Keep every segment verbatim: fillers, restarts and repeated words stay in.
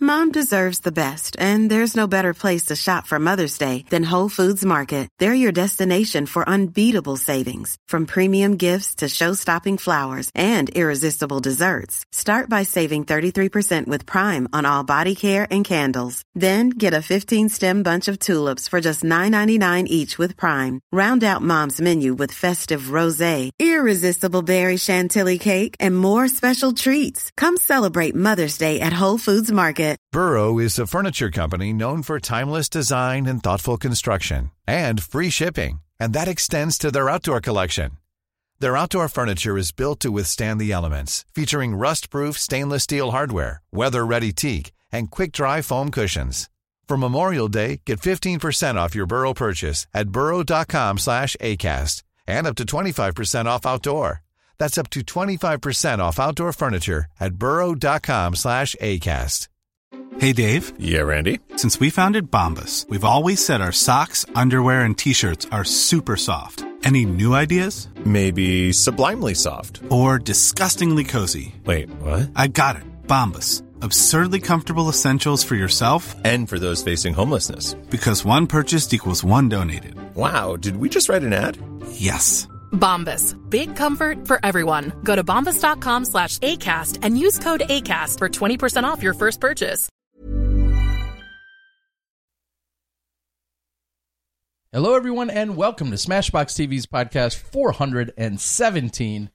Mom deserves the best, and there's no better place to shop for Mother's Day than Whole Foods Market. They're your destination for unbeatable savings, from premium gifts to show-stopping flowers and irresistible desserts. Start by saving thirty-three percent with Prime on all body care and candles. Then get a fifteen-stem bunch of tulips for just nine ninety-nine each with Prime. Round out Mom's menu with festive rosé, irresistible berry chantilly cake, and more special treats. Come celebrate Mother's Day at Whole Foods Market. Burrow is a furniture company known for timeless design and thoughtful construction, and free shipping, and that extends to their outdoor collection. Their outdoor furniture is built to withstand the elements, featuring rust-proof stainless steel hardware, weather-ready teak, and quick-dry foam cushions. For Memorial Day, get fifteen percent off your Burrow purchase at burrow.com slash ACAST and up to twenty-five percent off outdoor. That's up to twenty-five percent off outdoor furniture at burrow.com slash ACAST. Hey, Dave. Yeah, Randy. Since we founded Bombas, we've always said our socks, underwear, and T-shirts are super soft. Any new ideas? Maybe sublimely soft. Or disgustingly cozy. Wait, what? I got it. Bombas. Absurdly comfortable essentials for yourself and for those facing homelessness. Because one purchased equals one donated. Wow, did we just write an ad? Yes. Bombas. Big comfort for everyone. Go to bombas.com slash ACAST and use code ACAST for twenty percent off your first purchase. Hello, everyone, and welcome to Smashbox T V's podcast four hundred seventeen.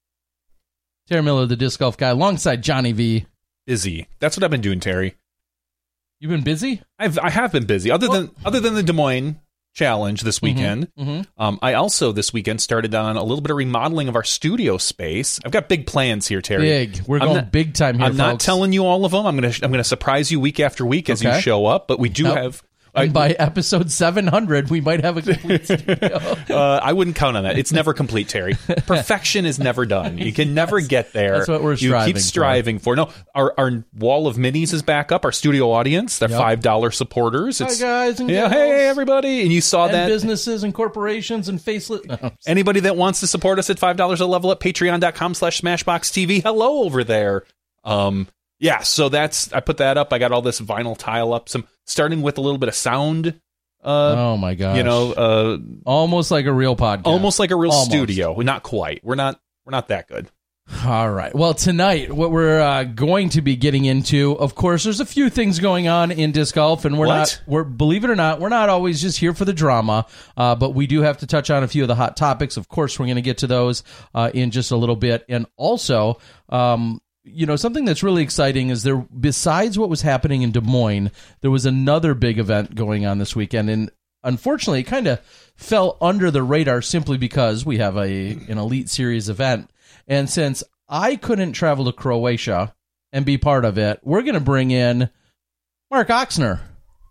Terry Miller, the Disc Golf Guy, alongside Johnny V. Busy. That's what I've been doing, Terry. You've been busy? I've I have been busy. Other well, than other than the Des Moines Challenge this weekend, mm-hmm, mm-hmm. Um, I also this weekend started on a little bit of remodeling of our studio space. I've got big plans here, Terry. Big. We're I'm going not, big time here. I'm folks. not telling you all of them. I'm gonna I'm gonna surprise you week after week as okay. you show up. But we do nope. have. And I, by episode seven hundred, we might have a complete studio. uh, I wouldn't count on that. It's never complete, Terry. Perfection is never done. You can never get there. That's what we're striving You keep striving for. for. No, our, our wall of minis is back up. Our studio audience, they're yep. five dollar supporters. It's, Hi, guys and yeah, girls. hey, everybody. And you saw and that. businesses and corporations and faceless. No. Anybody that wants to support us at five dollars a level at patreon.com slash smashboxtv. Hello over there. Um, yeah, so that's, I put that up. I got all this vinyl tile up. Some starting with a little bit of sound. Uh, oh my gosh! You know, uh, almost like a real podcast, almost like a real almost. studio. We're not quite. We're not. We're not that good. All right. Well, tonight, what we're uh, going to be getting into, of course, there's a few things going on in disc golf, and we're what? not. We're believe it or not, we're not always just here for the drama, uh, but we do have to touch on a few of the hot topics. Of course, we're going to get to those uh, in just a little bit, and also. Um, You know, something that's really exciting is there, besides what was happening in Des Moines, there was another big event going on this weekend. And unfortunately, it kind of fell under the radar simply because we have a an Elite Series event. And since I couldn't travel to Croatia and be part of it, we're going to bring in Mark Oxner.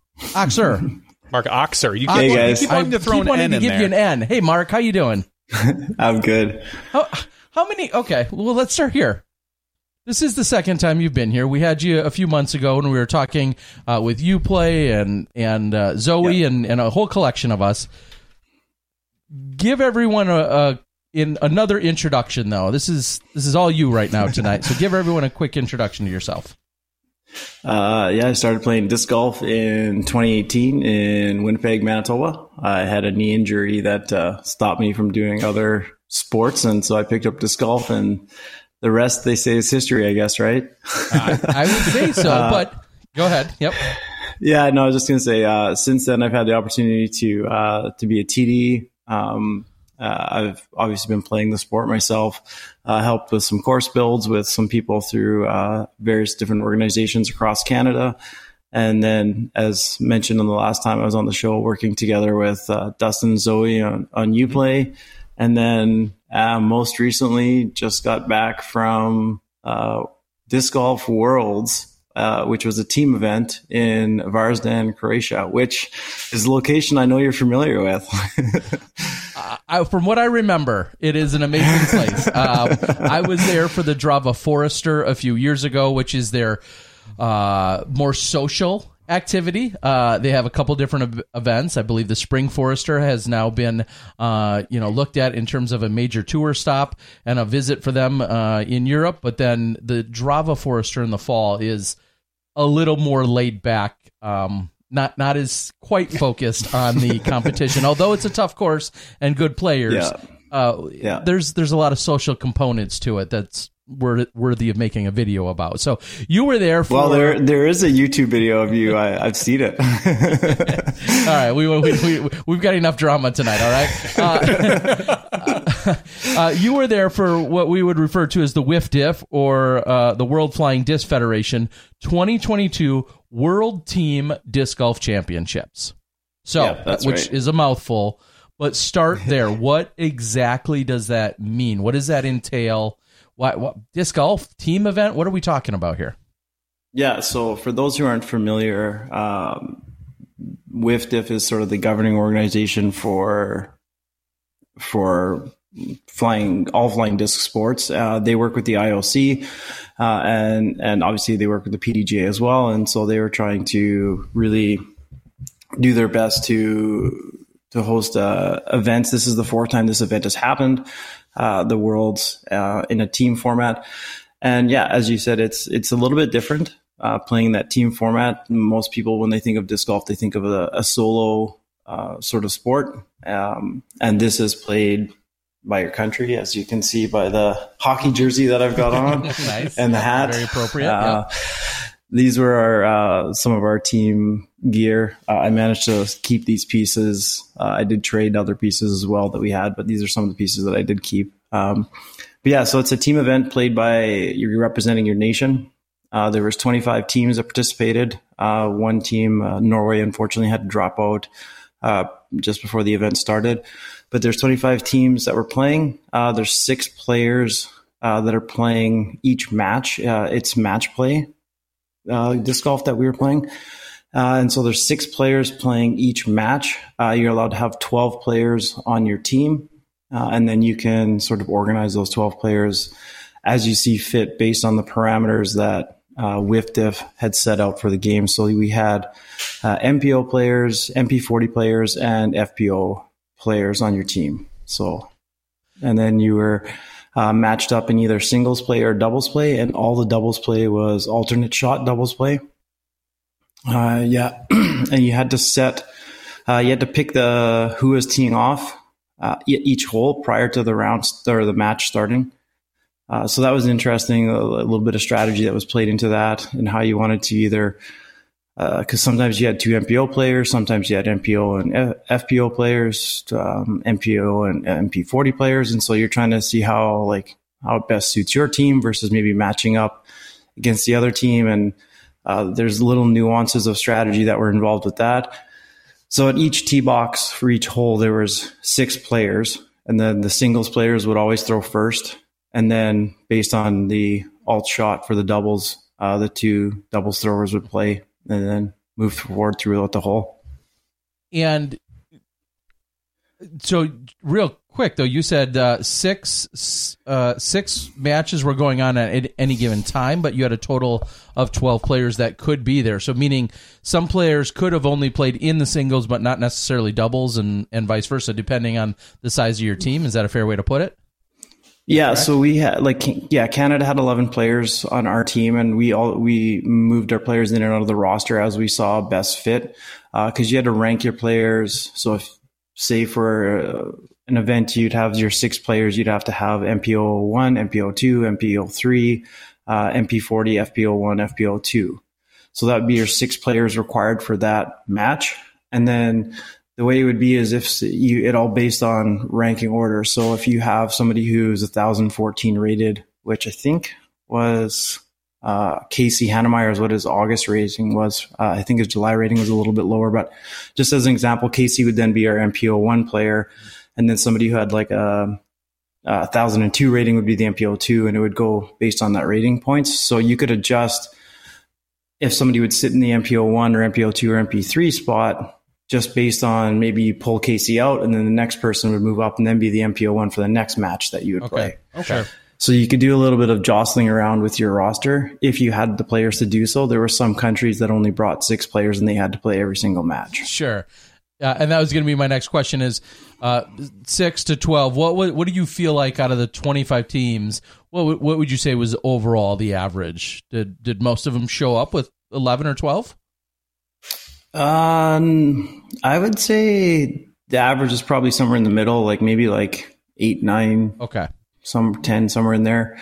Oxer. Mark Oxer. You keep, hey wanting, guys. you keep wanting to throw I keep an wanting N to in give there. you an N. Hey, Mark, how you doing? I'm good. How, how many? Okay, well, let's start here. This is the second time you've been here. We had you a few months ago when we were talking uh, with Uplay and and uh, Zoe yep. and, and a whole collection of us. Give everyone a, a in another introduction, though. This is this is all you right now tonight. So give everyone a quick introduction to yourself. Uh, yeah, I started playing disc golf in twenty eighteen in Winnipeg, Manitoba. I had a knee injury that uh, stopped me from doing other sports, and so I picked up disc golf, and the rest, they say, is history, I guess, right? uh, I would say so, uh, but go ahead. Yep. Yeah, no, I was just going to say, uh, since then, I've had the opportunity to uh, to be a T D. Um, uh, I've obviously been playing the sport myself, uh, helped with some course builds with some people through uh, various different organizations across Canada. And then, as mentioned in the last time I was on the show, working together with uh, Dustin and Zoe on, on Uplay. And then uh, most recently, just got back from uh, Disc Golf Worlds, uh, which was a team event in Varzdan, Croatia, which is a location I know you're familiar with. uh, I, from what I remember, it is an amazing place. uh, I was there for the Drava Forester a few years ago, which is their uh, more social activity. Uh, they have a couple different ev- events. I believe the Spring Forester has now been, uh, you know, looked at in terms of a major tour stop and a visit for them uh, in Europe. But then the Drava Forester in the fall is a little more laid back. Um, not not as quite focused on the competition, although it's a tough course and good players. Yeah. Uh, yeah. There's there's a lot of social components to it that's wor- worthy of making a video about. So you were there for. Well, there there is a YouTube video of you. I, I've seen it. All right, we, we we we've got enough drama tonight. All right. Uh, uh, you were there for what we would refer to as the W I F D I F, or uh, the World Flying Disc Federation twenty twenty-two World Team Disc Golf Championships. So, yeah, that's which right. is a mouthful. But start there. What exactly does that mean? What does that entail? What, what disc golf team event? What are we talking about here? Yeah, so for those who aren't familiar, um, W I F D I F is sort of the governing organization for for flying all flying disc sports. Uh, they work with the I O C, uh, and and obviously they work with the P D G A as well. And so they were trying to really do their best to. to host uh, events. This is the fourth time this event has happened, uh, the Worlds uh, in a team format. And yeah, as you said, it's it's a little bit different uh, playing that team format. Most people, when they think of disc golf, they think of a, a solo uh, sort of sport. Um, and this is played by your country, as you can see by the hockey jersey that I've got on. Nice. And the hat. Very appropriate. Uh, yep. These were our, uh, some of our team gear. Uh, I managed to keep these pieces. Uh, I did trade other pieces as well that we had, but these are some of the pieces that I did keep. Um, but yeah, so it's a team event played by, you're representing your nation. Uh, there was twenty-five teams that participated. Uh, one team, uh, Norway, unfortunately had to drop out, uh, just before the event started, but there's twenty-five teams that were playing. Uh, there's six players, uh, that are playing each match. Uh, it's match play. Uh, disc golf that we were playing. Uh, and so there's six players playing each match. Uh, you're allowed to have twelve players on your team. Uh, and then you can sort of organize those twelve players as you see fit based on the parameters that uh, W I F D I F had set out for the game. So we had uh, M P O players, M P forty players, and F P O players on your team. So, and then you were Uh, matched up in either singles play or doubles play, and all the doubles play was alternate shot doubles play. Uh, yeah, and you had to set, uh, you had to pick the who was teeing off uh, each hole prior to the round or the match starting. Uh, so that was interesting. A, a little bit of strategy that was played into that, and how you wanted to either. Because uh, sometimes you had two M P O players, sometimes you had M P O and F- FPO players, um, M P O and M P forty players, and so you're trying to see how like how it best suits your team versus maybe matching up against the other team. And uh, there's little nuances of strategy that were involved with that. So at each tee box for each hole, there was six players, and then the singles players would always throw first, and then based on the alt shot for the doubles, uh, the two doubles throwers would play. And then move forward throughout the hole. And so, real quick though, you said uh, six uh, six matches were going on at any given time, but you had a total of twelve players that could be there. So, meaning some players could have only played in the singles, but not necessarily doubles, and and vice versa, depending on the size of your team. Is that a fair way to put it? Yeah, so we had like yeah, Canada had eleven players on our team, and we all we moved our players in and out of the roster as we saw best fit, because uh, you had to rank your players. So if say for uh, an event you'd have your six players, you'd have to have M P O one, M P O two, M P O three, uh, M P forty, F P O one, F P O two. So that would be your six players required for that match, and then. The way it would be is if you, it all based on ranking order. So if you have somebody who's one thousand fourteen rated, which I think was uh, Casey Hannemeyer is what his August rating was. Uh, I think his July rating was a little bit lower, but just as an example, Casey would then be our M P O one player. And then somebody who had like a, a one thousand two rating would be the M P O two, and it would go based on that rating points. So you could adjust if somebody would sit in the M P O one or M P O two or M P three spot, just based on maybe you pull Casey out and then the next person would move up and then be the M P O one for the next match that you would okay. play. Okay. So you could do a little bit of jostling around with your roster if you had the players to do so. There were some countries that only brought six players and they had to play every single match. Sure. Uh, and that was going to be my next question is uh, six to twelve. What, what what do you feel like out of the twenty-five teams? What what would you say was overall the average? Did did most of them show up with eleven or twelve? Um, I would say the average is probably somewhere in the middle, like maybe like eight, nine. Okay. Some ten, somewhere in there.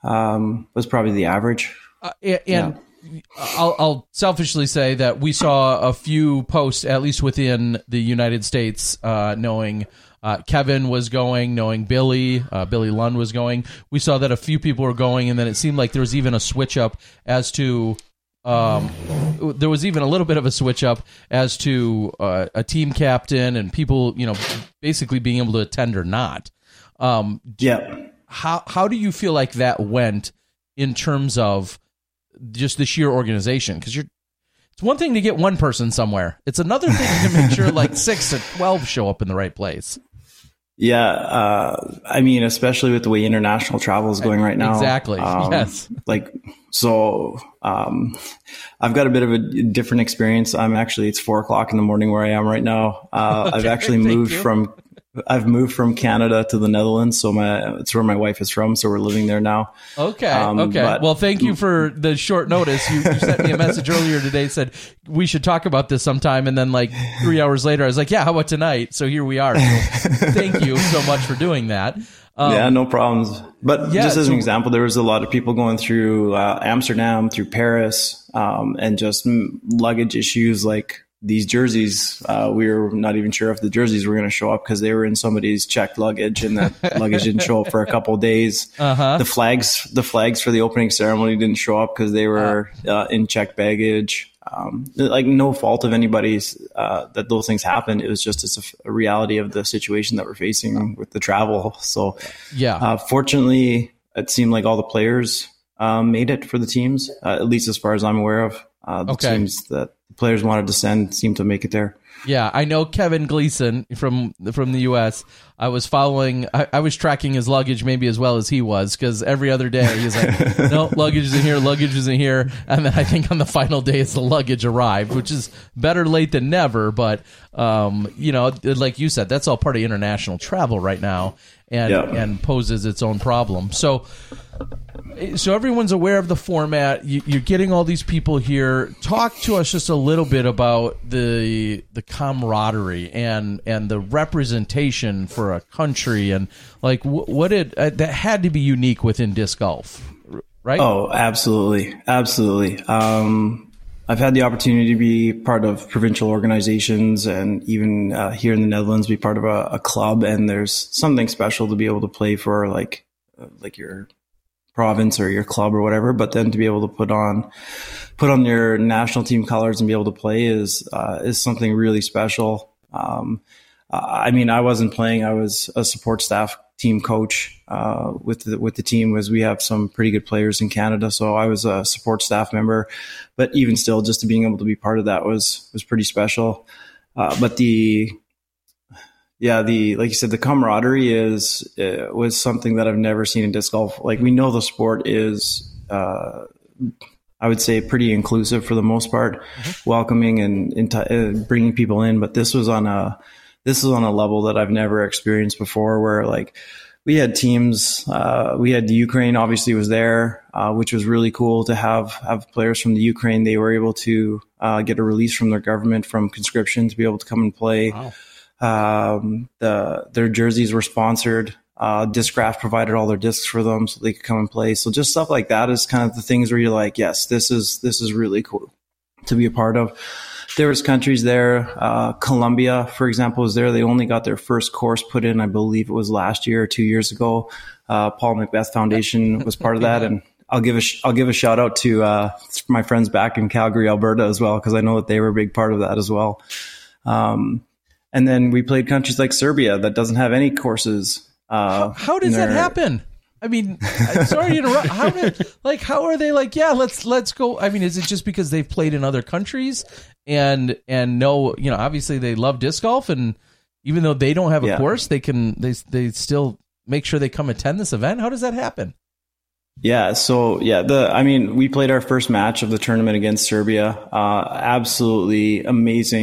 Um, was probably the average. Uh, and yeah. I'll, I'll selfishly say that we saw a few posts, at least within the United States, uh, knowing uh, Kevin was going, knowing Billy, uh, Billy Lund was going. We saw that a few people were going, and then it seemed like there was even a switch up as to. Um, there was even a little bit of a switch up as to uh, a team captain and people, you know, basically being able to attend or not. Um, yeah. How how do you feel like that went in terms of just the sheer organization? Because you're, it's one thing to get one person somewhere. It's another thing to make sure like six or twelve show up in the right place. Yeah, uh, I mean, especially with the way international travel is going right now. Exactly. Um, yes. Like, so um, I've got a bit of a different experience. I'm actually, it's four o'clock in the morning where I am right now. Uh, okay, I've actually moved you. from, I've moved from Canada to the Netherlands. So my, it's where my wife is from. So we're living there now. Okay. Um, okay. But, well, thank you for the short notice. You, you sent me a message earlier today, said we should talk about this sometime. And then like three hours later, I was like, yeah, how about tonight? So here we are. So thank you so much for doing that. Um, yeah, no problems. But yeah, just as so, an example, there was a lot of people going through uh, Amsterdam, through Paris, um, and just luggage issues like these jerseys. Uh, we were not even sure if the jerseys were going to show up because they were in somebody's checked luggage, and that luggage didn't show up for a couple of days. Uh-huh. The flags, the flags for the opening ceremony didn't show up because they were uh, in checked baggage. Um, like no fault of anybody's uh, that those things happened. It was just it's a, a reality of the situation that we're facing with the travel. So yeah, uh, fortunately, it seemed like all the players um, made it for the teams, uh, at least as far as I'm aware of. Uh, the okay. teams that the players wanted to send seemed to make it there. Yeah, I know Kevin Gleason from from the U S. I was following, I, I was tracking his luggage maybe as well as he was, because every other day he's like, no, luggage isn't here, luggage isn't here. And then I think on the final day it's the luggage arrived, which is better late than never. But, um, you know, like you said, that's all part of international travel right now, and yeah. and poses its own problem. So, so everyone's aware of the format. You, you're getting all these people here. Talk to us just a little bit about the the camaraderie and and the representation for a country, and like what, what it uh, that had to be unique within disc golf, right? Oh, absolutely, absolutely. Um, I've had the opportunity to be part of provincial organizations, and even uh, here in the Netherlands, be part of a, a club. And there's something special to be able to play for, like uh, like your province or your club or whatever, but then to be able to put on put on your national team colors and be able to play is uh, is something really special. Um, I mean, I wasn't playing; I was a support staff team coach uh, with the, with the team. Was we have some pretty good players in Canada, so I was a support staff member. But even still, just to being able to be part of that was was pretty special. Uh, but the Yeah, the like you said, the camaraderie is uh, was something that I've never seen in disc golf. Like, we know the sport is, uh, I would say, pretty inclusive for the most part, mm-hmm. welcoming and, and t- uh, bringing people in. But this was on a this is on a level that I've never experienced before, where like we had teams, uh, we had the Ukraine obviously was there, uh, which was really cool to have have players from the Ukraine. They were able to uh, get a release from their government from conscription to be able to come and play. Wow. Um, the, their jerseys were sponsored. Uh, Discraft provided all their discs for them so they could come and play. So just stuff like that is kind of the things where you're like, yes, this is, this is really cool to be a part of. There was countries there. Uh, Colombia, for example, was there. They only got their first course put in, I believe it was last year or two years ago. Uh, Paul Macbeth Foundation was part of that. And I'll give a, sh- I'll give a shout out to, uh, my friends back in Calgary, Alberta as well, because I know that they were a big part of that as well. Um, And then we played countries like Serbia that doesn't have any courses. Uh, how, how does that happen? I mean, sorry to interrupt. How did, like, how are they like, yeah, let's, let's go. I mean, is it just because they've played in other countries and, and know, you know, obviously they love disc golf, and even though they don't have a yeah. course, they can, they, they still make sure they come attend this event. How does that happen? Yeah. So yeah, the, I mean, we played our first match of the tournament against Serbia. Uh, absolutely amazing.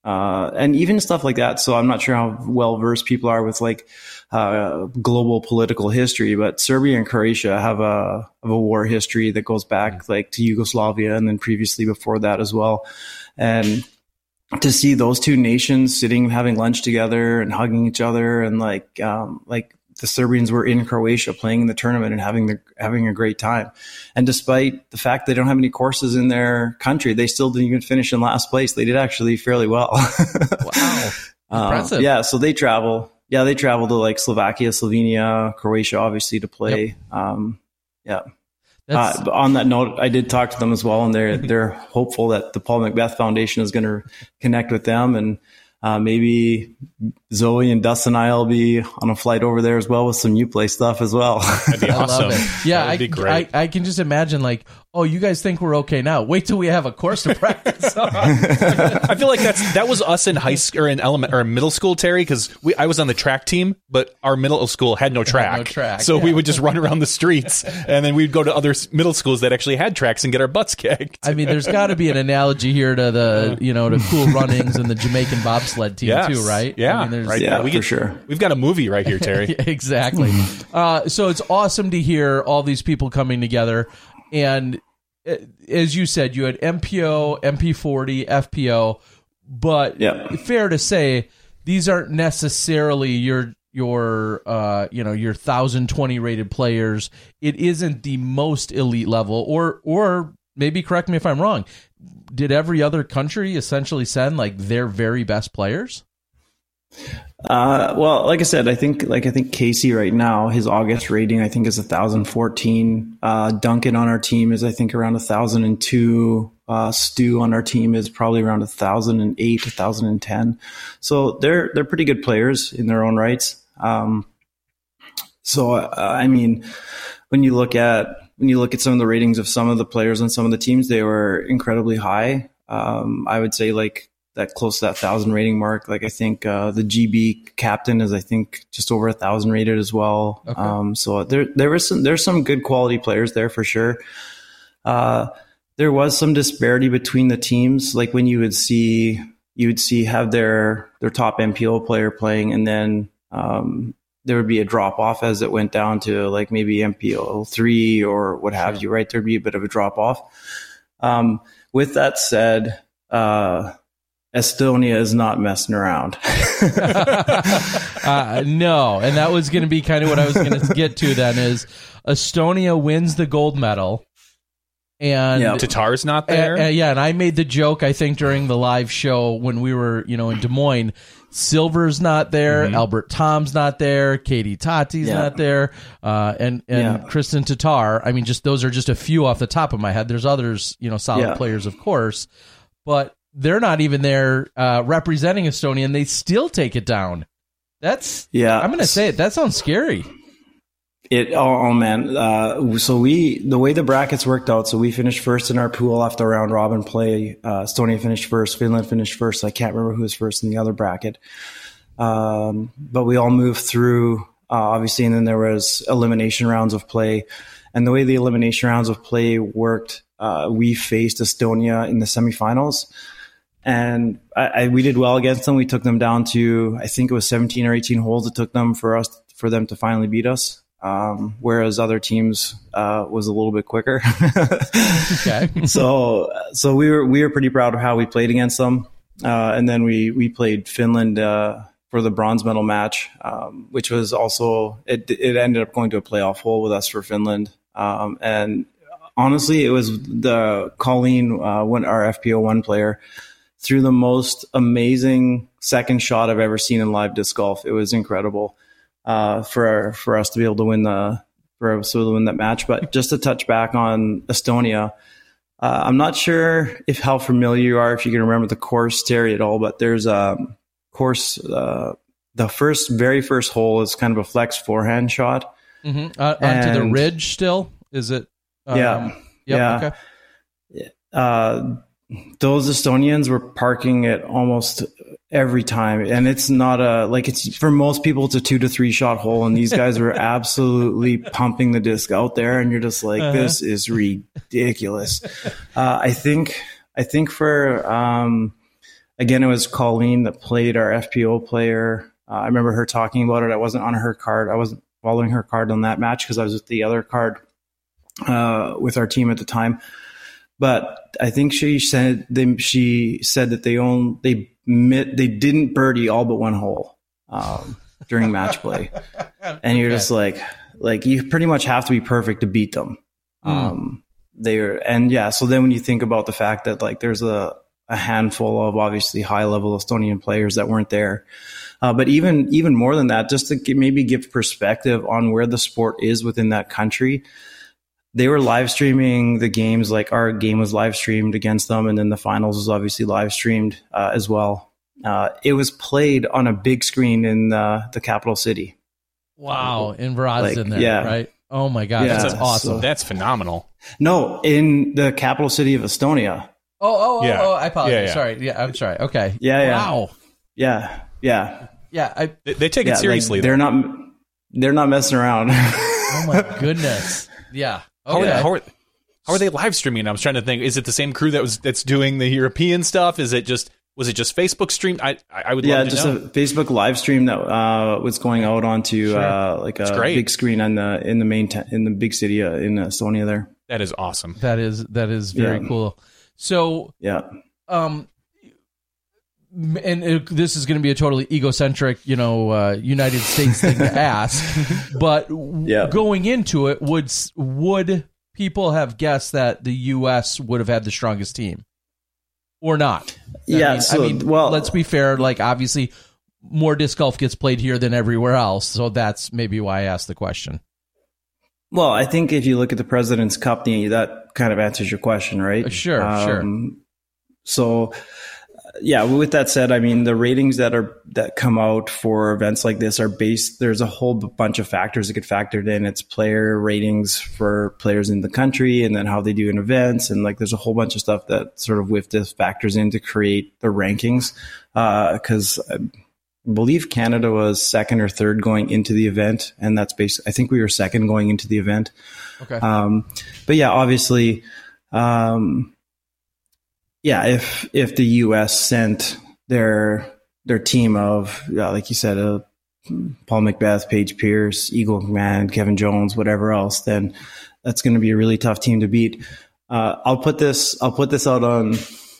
uh, and even stuff like that. So I'm not sure how well versed people are with like uh, global political history, but Serbia and Croatia have a have a war history that goes back like to Yugoslavia and then previously before that as well. And to see those two nations sitting, having lunch together and hugging each other, and like um, like the Serbians were in Croatia playing in the tournament and having the having a great time. And despite the fact they don't have any courses in their country, they still didn't even finish in last place. They did actually fairly well. Wow, impressive. Uh, yeah, so they travel. Yeah, they travel to like Slovakia, Slovenia, Croatia, obviously to play. Yep. Um, yeah. Uh, but on that note, I did talk to them as well, and they're they're hopeful that the Paul Macbeth Foundation is going to connect with them, and uh, maybe Zoe and Dustin and I will be on a flight over there as well with some Uplay stuff as well. That'd be awesome. I love it. Yeah, That'd be I, great. I, I can just imagine like, oh, you guys think we're okay now? Wait till we have a course to practice on. I feel like that's that was us in high school or in element or in middle school, Terry, because we I was on the track team, but our middle school had no track, Had no track, so yeah. we would just run around the streets, and then we'd go to other s- middle schools that actually had tracks and get our butts kicked. I mean, there's got to be an analogy here to the you know to Cool Runnings and the Jamaican bobsled team Yes. too, right? Yeah, I mean, there's- right. Yeah, we for get, sure. We've got a movie right here, Terry. Exactly. Uh, so it's awesome to hear all these people coming together. And uh, as you said, you had M P O, M P forty, F P O, but Yeah. fair to say these aren't necessarily your your uh, you know your one thousand twenty rated players. It isn't the most elite level, or or maybe correct me if I'm wrong. Did every other country essentially send like their very best players? Uh, well, like I said, I think like I think Casey right now, his August rating I think is one thousand fourteen. Uh, Duncan on our team is I think around one thousand two. Uh, Stu on our team is probably around one thousand eight, one thousand ten. So they're they're pretty good players in their own rights. Um, so uh, I mean, when you look at when you look at some of the ratings of some of the players on some of the teams, they were incredibly high. Um, I would say like. That close to that thousand rating mark. Like I think uh, the G B captain is I think just over a thousand rated as well. Okay. Um, so there there was some there's some good quality players there for sure. Uh, there was some disparity between the teams. Like when you would see you would see have their their top M P O player playing, and then um, there would be a drop off as it went down to like maybe M P O three or what have you. Right, there'd be a bit of a drop off. Um, with that said. Uh, Estonia is not messing around. uh, no, and that was going to be kind of what I was going to get to then is Estonia wins the gold medal. And Yeah. Tatar's not there. Uh, uh, yeah, and I made the joke, I think, during the live show when we were, you know, in Des Moines. Silver's not there. Mhm. Albert Tom's not there. Katie Tati's Yeah. not there. Uh, and and Yeah. Kristen Tatar. I mean, just those are just a few off the top of my head. There's others, you know, solid Yeah. players, of course. But they're not even there uh, representing Estonia, and they still take it down. That's, Yeah. I'm going to say it. That sounds scary. It oh, oh man. Uh, so we the way the brackets worked out. So we finished first in our pool after round robin play. Uh, Estonia finished first. Finland finished first. I can't remember who was first in the other bracket. Um, but we all moved through uh, obviously, and then there was elimination rounds of play. And the way the elimination rounds of play worked, uh, we faced Estonia in the semifinals. And I, I, we did well against them. We took them down to, I think it was seventeen or eighteen holes. It took them for us, for them to finally beat us. Um, whereas other teams, uh, was a little bit quicker. Okay. so, so we were, we were pretty proud of how we played against them. Uh, and then we, we played Finland, uh, for the bronze medal match, um, which was also, it, it ended up going to a playoff hole with us for Finland. Um, and honestly, it was the Colleen, uh, when our F P O one player, threw the most amazing second shot I've ever seen in live disc golf. It was incredible uh, for for us to be able to win the for us to win that match. But just to touch back on Estonia, uh, I'm not sure if how familiar you are, if you can remember the course, Terry, at all. But there's a course. Uh, the first, very first hole is kind of a flex forehand shot. Mm-hmm. Uh, onto the And- ridge still? Is it? Um, Yeah. Yep, Yeah. Okay. Uh, those Estonians were parking it almost every time. And it's not a, like it's for most people, it's a two to three shot hole. And these guys were absolutely pumping the disc out there. And you're just like, Uh-huh. this is ridiculous. Uh, I think, I think for, um, again, it was Colleen that played our F P O player. Uh, I remember her talking about it. I wasn't on her card. I wasn't following her card on that match because I was with the other card uh, with our team at the time. But I think she said they, she said that they own they met, they didn't birdie all but one hole um, during match play, and you're okay. just like like you pretty much have to be perfect to beat them. Mm. Um, they're and yeah, so then when you think about the fact that like there's a a handful of obviously high level Estonian players that weren't there, uh, but even even more than that, just to give, maybe give perspective on where the sport is within that country. They were live streaming the games, like our game was live streamed against them, and then the finals was obviously live streamed uh, as well. Uh, it was played on a big screen in uh, the capital city. Wow, in Vrazden like, there, yeah. right? Oh my God, yeah, that's awesome. So, that's phenomenal. No, in the capital city of Estonia. Oh, oh, yeah. oh, oh, I apologize. Yeah, yeah. Sorry. Yeah, I'm sorry. Okay. Yeah, yeah. Wow. Yeah, yeah. Yeah, I, they, they take yeah, it seriously. Like, they're not they're not messing around. Oh my goodness. Yeah. Okay. How, are they, how, are, how are they live streaming? I was trying to think. Is it the same crew that was that's doing the European stuff? Is it just was it just Facebook stream? I I would yeah, love to just know. a Facebook live stream that uh, was going out onto sure. uh, like a big screen on the in the main ta- in the big city uh, in Estonia there. That is awesome. That is that is very yeah. cool. So yeah. Um, and it, this is going to be a totally egocentric, you know, uh, United States thing to ask, but yeah. going into it, would would people have guessed that the U S would have had the strongest team, or not? I yeah, mean, so, I mean, well, let's be fair. Like, obviously, more disc golf gets played here than everywhere else, so that's maybe why I asked the question. Well, I think if you look at the President's Cup, that kind of answers your question, right? Sure, um, sure. So, yeah, with that said, I mean, the ratings that are that come out for events like this are based, there's a whole bunch of factors that get factored in. It's player ratings for players in the country and then how they do in events. And like, there's a whole bunch of stuff that sort of with this factors in to create the rankings. Uh, cause I believe Canada was second or third going into the event. And that's based, I think we were second going into the event. Okay. Um, but yeah, obviously, um, yeah, if if the U S sent their their team of, uh, like you said, uh, Paul McBeth, Paige Pierce, Eagle McMahon, Kevin Jones, whatever else, then that's going to be a really tough team to beat. Uh, I'll put this I'll put this out on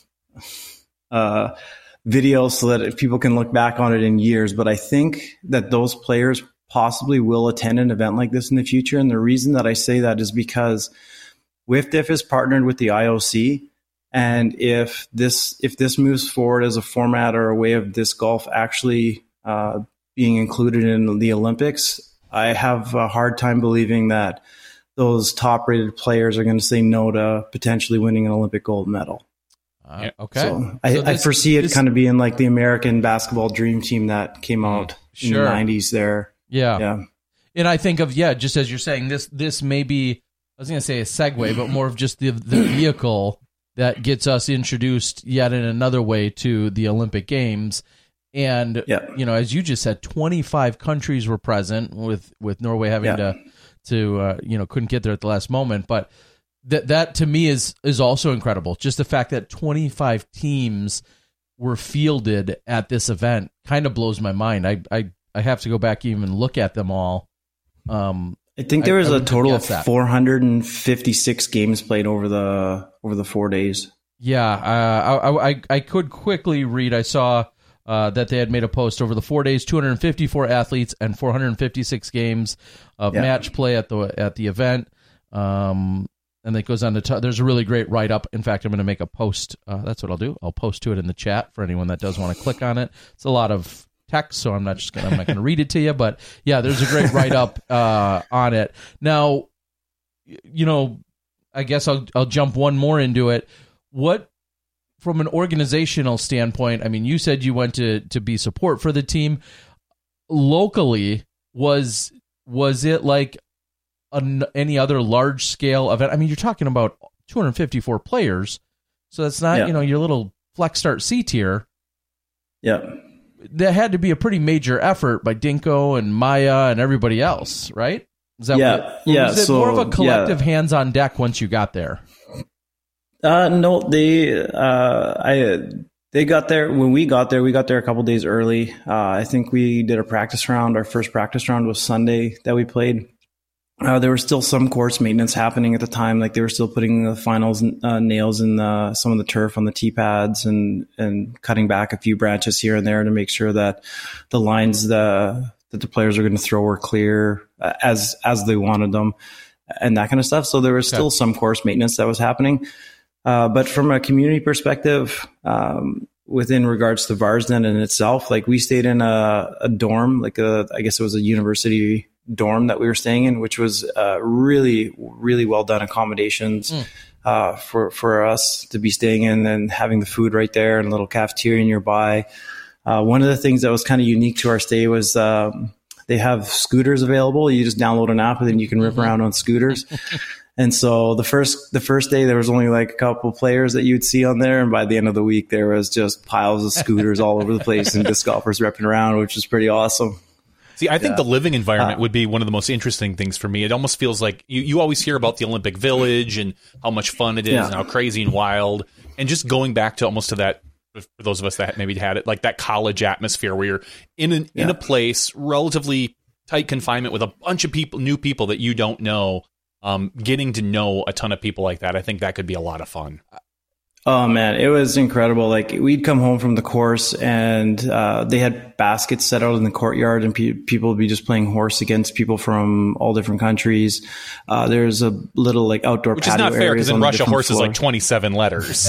uh, video so that if people can look back on it in years. But I think that those players possibly will attend an event like this in the future. And the reason that I say that is because W I F D F is partnered with the I O C. And if this if this moves forward as a format or a way of disc golf actually uh, being included in the Olympics, I have a hard time believing that those top-rated players are going to say no to potentially winning an Olympic gold medal. Uh, okay. So I, so this, I foresee it this, kind of being like the American basketball dream team that came out sure. in the nineties there. Yeah. Yeah. And I think of, yeah, just as you're saying, this this may be, I was going to say a segue, but more of just the the vehicle that gets us introduced yet in another way to the Olympic Games. And, yeah. you know, as you just said, twenty-five countries were present, with, with Norway having yeah. to, to uh, you know, couldn't get there at the last moment. But that that to me is is also incredible. Just the fact that twenty-five teams were fielded at this event kind of blows my mind. I, I, I have to go back and even look at them all. Um, I think there was I, I a total of that. four hundred fifty-six games played over the over the four days. Yeah, uh, I, I I could quickly read. I saw uh, that they had made a post over the four days, two hundred fifty-four athletes and four hundred fifty-six games of yeah. match play at the at the event. Um, and it goes on to t- there's a really great write up. In fact, I'm going to make a post. Uh, that's what I'll do. I'll post to it in the chat for anyone that does want to click on it. It's a lot of text, so I'm not just gonna I'm not gonna read it to you, but yeah, there's a great write up uh, on it. Now, you know, I guess I'll I'll jump one more into it. What, from an organizational standpoint? I mean, you said you went to to be support for the team locally. Was was it like an, any other large scale event? I mean, you're talking about two hundred fifty-four players, so that's not yeah. you know your little Flex Start C tier. Yeah. That had to be a pretty major effort by Dinko and Maya and everybody else, right? Is that yeah, what, yeah. Was it so, more of a collective yeah. hands on deck once you got there? Uh, no, they, uh, I, They got there when we got there. We got there a couple days early. Uh, I think we did a practice round. Our first practice round was Sunday that we played. Uh, there was still some course maintenance happening at the time. Like they were still putting the finals uh, nails in the, some of the turf on the tee pads and and cutting back a few branches here and there to make sure that the lines the, that the players are going to throw were clear uh, as as they wanted them and that kind of stuff. So there was still okay. some course maintenance that was happening. Uh, but from a community perspective, um, within regards to Varsden in itself, like we stayed in a, a dorm, like a, I guess it was a university dorm that we were staying in, which was uh, really, really well done accommodations mm. uh, for, for us to be staying in and having the food right there and a little cafeteria nearby. Uh, one of the things that was kind of unique to our stay was um, they have scooters available. You just download an app and then you can rip mm-hmm. around on scooters. And so the first the first day, there was only like a couple players that you'd see on there. And by the end of the week, there was just piles of scooters all over the place and disc golfers repping around, which was pretty awesome. See, I think yeah. the living environment uh, would be one of the most interesting things for me. It almost feels like you, you always hear about the Olympic Village and how much fun it is yeah. and how crazy and wild. And just going back to almost to that, for those of us that maybe had it, like that college atmosphere where you're in, an, yeah. in a place, relatively tight confinement with a bunch of people, new people that you don't know. Um, getting to know a ton of people like that, I think that could be a lot of fun. Oh man, it was incredible. Like we'd come home from the course and uh, they had baskets set out in the courtyard and pe- people would be just playing horse against people from all different countries. Uh, there's a little like outdoor Which patio is not fair because in Russia horse floor. is like twenty-seven letters.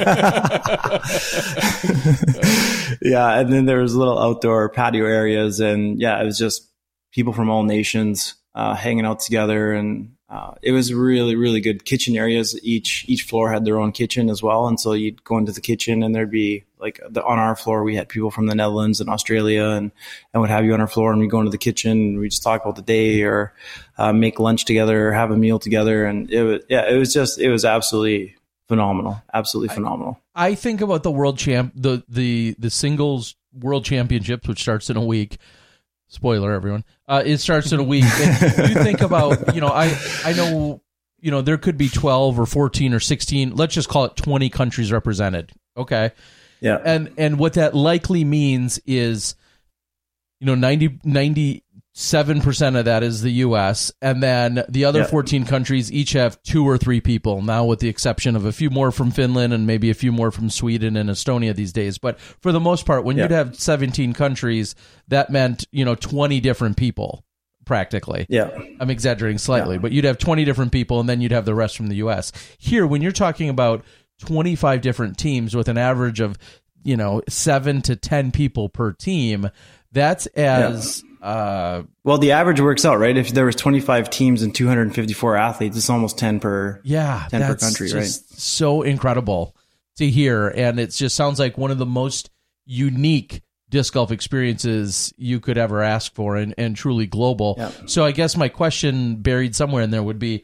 Yeah, and then there was little outdoor patio areas and yeah, it was just people from all nations uh, hanging out together and Uh, it was really, really good kitchen areas. Each each floor had their own kitchen as well. And so you'd go into the kitchen and there'd be like the, on our floor, we had people from the Netherlands and Australia and, and what have you on our floor. And we go into the kitchen and we just talk about the day or uh, make lunch together or have a meal together. And it was, yeah, it was just, it was absolutely phenomenal. Absolutely phenomenal. I, I think about the world champ, the, the, the singles world championships, which starts in a week. Spoiler, everyone. Uh, it starts in a week. And you think about, you know, I, I know, you know, there could be twelve or fourteen or sixteen, let's just call it twenty countries represented. Okay. Yeah. And, and what that likely means is, you know, ninety, ninety-seven percent of that is the U S and then the other yeah. fourteen countries each have two or three people now, with the exception of a few more from Finland and maybe a few more from Sweden and Estonia these days. But for the most part, when yeah. you'd have seventeen countries, that meant, you know, twenty different people practically. Yeah. I'm exaggerating slightly, yeah. but you'd have twenty different people and then you'd have the rest from the U S. Here, when you're talking about twenty-five different teams with an average of, you know, seven to ten people per team, that's as... Yeah. Uh, well, the average works out, right? If there was twenty-five teams and two hundred fifty-four athletes, it's almost ten per yeah, ten that's per country, just right? So incredible to hear, and it just sounds like one of the most unique disc golf experiences you could ever ask for, and, and truly global. Yeah. So, I guess my question buried somewhere in there would be,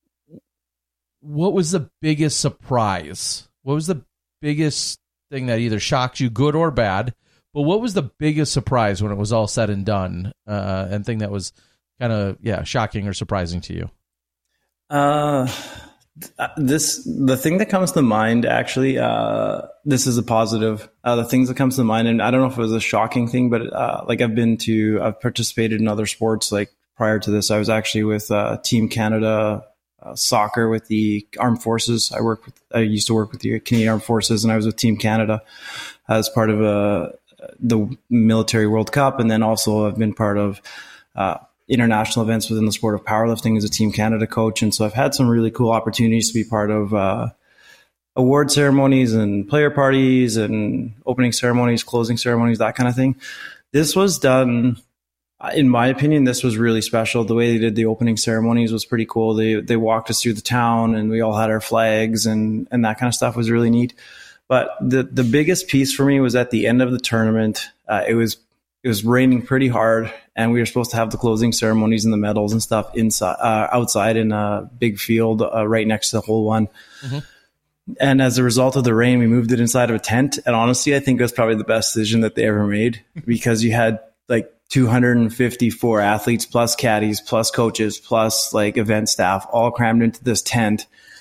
what was the biggest surprise? What was the biggest thing that either shocked you, good or bad? But what was the biggest surprise when it was all said and done, uh, and thing that was kind of, yeah, shocking or surprising to you? Uh, this, the thing that comes to mind, actually, uh, this is a positive. Uh, the things that comes to mind, and I don't know if it was a shocking thing, but uh, like I've been to, I've participated in other sports. Like prior to this, I was actually with uh, Team Canada uh, soccer with the Armed Forces. I work with, I used to work with the Canadian Armed Forces, and I was with Team Canada as part of a. the Military World Cup, and then also I've been part of uh, international events within the sport of powerlifting as a Team Canada coach. And so I've had some really cool opportunities to be part of uh, award ceremonies and player parties and opening ceremonies, closing ceremonies, that kind of thing. This was done, in my opinion, this was really special. The way they did the opening ceremonies was pretty cool. They they walked us through the town and we all had our flags and, and that kind of stuff was really neat. But the, the biggest piece for me was at the end of the tournament. Uh, it was it was raining pretty hard, and we were supposed to have the closing ceremonies and the medals and stuff inside, uh, outside in a big field uh, right next to the hole one. Mm-hmm. And as a result of the rain, we moved it inside of a tent. And honestly, I think it was probably the best decision that they ever made, because you had like two hundred fifty-four athletes plus caddies plus coaches plus like event staff all crammed into this tent.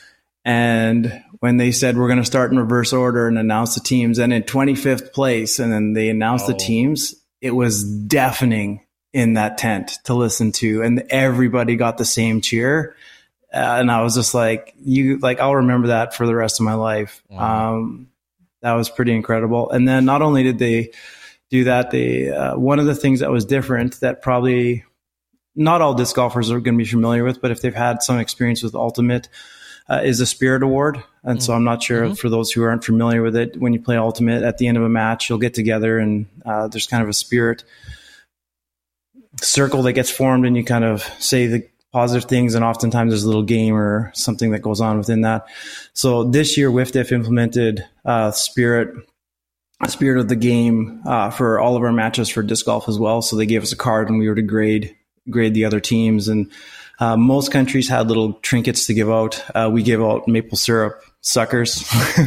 And when they said we're going to start in reverse order and announce the teams, and in twenty-fifth place, and then they announced oh. the teams, it was deafening in that tent to listen to, and everybody got the same cheer. Uh, and I was just like, you, like, I'll remember that for the rest of my life. Wow. Um, that was pretty incredible. And then not only did they do that, they, uh, one of the things that was different that probably not all disc golfers are going to be familiar with, but if they've had some experience with Ultimate, uh, is a Spirit Award. And mm-hmm. so I'm not sure mm-hmm. for those who aren't familiar with it, when you play Ultimate at the end of a match, you'll get together and, uh, there's kind of a spirit circle that gets formed, and you kind of say the positive things, and oftentimes there's a little game or something that goes on within that. So this year, W I F D I F implemented uh, spirit, spirit of the game uh, for all of our matches for disc golf as well. So they gave us a card, and we were to grade grade the other teams. And uh, most countries had little trinkets to give out. Uh, we gave out maple syrup suckers,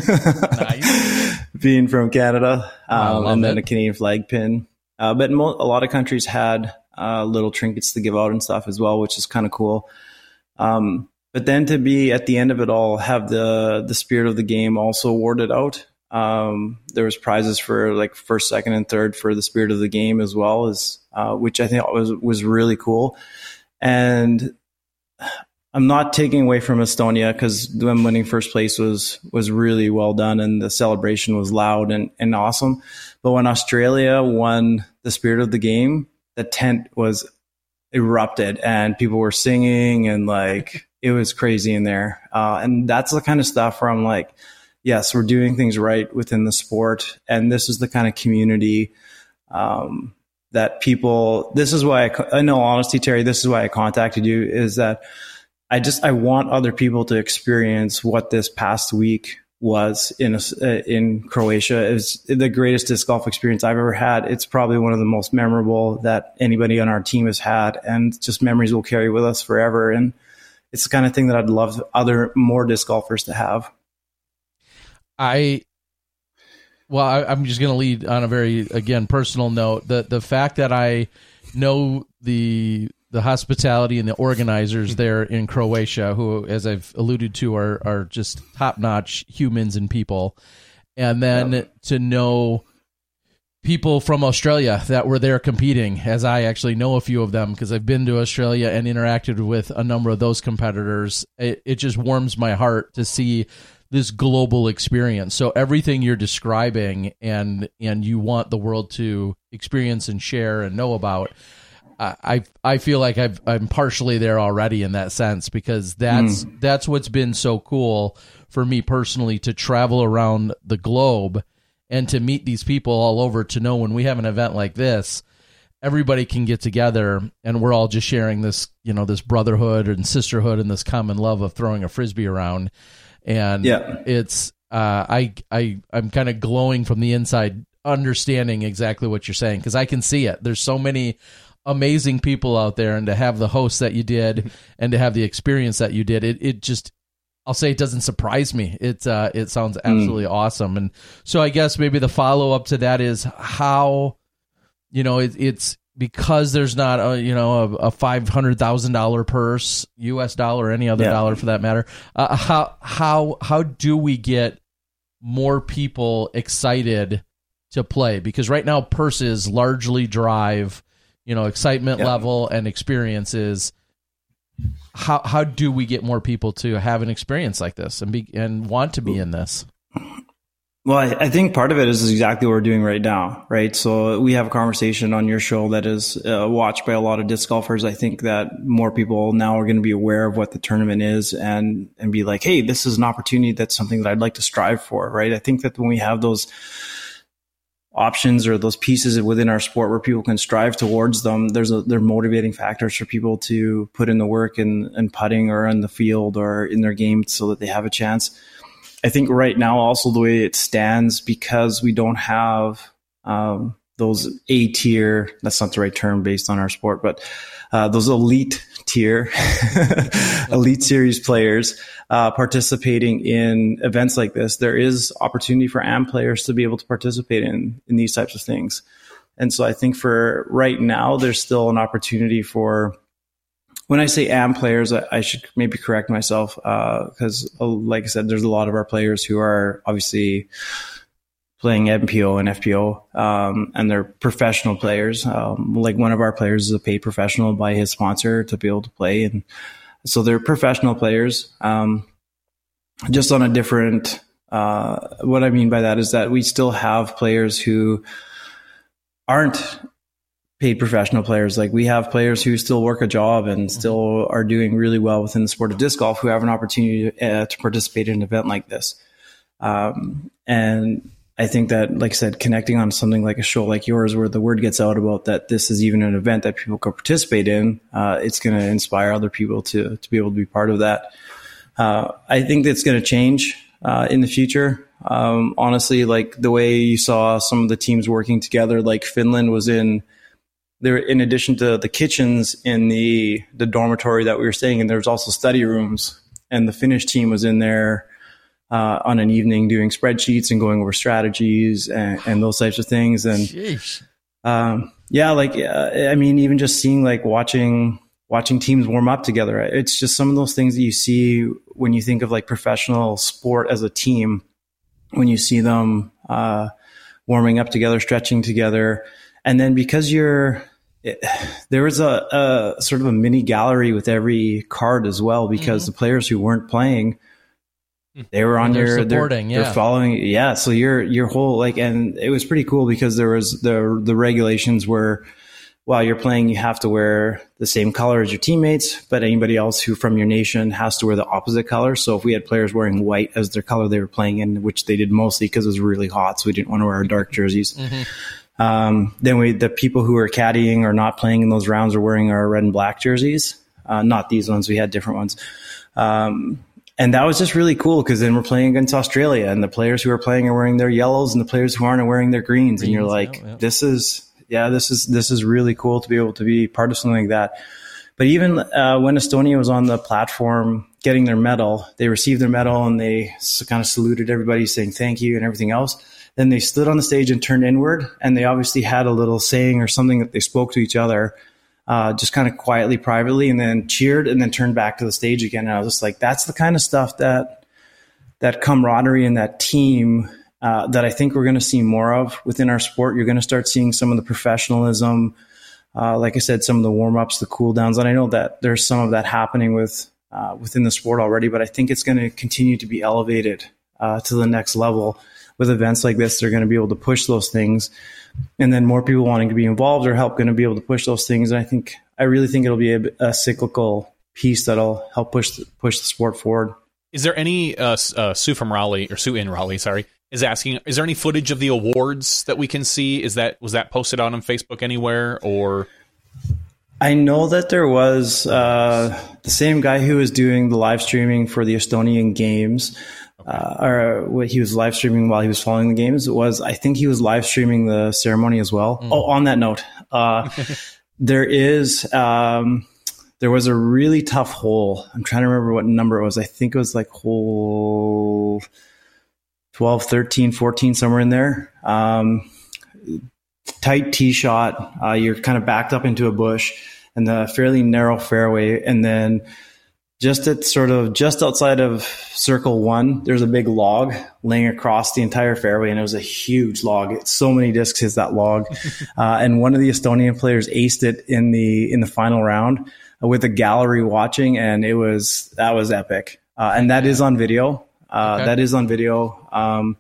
nice. Being from Canada, um, and then it. a Canadian flag pin. Uh, but mo- a lot of countries had Uh, little trinkets to give out and stuff as well, which is kind of cool. Um, but then to be at the end of it all, have the the spirit of the game also awarded out. Um, there was prizes for like first, second, and third for the spirit of the game as well, as uh, which I think was was really cool. And I'm not taking away from Estonia, because them winning first place was was really well done, and the celebration was loud and, and awesome. But when Australia won the spirit of the game, the tent was erupted and people were singing, and like, it was crazy in there. Uh, and that's the kind of stuff where I'm like, yes, we're doing things right within the sport. And this is the kind of community um, that people, this is why I, in all honesty, Terry, this is why I contacted you, is that I just, I want other people to experience what this past week was in a, in Croatia. It was the greatest disc golf experience I've ever had. It's probably one of the most memorable that anybody on our team has had, and just memories will carry with us forever. And it's the kind of thing that I'd love other more disc golfers to have. I, well, I, I'm just going to lead on a very, again, personal note. The the fact that I know the the hospitality and the organizers there in Croatia, who, as I've alluded to, are are just top-notch humans and people. And then yep. to know people from Australia that were there competing, as I actually know a few of them because I've been to Australia and interacted with a number of those competitors. It, it just warms my heart to see this global experience. So everything you're describing and and you want the world to experience and share and know about, I I feel like I've, I'm partially there already in that sense, because that's mm. that's what's been so cool for me personally, to travel around the globe and to meet these people all over, to know when we have an event like this, everybody can get together and we're all just sharing this, you know, this brotherhood and sisterhood and this common love of throwing a Frisbee around. And yeah. it's uh, I I I'm kind of glowing from the inside, understanding exactly what you're saying, because I can see it. There's so many amazing people out there, and to have the host that you did and to have the experience that you did, it it just, I'll say, it doesn't surprise me. It uh, it sounds absolutely mm. awesome. And so I guess maybe the follow up to that is how, you know, it, it's because there's not a, you know, a, a five hundred thousand dollar purse, U S dollar, or any other yeah. dollar for that matter. Uh, how how how do we get more people excited to play? Because right now purses largely drive, you know, excitement yep. level and experiences. How how do we get more people to have an experience like this and be and want to be in this? Well, I, I think part of it is exactly what we're doing right now, right? So we have a conversation on your show that is uh, watched by a lot of disc golfers. I think that more people now are going to be aware of what the tournament is and and be like, hey, this is an opportunity. That's something that I'd like to strive for, right? I think that when we have those options or those pieces within our sport where people can strive towards them, there's a, they're motivating factors for people to put in the work in, in putting or in the field or in their game so that they have a chance. I think right now also the way it stands, because we don't have um, those A tier, that's not the right term based on our sport, but uh, those elite tier, elite series players uh, participating in events like this, there is opportunity for A M players to be able to participate in, in these types of things. And so I think for right now, there's still an opportunity for when I say am players, I, I should maybe correct myself because, uh, like I said, there's a lot of our players who are obviously playing N P O and F P O, um, and they're professional players. Um, like one of our players is a paid professional by his sponsor to be able to play, and so they're professional players. Um, just on a different, uh, what I mean by that is that we still have players who aren't paid professional players. Like we have players who still work a job and still are doing really well within the sport of disc golf who have an opportunity uh, to participate in an event like this. Um, and I think that, like I said, connecting on something like a show like yours, where the word gets out about that this is even an event that people can participate in, uh, it's going to inspire other people to to be able to be part of that. Uh, I think that's going to change uh, in the future. Um, honestly, like the way you saw some of the teams working together, like Finland was in there. In addition to the kitchens in the the dormitory that we were staying in, there was also study rooms, and the Finnish team was in there Uh, on an evening doing spreadsheets and going over strategies and, and those types of things. And um, yeah, like, uh, I mean, even just seeing, like watching, watching teams warm up together, it's just some of those things that you see when you think of like professional sport as a team, when you see them uh, warming up together, stretching together. And then because you're, it, there was a, a sort of a mini gallery with every card as well, because mm-hmm. the players who weren't playing, they were on they're your, supporting, they're, yeah. they're following. Yeah. So your, your whole, like, and it was pretty cool because there was the, the regulations were, while you're playing, you have to wear the same color as your teammates, but anybody else who from your nation has to wear the opposite color. So if we had players wearing white as their color they were playing in, which they did mostly because it was really hot, so we didn't want to wear our dark jerseys. Mm-hmm. Um, then we, the people who were caddying or not playing in those rounds are wearing our red and black jerseys. Uh, not these ones. We had different ones. Um, And that was just really cool because then we're playing against Australia, and the players who are playing are wearing their yellows, and the players who aren't are wearing their greens. greens and you're like, yeah, yeah. this is, yeah, this is, this is really cool to be able to be part of something like that. But even uh, when Estonia was on the platform getting their medal, they received their medal and they kind of saluted everybody saying thank you and everything else. Then they stood on the stage and turned inward, and they obviously had a little saying or something that they spoke to each other. Uh, just kind of quietly, privately, and then cheered and then turned back to the stage again. And I was just like, that's the kind of stuff that, that camaraderie and that team uh, that I think we're going to see more of within our sport. You're going to start seeing some of the professionalism, uh, like I said, some of the warm-ups, the cool-downs. And I know that there's some of that happening with uh, within the sport already, but I think it's going to continue to be elevated uh, to the next level with events like this. They're going to be able to push those things. And then more people wanting to be involved or help going to be able to push those things. And I think, I really think it'll be a, a cyclical piece that'll help push the, push the sport forward. Is there any, uh, uh, Sue from Raleigh, or Sue in Raleigh, sorry, is asking, is there any footage of the awards that we can see? Is that, was that posted on Facebook anywhere, or? I know that there was, uh, the same guy who was doing the live streaming for the Estonian Games. Uh, or what he was live streaming while he was following the games was, I think he was live streaming the ceremony as well. Mm. Oh, on that note, uh, there is, um, there was a really tough hole. I'm trying to remember what number it was. I think it was like hole twelve, thirteen, fourteen, somewhere in there. Um, tight tee shot. Uh, you're kind of backed up into a bush and the fairly narrow fairway. And then just at sort of just outside of circle one, there's a big log laying across the entire fairway, and it was a huge log. It's so many discs hits that log, uh, and one of the Estonian players aced it in the in the final round uh, with a gallery watching, and it was that was epic. Uh, and that is on video. Uh, okay. That is on video. Um,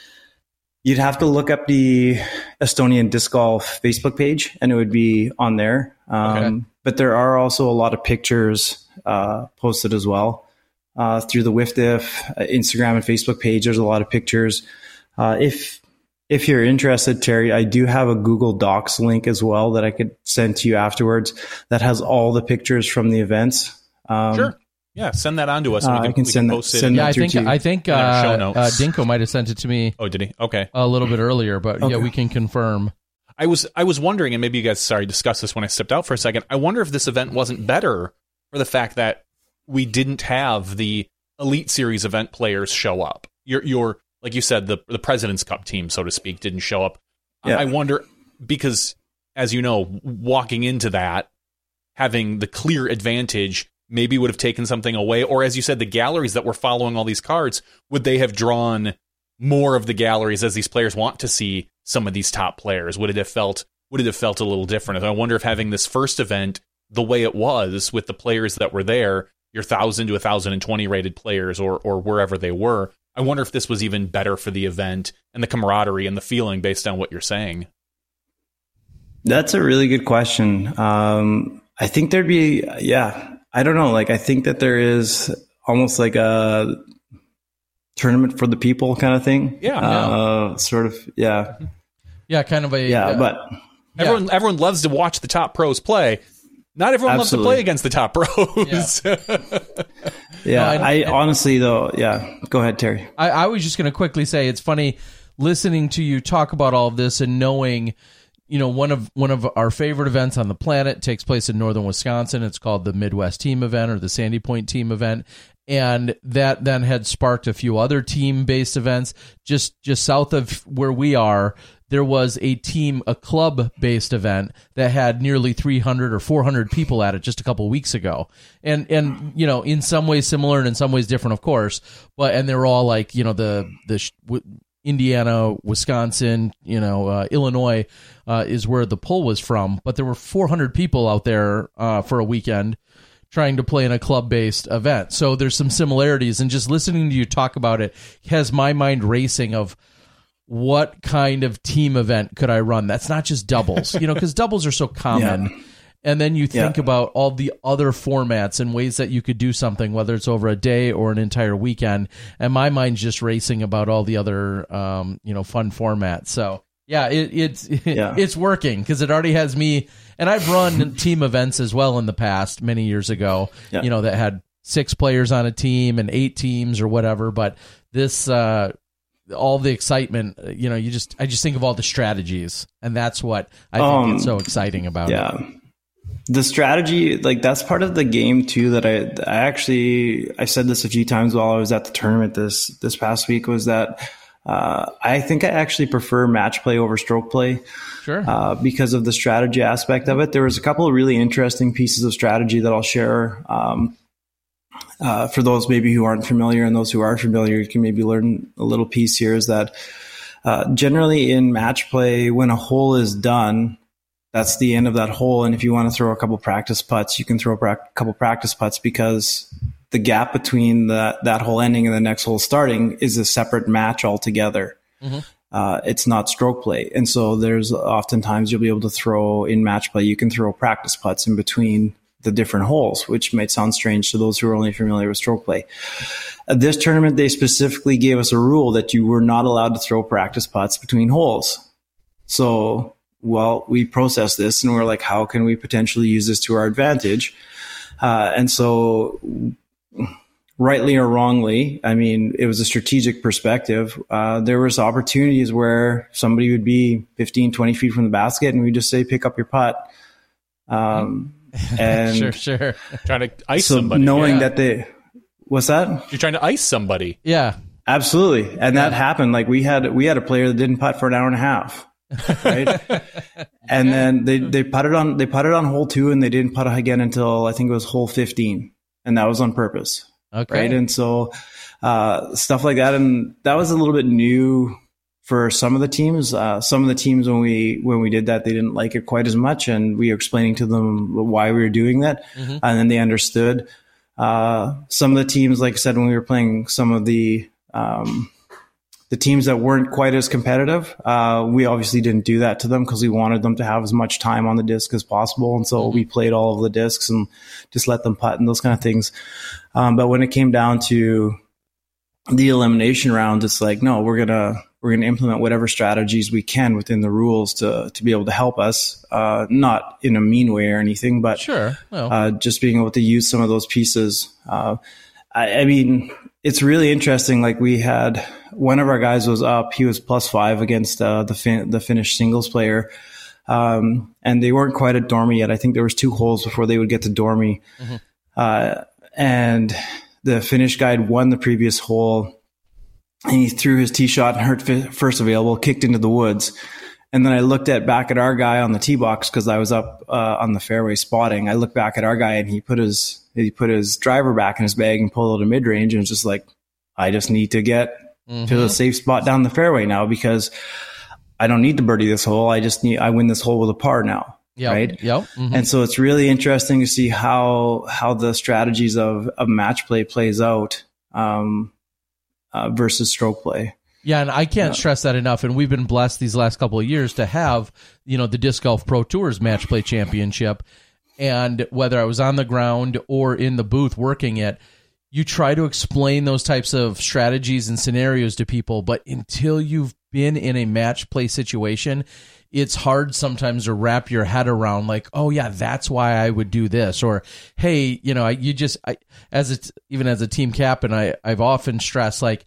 you'd have to look up the Estonian Disc Golf Facebook page, and it would be on there. Um, okay. But there are also a lot of pictures uh, posted as well uh, through the W I F D I F uh, Instagram and Facebook page. There's a lot of pictures. Uh, if if you're interested, Terry, I do have a Google Docs link as well that I could send to you afterwards that has all the pictures from the events. Um, sure. Yeah, send that on to us. Uh, we can, I can we send can that. Post Send it. Yeah, I think I think uh, show notes. uh, Dinko might have sent it to me. Oh, did he? Okay, a little bit earlier, but okay. Yeah, we can confirm. I was I was wondering, and maybe you guys, sorry, discussed this when I stepped out for a second. I wonder if this event wasn't better for the fact that we didn't have the Elite Series event players show up. Your your like you said, the the President's Cup team, so to speak, didn't show up. Yeah. I wonder because, as you know, walking into that, having the clear advantage maybe would have taken something away? Or as you said, the galleries that were following all these cards, would they have drawn more of the galleries as these players want to see some of these top players? Would it have felt would it have felt a little different? I wonder if having this first event the way it was with the players that were there, your one thousand to one thousand twenty rated players or or wherever they were, I wonder if this was even better for the event and the camaraderie and the feeling based on what you're saying. That's a really good question. Um, I think there'd be, yeah, I don't know. Like, I think that there is almost like a tournament for the people kind of thing. Yeah. Uh, yeah. Sort of. Yeah. Yeah. Kind of a, yeah, uh, but everyone, yeah. everyone loves to watch the top pros play. Not everyone Absolutely. loves to play against the top pros. Yeah. yeah. No, I, I honestly though. Yeah. Go ahead, Terry. I, I was just going to quickly say, it's funny listening to you talk about all of this and knowing, you know, one of one of our favorite events on the planet takes place in northern Wisconsin. It's called the Midwest Team Event or the Sandy Point Team Event. And that then had sparked a few other team-based events. Just just south of where we are, there was a team, a club-based event that had nearly three hundred or four hundred people at it just a couple of weeks ago. And, and you know, in some ways similar and in some ways different, of course. But and they were all like, you know, the the Indiana, Wisconsin, you know, uh, Illinois uh, is where the poll was from. But there were four hundred people out there uh, for a weekend trying to play in a club-based event. So there's some similarities. And just listening to you talk about it has my mind racing of what kind of team event could I run? That's not just doubles, you know, because doubles are so common. Yeah. And then you think yeah. about all the other formats and ways that you could do something, whether it's over a day or an entire weekend. And my mind's just racing about all the other, um, you know, fun formats. So yeah, it, it's yeah. it's working because it already has me. And I've run team events as well in the past, many years ago. Yeah. You know, that had six players on a team and eight teams or whatever. But this, uh, all the excitement, you know, you just I just think of all the strategies, and that's what I think um, is so exciting about yeah. it. Yeah. The strategy, like that's part of the game too. That I, I actually, I said this a few times while I was at the tournament this this past week. Was that uh, I think I actually prefer match play over stroke play, sure, uh, because of the strategy aspect of it. There was a couple of really interesting pieces of strategy that I'll share. Um, uh, for those maybe who aren't familiar, and those who are familiar, you can maybe learn a little piece here. Is that uh, generally in match play, when a hole is done, that's the end of that hole. And if you want to throw a couple practice putts, you can throw a pra- couple practice putts because the gap between the, that hole ending and the next hole starting is a separate match altogether. Mm-hmm. Uh, it's not stroke play. And so there's oftentimes you'll be able to throw in match play. You can throw practice putts in between the different holes, which might sound strange to those who are only familiar with stroke play. At this tournament, they specifically gave us a rule that you were not allowed to throw practice putts between holes. So, well, we processed this and we're like, how can we potentially use this to our advantage? Uh, and so rightly or wrongly, I mean, it was a strategic perspective. Uh, there was opportunities where somebody would be fifteen, twenty feet from the basket and we just say, pick up your putt. Um, and sure, sure. Trying to ice so somebody. Knowing yeah. that they, what's that? You're trying to ice somebody. Yeah, absolutely. And yeah. that happened. Like we had, we had a player that didn't putt for an hour and a half. Right. And yeah. then they, they putted on, they putted on hole two and they didn't putt again until I think it was hole fifteen. And that was on purpose. Okay. Right. And so, uh, stuff like that. And that was a little bit new for some of the teams. Uh, some of the teams, when we, when we did that, they didn't like it quite as much. And we were explaining to them why we were doing that. Mm-hmm. And then they understood. Uh, some of the teams, like I said, when we were playing some of the, um, the teams that weren't quite as competitive, uh, we obviously didn't do that to them because we wanted them to have as much time on the disc as possible. And so mm-hmm. we played all of the discs and just let them putt and those kind of things. Um, but when it came down to the elimination round, it's like, no, we're going to, we're going to implement whatever strategies we can within the rules to, to be able to help us, uh, not in a mean way or anything, but sure. Well. uh, just being able to use some of those pieces. Uh, I, I mean, it's really interesting. Like we had one of our guys was up. He was plus five against uh, the fin- the Finnish singles player, um, and they weren't quite at Dormy yet. I think there was two holes before they would get to Dormy, mm-hmm. uh, and the Finnish guy had won the previous hole, and he threw his tee shot and hurt f- first available, kicked into the woods, And then I looked at back at our guy on the tee box because I was up uh, on the fairway spotting. I looked back at our guy and he put his he put his driver back in his bag and pulled out a mid range, and it's just like, I just need to get mm-hmm. to a safe spot down the fairway now because I don't need to birdie this hole. I just need I win this hole with a par now. Yep. Right. Yep. Mm-hmm. And so it's really interesting to see how how the strategies of, of match play plays out um, uh, versus stroke play. Yeah, and I can't yeah. stress that enough. And we've been blessed these last couple of years to have, you know, the Disc Golf Pro Tours Match Play Championship. And whether I was on the ground or in the booth working it, you try to explain those types of strategies and scenarios to people. But until you've been in a match play situation, it's hard sometimes to wrap your head around like, oh yeah, that's why I would do this. Or, hey, you know, I, you just, I, as a, even as a team captain, I, I've often stressed like,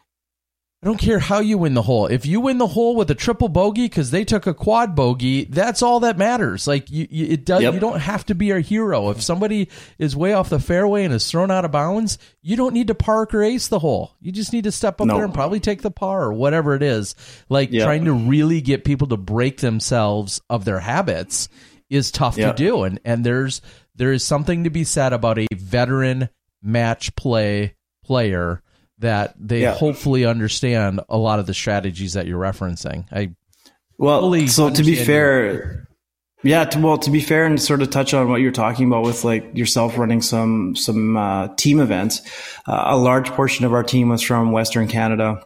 I don't care how you win the hole. If you win the hole with a triple bogey because they took a quad bogey, that's all that matters. Like you, you it does. Yep. You don't have to be a hero. If somebody is way off the fairway and is thrown out of bounds, you don't need to park or ace the hole. You just need to step up no. there and probably take the par or whatever it is. Like yep. trying to really get people to break themselves of their habits is tough yep. to do. And and there's there is something to be said about a veteran match play player that they yeah. hopefully understand a lot of the strategies that you're referencing. I well, so to be fair, you. yeah, to, well, to be fair and sort of touch on what you're talking about with like yourself running some, some, uh, team events, uh, a large portion of our team was from Western Canada,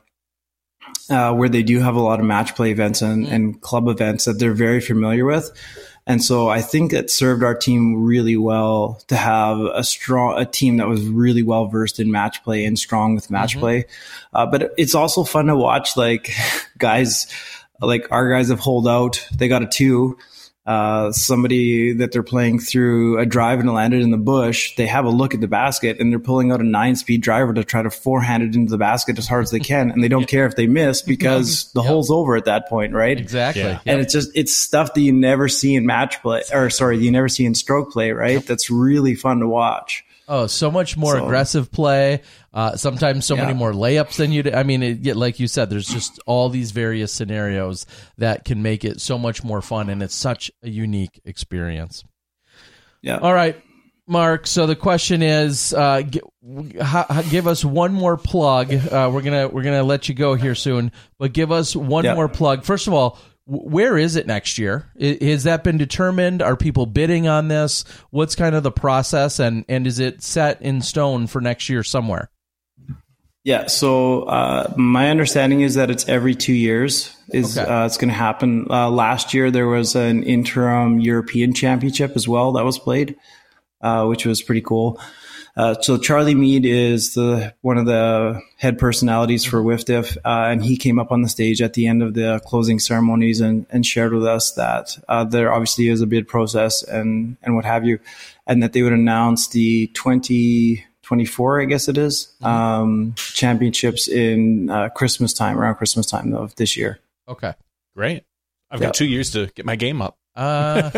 uh, where they do have a lot of match play events and, mm. and club events that they're very familiar with. And so I think it served our team really well to have a strong, a team that was really well versed in match play and strong with match mm-hmm. play. Uh, but it's also fun to watch like guys, like our guys have holed out. They got a two, uh, somebody that they're playing through a drive and landed in the bush. They have a look at the basket and they're pulling out a nine speed driver to try to forehand it into the basket as hard as they can. And they don't care if they miss because the yep. hole's over at that point. Right. Exactly. Yeah. And yep. it's just, it's stuff that you never see in match play or sorry, you never see in stroke play. Right. Yep. That's really fun to watch. Oh, so much more so, aggressive play. Uh, sometimes so yeah. many more layups than you. I mean, it, like you said, there's just all these various scenarios that can make it so much more fun, and it's such a unique experience. Yeah. All right, Mark. So the question is, uh, g- h- give us one more plug. Uh, we're gonna we're gonna let you go here soon, but give us one yeah. more plug. First of all, where is it next year? Has that been determined? Are people bidding on this? What's kind of the process, and, and is it set in stone for next year somewhere? Yeah, so uh, my understanding is that it's every two years is okay. uh, it's going to happen. Uh, last year there was an interim European Championship as well that was played, uh, which was pretty cool. Uh, so Charlie Mead is the one of the head personalities for W I F D F, uh, and he came up on the stage at the end of the closing ceremonies and, and shared with us that uh, there obviously is a bid process and, and what have you, and that they would announce the twenty twenty-four, I guess it is, um, championships in uh, Christmas time, around Christmas time of this year. Okay, great. I've yep. got two years to get my game up. Uh,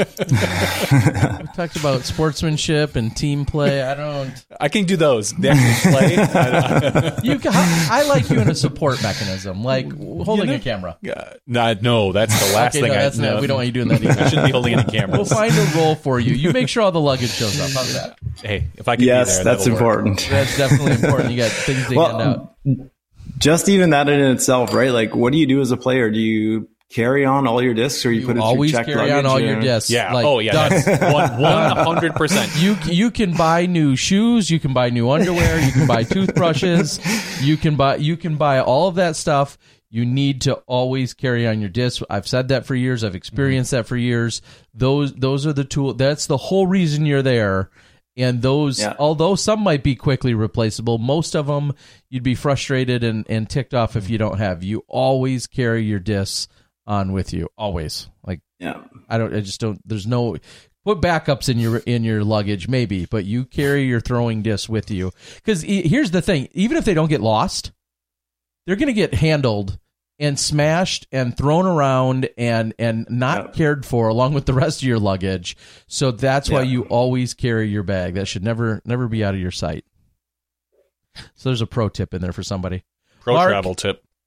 we talked about sportsmanship and team play. I don't. I can do those. The actual play. I, you, I, I like you in a support mechanism, like holding you know, a camera. Uh, nah, no, that's the last okay, thing. No, I that's no, not, we don't want you doing that either. I shouldn't be holding any cameras. We'll find a role for you. You make sure all the luggage shows up. How's that? Hey, if I can yes, be there, that's important. Work. That's definitely important. You got things to well, hand out. Just even that in itself, right? Like, what do you do as a player? Do you carry on all your discs, or you, you put it always through check carry on all or... your discs? Yeah. Like, oh yeah. That's one one hundred percent. You you can buy new shoes. You can buy new underwear. You can buy toothbrushes. You can buy you can buy all of that stuff. You need to always carry on your discs. I've said that for years. I've experienced mm-hmm. that for years. Those those are the tools. That's the whole reason you're there. And those, yeah. although some might be quickly replaceable, most of them you'd be frustrated and, and ticked off if you don't have. You always carry your discs on with you, always. Like, yeah, I don't, I just don't. There's no put backups in your in your luggage, maybe, but you carry your throwing discs with you. Because e- here's the thing: even if they don't get lost, they're going to get handled and smashed and thrown around and and not yeah. cared for along with the rest of your luggage. So that's yeah. why you always carry your bag. That should never never be out of your sight. So there's a pro tip in there for somebody. Pro Mark, travel tip.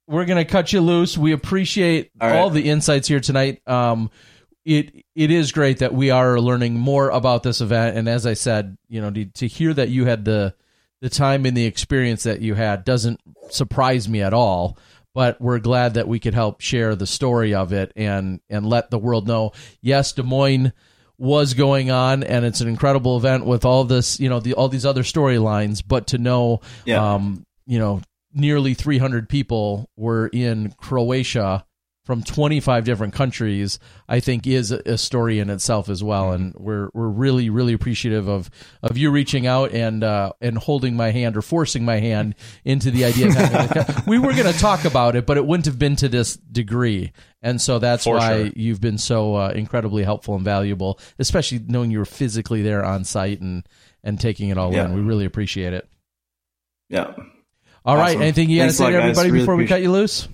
we're going to cut you loose. We appreciate all, all right. all the insights here tonight. Um, it it is great that we are learning more about this event, and as I said, you know, to, to hear that you had the the time and the experience that you had doesn't surprise me at all. But we're glad that we could help share the story of it and and let the world know. Yes, Des Moines was going on, and it's an incredible event with all this, you know, the all these other storylines. But to know, Yeah. um, you know, nearly three hundred people were in Croatia from twenty-five different countries, I think is a, a story in itself as well. And we're we're really really appreciative of of you reaching out and uh, and holding my hand or forcing my hand into the idea of having. A, we were going to talk about it, but it wouldn't have been to this degree. And so that's For why sure. you've been so uh, incredibly helpful and valuable, especially knowing you were physically there on site and and taking it all Yeah. in. We really appreciate it. Yeah. All right, Awesome. anything you got to Thanks a say lot, to guys. everybody Really before we appreciate- cut you loose?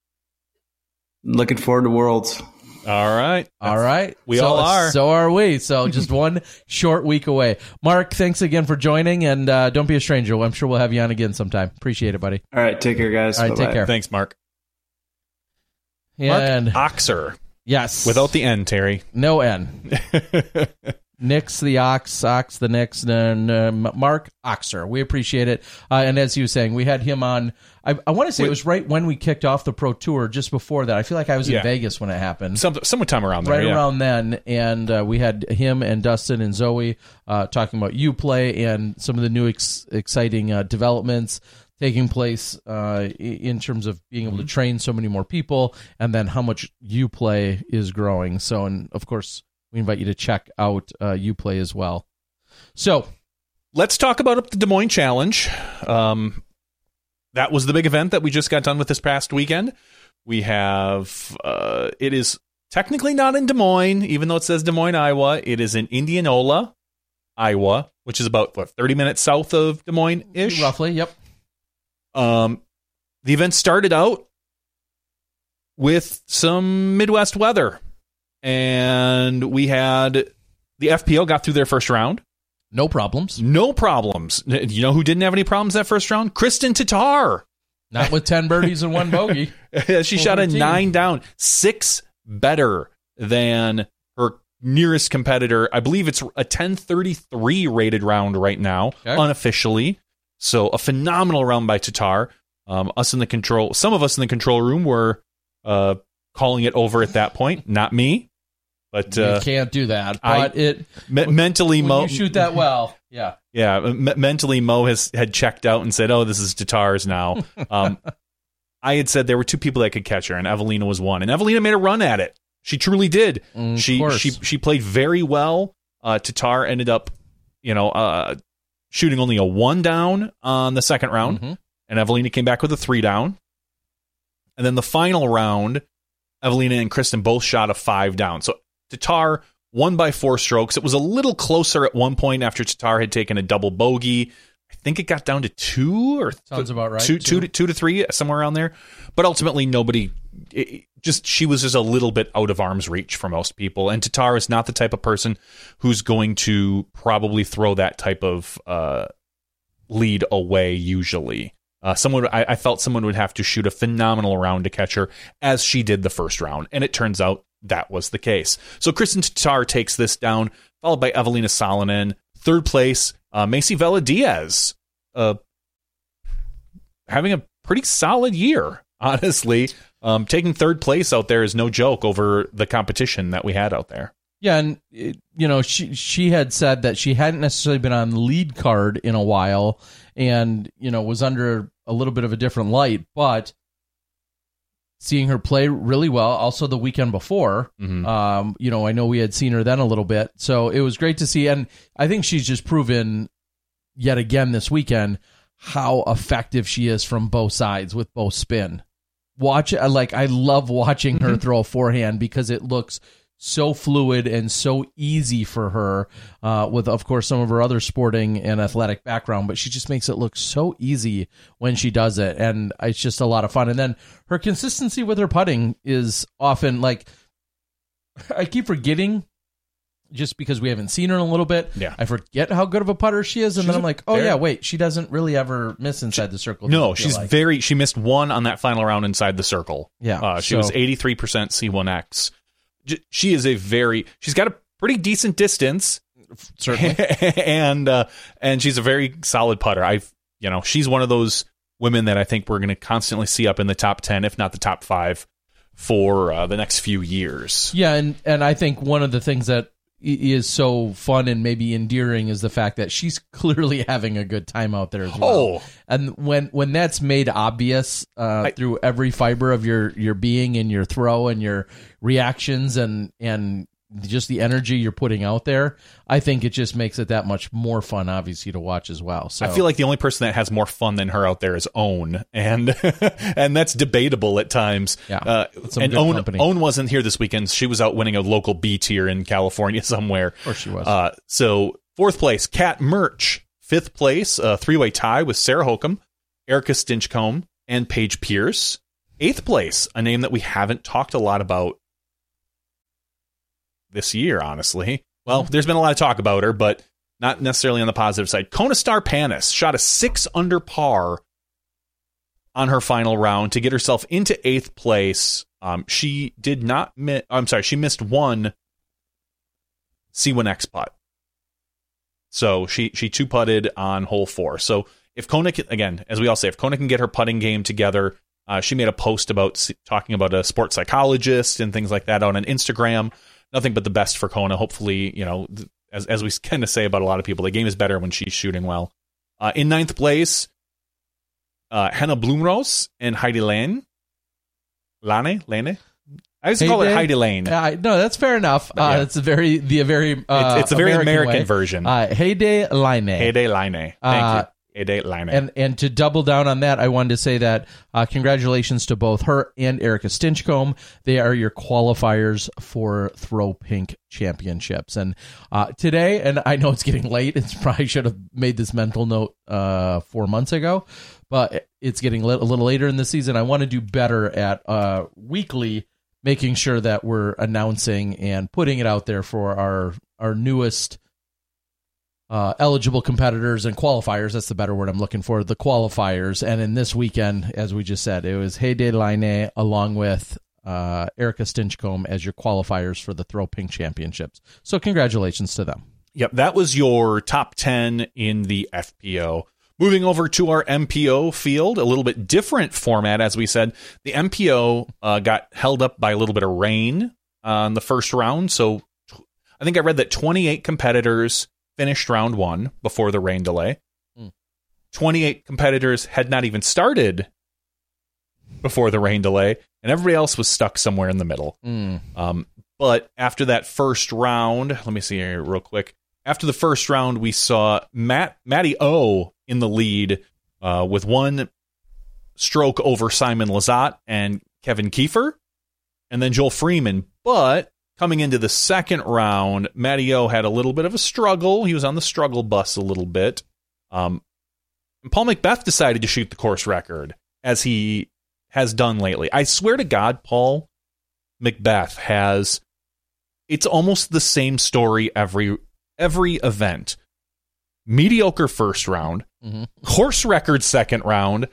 Looking forward to Worlds. All right. All right. We so, all are. So are we. So just one short week away. Mark, thanks again for joining, and uh, don't be a stranger. I'm sure we'll have you on again sometime. Appreciate it, buddy. All right. Take care, guys. All right, take Bye-bye. care. Thanks, Mark. Mark And Oxer. yes. Without the N, Terry. no N. Nix the Ox, Ox the Nix, and uh, Mark Oxer. We appreciate it. Uh, and as he was saying, we had him on, I, I want to say Wait. it was right when we kicked off the Pro Tour, just before that. I feel like I was Yeah. in Vegas when it happened. Some, sometime around there. Right yeah. around then, and uh, we had him and Dustin and Zoe uh, talking about Uplay and some of the new ex- exciting uh, developments taking place uh, i- in terms of being able to train so many more people, and then how much Uplay is growing. So, and of course, we invite you to check out uh, Uplay as well. So, Let's talk about the Des Moines Challenge. Um, that was the big event that we just got done with this past weekend. We have, uh, it is technically not in Des Moines, even though it says Des Moines, Iowa. It is in Indianola, Iowa, which is about, what, thirty minutes south of Des Moines-ish? roughly, yep. Um, the event started out with some Midwest weather, and we had the F P O got through their first round. No problems. No problems. You know who didn't have any problems that first round? Kristen Tatar. Not with ten birdies and one bogey. She shot a Over team. nine down, six better than her nearest competitor. I believe it's a ten thirty-three rated round right now, Okay. unofficially. So a phenomenal round by Tatar. Um, us in the control, some of us in the control room were uh, calling it over at that point. Not me, but you uh, can't do that. I- But it me- mentally, when Mo you shoot that well, yeah. Yeah, m- mentally, Mo has had checked out and said, "Oh, this is Tatar's now." Um, I had said there were two people that could catch her, and Evelina was one. And Evelina made a run at it. She truly did. Mm, of she course. she she played very well. Uh, Tatar ended up, you know, uh, shooting only a one down on the second round, Mhm. and Evelina came back with a three down. And then the final round, Evelina and Kristen both shot a five down. So Tatar won by four strokes. It was a little closer at one point after Tatar had taken a double bogey. I think it got down to two or Sounds about right. two, two, Two. to, two to three, somewhere around there. But ultimately, nobody. It, it just she was just a little bit out of arm's reach for most people. And Tatar is not the type of person who's going to probably throw that type of uh, lead away. Usually, uh, someone I, I felt someone would have to shoot a phenomenal round to catch her, as she did the first round, and it turns out that was the case. So Kristen Tatar takes this down, followed by Evelina Salonen. Third place, uh, Macy Vela Diaz, uh, having a pretty solid year, honestly. Um, taking third place out there is no joke over the competition that we had out there. Yeah, and it, you know, she she had said that she hadn't necessarily been on the lead card in a while, and you know was under a little bit of a different light, but seeing her play really well. Also, the weekend before, Mhm. um, you know, I know we had seen her then a little bit, so it was great to see, and I think she's just proven yet again this weekend how effective she is from both sides with both spin. Watch, like I love watching her throw a forehand because it looks so fluid and so easy for her uh, with, of course, some of her other sporting and athletic background, but she just makes it look so easy when she does it. And it's just a lot of fun. And then her consistency with her putting is often like, I keep forgetting just because we haven't seen her in a little bit. Yeah. I forget how good of a putter she is, and She's then I'm a like, oh very- yeah, wait, she doesn't really ever miss inside the circle. No, doesn't feel she's like. very. She missed one on that final round inside the circle. Yeah, uh, she so- was eighty-three percent C one X. J- She is a very. She's got a pretty decent distance, certainly, and uh, and she's a very solid putter. I've you know she's one of those women that I think we're going to constantly see up in the top ten, if not the top five, for uh, the next few years. Yeah, and and I think one of the things that is so fun and maybe endearing is the fact that she's clearly having a good time out there as well. Oh. And when when that's made obvious uh, I, through every fiber of your your being and your throw and your reactions and and just the energy you're putting out there, I think it just makes it that much more fun, obviously, to watch as well. So I feel like the only person that has more fun than her out there is Own, and and that's debatable at times. Yeah, uh, some and good Own, company. Own wasn't here this weekend. She was out winning a local B tier in California somewhere. Of course she was. Uh, so fourth place, Kat Murch. Fifth place, a three-way tie with Sarah Holcomb, Erica Stinchcomb, and Paige Pierce. Eighth place, a name that we haven't talked a lot about this year, honestly. Well, there's been a lot of talk about her, but not necessarily on the positive side. Kona Star Panis shot a six under par on her final round to get herself into eighth place. Um, she did not miss. I'm sorry, she missed one C one X putt. So she she two putted on hole four. So if Kona can, again, as we all say, if Kona can get her putting game together, uh, she made a post about talking about a sports psychologist and things like that on an Instagram. Nothing but the best for Kona. Hopefully, you know, as as we kind of say about a lot of people, the game is better when she's shooting well. Uh, in ninth place, uh, Hannah Blumrose and Heidi Lane. Lane? Lane? I used to call her Heidi Lane. Uh, no, that's fair enough. Uh, Yeah. It's a very the very uh, it's, it's a very American, American, way. version. Uh, Heyday Line. Heyday Line. Thank Uh, you. Heyday Line. And and to double down on that, I wanted to say that uh, congratulations to both her and Erica Stinchcomb. They are your qualifiers for Throw Pink Championships. And uh, today, and I know it's getting late, it's probably should have made this mental note uh, four months ago, but it's getting a little later in the season. I want to do better at uh, weekly making sure that we're announcing and putting it out there for our our newest Uh, eligible competitors and qualifiers. That's the better word I'm looking for. The qualifiers. And in this weekend, as we just said, it was Heyday Line along with uh, Erica Stinchcomb as your qualifiers for the Throw Pink Championships. So congratulations to them. Yep, that was your top ten in the F P O. Moving over to our M P O field, a little bit different format, as we said. The M P O uh, got held up by a little bit of rain on the first round. So I think I read that twenty-eight competitors finished round one before the rain delay. Mm. twenty-eight competitors had not even started before the rain delay, and everybody else was stuck somewhere in the middle. Mm. Um, but after that first round, let me see here real quick. After the first round, we saw Matt Matty O in the lead uh, with one stroke over Simon Lizotte and Kevin Kiefer, and then Joel Freeman. But coming into the second round, Matty O had a little bit of a struggle. He was on the struggle bus a little bit. Um, and Paul McBeth decided to shoot the course record, as he has done lately. I swear to God, Paul McBeth has... It's almost the same story every every event. Mediocre first round, Mm-hmm. course record second round,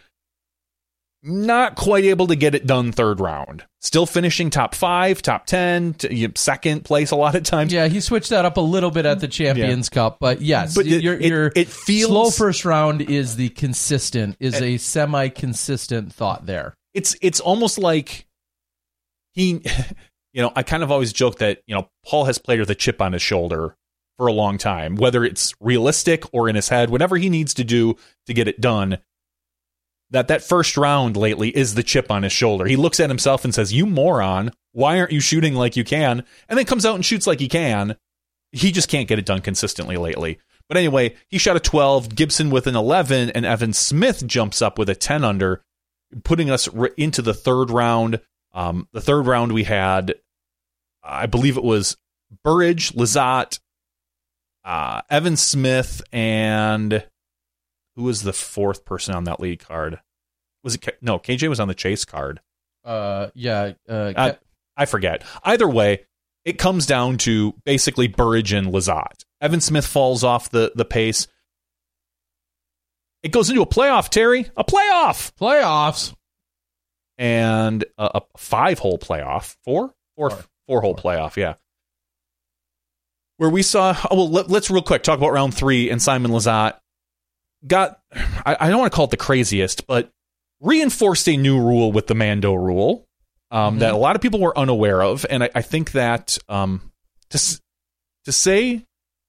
not quite able to get it done third round. Still finishing top five, top ten, to, you know, second place a lot of times. Yeah, he switched that up a little bit at the Champions yeah. Cup, but yes, but it, your, it, your it feels, slow first round is the consistent, is a semi-consistent thought there. It's it's almost like he, you know, I kind of always joke that, you know, Paul has played with a chip on his shoulder for a long time, whether it's realistic or in his head, whatever he needs to do to get it done. That that first round lately is the chip on his shoulder. He looks at himself and says, "You moron, why aren't you shooting like you can?" And then comes out and shoots like he can. He just can't get it done consistently lately. But anyway, he shot a twelve, Gibson with an eleven, and Evan Smith jumps up with a ten under, putting us into the third round. Um, the third round we had, I believe it was Burridge, Lizotte, uh, Evan Smith, and... who was the fourth person on that lead card? Was it K- no? K J was on the chase card. Uh, yeah. Uh, uh, I forget. Either way, it comes down to basically Burridge and Lizotte. Evan Smith falls off the, the pace. It goes into a playoff, Terry. A playoff. Playoffs. And a, a five-hole playoff. Four? Four, four. Four-hole playoff, yeah. Where we saw... Oh, well, let, let's real quick talk about round three, and Simon Lizotte got... I, I don't want to call it the craziest, but reinforced a new rule with the Mando rule um, mm-hmm. that a lot of people were unaware of. And I, I think that um, to, to say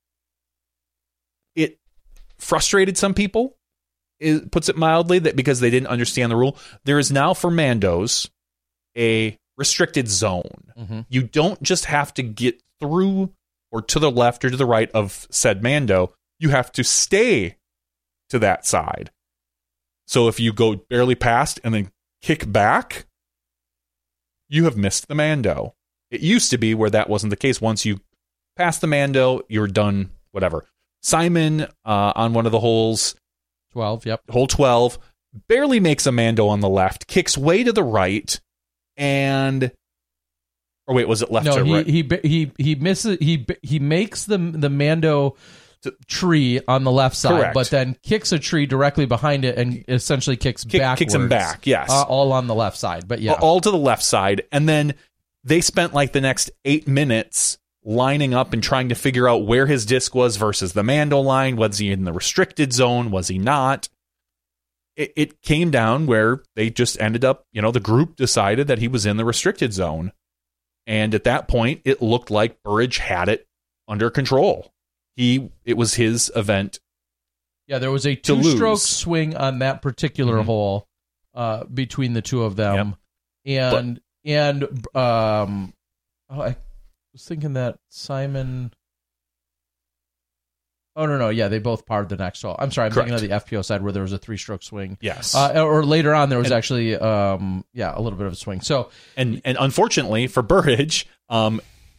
it frustrated some people, it puts it mildly, that because they didn't understand the rule. There is now for Mandos a restricted zone. Mm-hmm. You don't just have to get through or to the left or to the right of said Mando. You have to stay to that side. So if you go barely past and then kick back, you have missed the Mando. It used to be where that wasn't the case. Once you pass the Mando, you're done, whatever. Simon uh, on one of the holes, twelve, yep. Hole twelve, barely makes a Mando on the left, kicks way to the right, and... Or wait, was it left no, or he, right? he he he misses he he makes the the Mando tree on the left side, Correct. But then kicks a tree directly behind it and essentially kicks Kick, backwards. Kicks him back, yes. Uh, all on the left side, but yeah. All to the left side. And then they spent like the next eight minutes lining up and trying to figure out where his disc was versus the Mando line. Was he in the restricted zone? Was he not? It, it came down where they just ended up, you know, the group decided that he was in the restricted zone. And at that point, it looked like Burridge had it under control. He, it was his event. Yeah, there was a two-stroke swing on that particular mm-hmm. hole uh, between the two of them, yep. and but, and um, oh, I was thinking that Simon. Oh no, no, yeah, they both parred the next hole. I'm sorry, I'm Correct. thinking of the F P O side where there was a three-stroke swing. Yes, uh, or later on there was and, actually, um, yeah, a little bit of a swing. So, and and unfortunately for Burridge, um,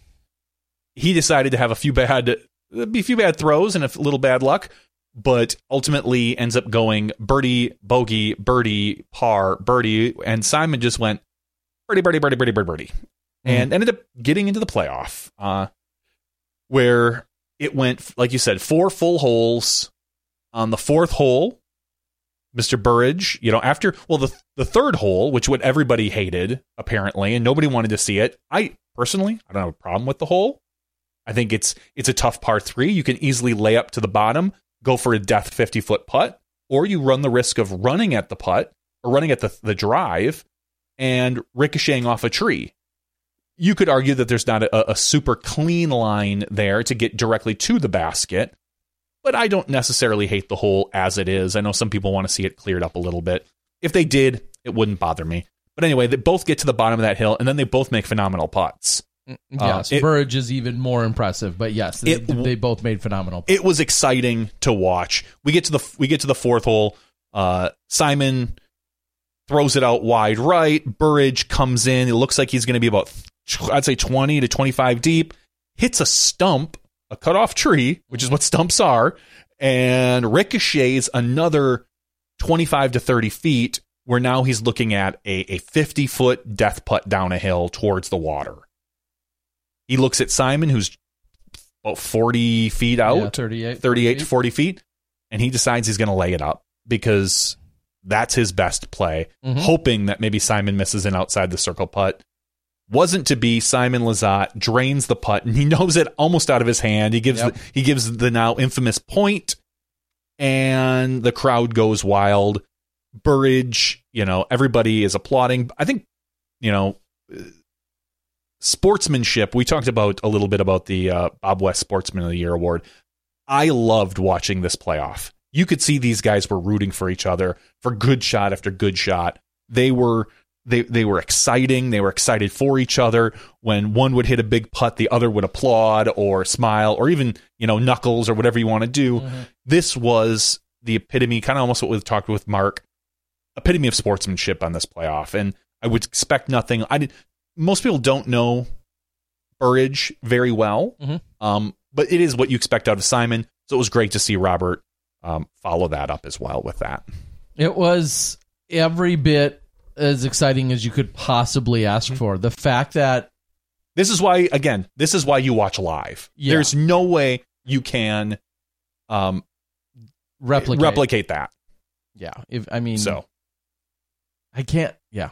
he decided to have a few bad. Be a few bad throws and a little bad luck, but ultimately ends up going birdie, bogey, birdie, par, birdie, and Simon just went birdie, birdie, birdie, birdie, birdie, birdie, mm-hmm. and ended up getting into the playoff, uh, where it went, like you said, four full holes. On the fourth hole, Mister Burridge, you know, after, well, the the third hole, which what everybody hated, apparently, and nobody wanted to see it. I, personally, I don't have a problem with the hole. I think it's it's a tough par three. You can easily lay up to the bottom, go for a death fifty-foot putt, or you run the risk of running at the putt, or running at the, the drive, and ricocheting off a tree. You could argue that there's not a, a super clean line there to get directly to the basket, but I don't necessarily hate the hole as it is. I know some people want to see it cleared up a little bit. If they did, it wouldn't bother me. But anyway, they both get to the bottom of that hill, and then they both make phenomenal putts. Yes, uh, it, Burridge is even more impressive, but yes, they, it, they both made phenomenal putts. It was exciting to watch. We get to the we get to the fourth hole. Uh, Simon throws it out wide right. Burridge comes in. It looks like he's going to be about, I'd say, twenty to twenty-five deep. Hits a stump, a cut-off tree, which is what stumps are, and ricochets another twenty-five to thirty feet, where now he's looking at a fifty-foot death putt down a hill towards the water. He looks at Simon, who's about forty feet out, yeah, thirty-eight, thirty-eight to forty feet, and he decides he's going to lay it up because that's his best play, mm-hmm. hoping that maybe Simon misses an outside the circle putt. Wasn't to be. Simon Lizotte drains the putt, and he knows it almost out of his hand. He gives yep. the, he gives the now infamous point, and the crowd goes wild. Burridge, you know, everybody is applauding. I think, you know, sportsmanship. We talked about a little bit about the uh, Bob West Sportsman of the Year award. I loved watching this playoff. You could see these guys were rooting for each other for good shot after good shot. They were they they were exciting. They were excited for each other. When one would hit a big putt, the other would applaud or smile or even, you know, knuckles or whatever you want to do. Mm-hmm. This was the epitome, kind of almost what we've talked with Mark, epitome of sportsmanship on this playoff. And I would expect nothing. I did. Most people don't know Burridge very well, mm-hmm. um, but it is what you expect out of Simon. So it was great to see Robert um, follow that up as well with that. It was every bit as exciting as you could possibly ask mm-hmm. for. The fact that This is why, again, this is why you watch live. Yeah. There's no way you can um, replicate replicate that. Yeah, if I mean, so I can't. Yeah,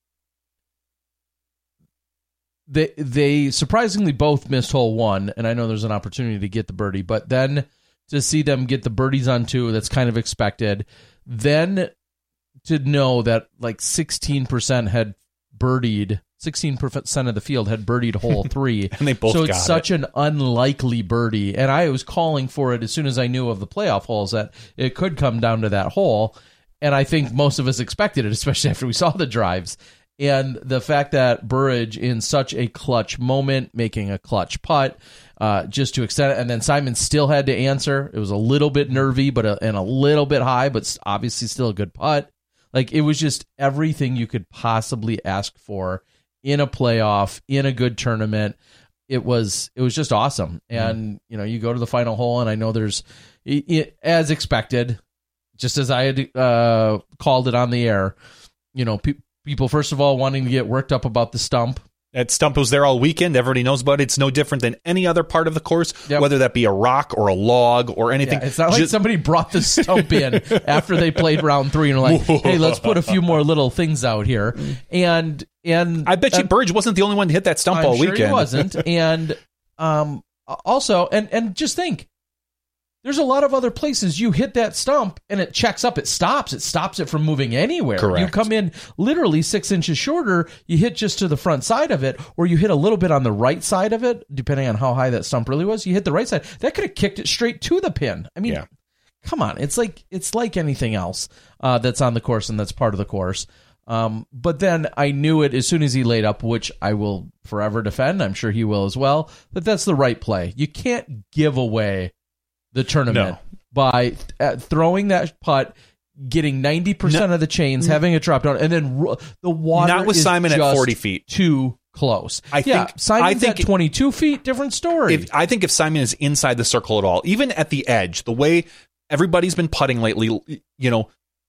they they surprisingly both missed hole one, and I know there's an opportunity to get the birdie, but then to see them get the birdies on two, that's kind of expected. Then to know that like sixteen percent had birdied. sixteen percent of the field had birdied hole three. And they both so it's got such it. an unlikely birdie. And I was calling for it as soon as I knew of the playoff holes that it could come down to that hole. And I think most of us expected it, especially after we saw the drives. And the fact that Burridge, in such a clutch moment, making a clutch putt, uh, just to extend it, and then Simon still had to answer. It was a little bit nervy, but a, and a little bit high, but obviously still a good putt. Like, it was just everything you could possibly ask for in a playoff, in a good tournament. It was it was just awesome. And, you know, you go to the final hole, and I know there's, it, it, as expected, just as I had uh, called it on the air, you know, pe- people, first of all, wanting to get worked up about the stump. That stump was there all weekend. Everybody knows about it. It's no different than any other part of the course, Yep. whether that be a rock or a log or anything. Yeah, it's not like Just- somebody brought the stump in after they played round three and were like, hey, let's put a few more little things out here. And and I bet you and Burridge wasn't the only one to hit that stump I'm all sure weekend. he wasn't. And um, also, and and just think, there's a lot of other places you hit that stump and it checks up, it stops, it stops it from moving anywhere. Correct. You come in literally six inches shorter, you hit just to the front side of it, or you hit a little bit on the right side of it, depending on how high that stump really was. You hit the right side. That could have kicked it straight to the pin. I mean, Yeah. come on. It's like it's like anything else uh, that's on the course and that's part of the course. Um, but then I knew it as soon as he laid up, which I will forever defend. I'm sure he will as well, that that's the right play. You can't give away the tournament No. by uh, throwing that putt, getting ninety percent No. of the chains, having it drop down, and then ru- the water Not with is Simon at just forty feet. too close. I yeah, think- Simon's I think- at twenty-two feet, different story. If, I think if Simon is inside the circle at all, even at the edge, the way everybody's been putting lately, you know,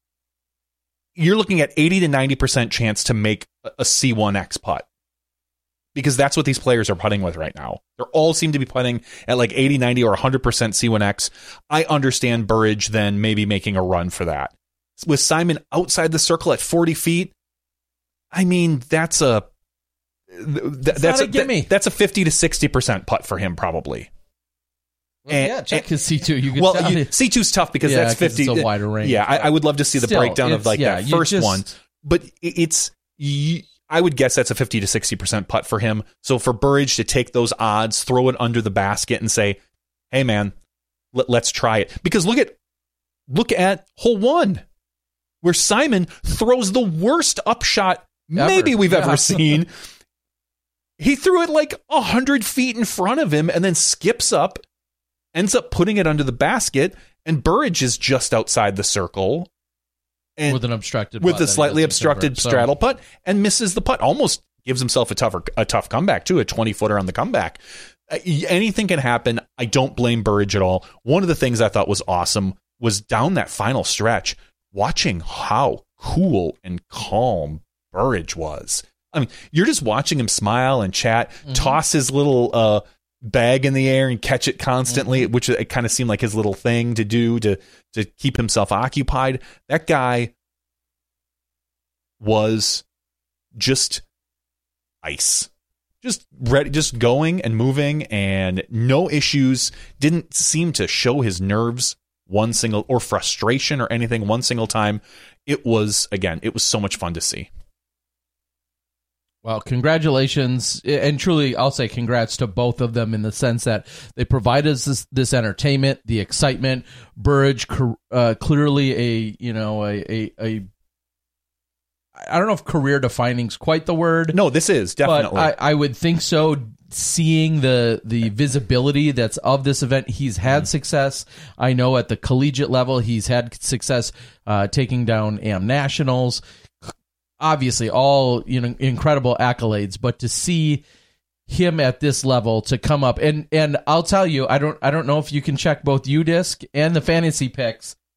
you're looking at eighty to ninety percent chance to make a C one X putt. Because that's what these players are putting with right now. They all seem to be putting at like eighty, ninety, or one hundred percent C one X. I understand Burridge then maybe making a run for that. With Simon outside the circle at forty feet, I mean, that's a th- that's not a a, gimme. that- that's a fifty to sixty percent putt for him probably. Well, and- yeah, check and- his C two. You can Well, tell you, it. C two's tough because Yeah, that's 'cause fifty. it's a wider range. Yeah, I, I would love to see the Still, breakdown of it's- like yeah, that you first just- one. But it- it's, you, I would guess that's a fifty to sixty percent putt for him. So for Burridge to take those odds, throw it under the basket and say, hey man, let, let's try it. Because look at, look at hole one where Simon throws the worst upshot Ever. maybe we've Yeah. ever seen. He threw it like a hundred feet in front of him and then skips up, ends up putting it under the basket, and Burridge is just outside the circle. And with an obstructed with putt a that he slightly doesn't obstructed convert. So- straddle putt and misses the putt. Almost gives himself a tougher, a tough comeback too, a twenty footer on the comeback. Uh, anything can happen. I don't blame Burridge at all. One of the things I thought was awesome was down that final stretch, watching how cool and calm Burridge was. I mean, you're just watching him smile and chat, Mm-hmm. toss his little uh, bag in the air and catch it constantly, Mm-hmm. which it kind of seemed like his little thing to do to to keep himself occupied. That guy was just ice, just ready, just going and moving, and no issues. Didn't seem to show his nerves one single or frustration or anything one single time. It was, again, it was so much fun to see. Well, congratulations, and truly, I'll say congrats to both of them in the sense that they provide us this, this entertainment, the excitement. Burridge, uh, clearly a you know a, a a I don't know if career defining is quite the word. No, this is definitely. But I, I would think so. Seeing the the visibility that's of this event, he's had mm-hmm. success. I know at the collegiate level, he's had success uh, taking down A M Nationals. Obviously, all you know, incredible accolades. But to see him at this level to come up, and and I'll tell you, I don't I don't know if you can check both U D I S C and the fantasy picks.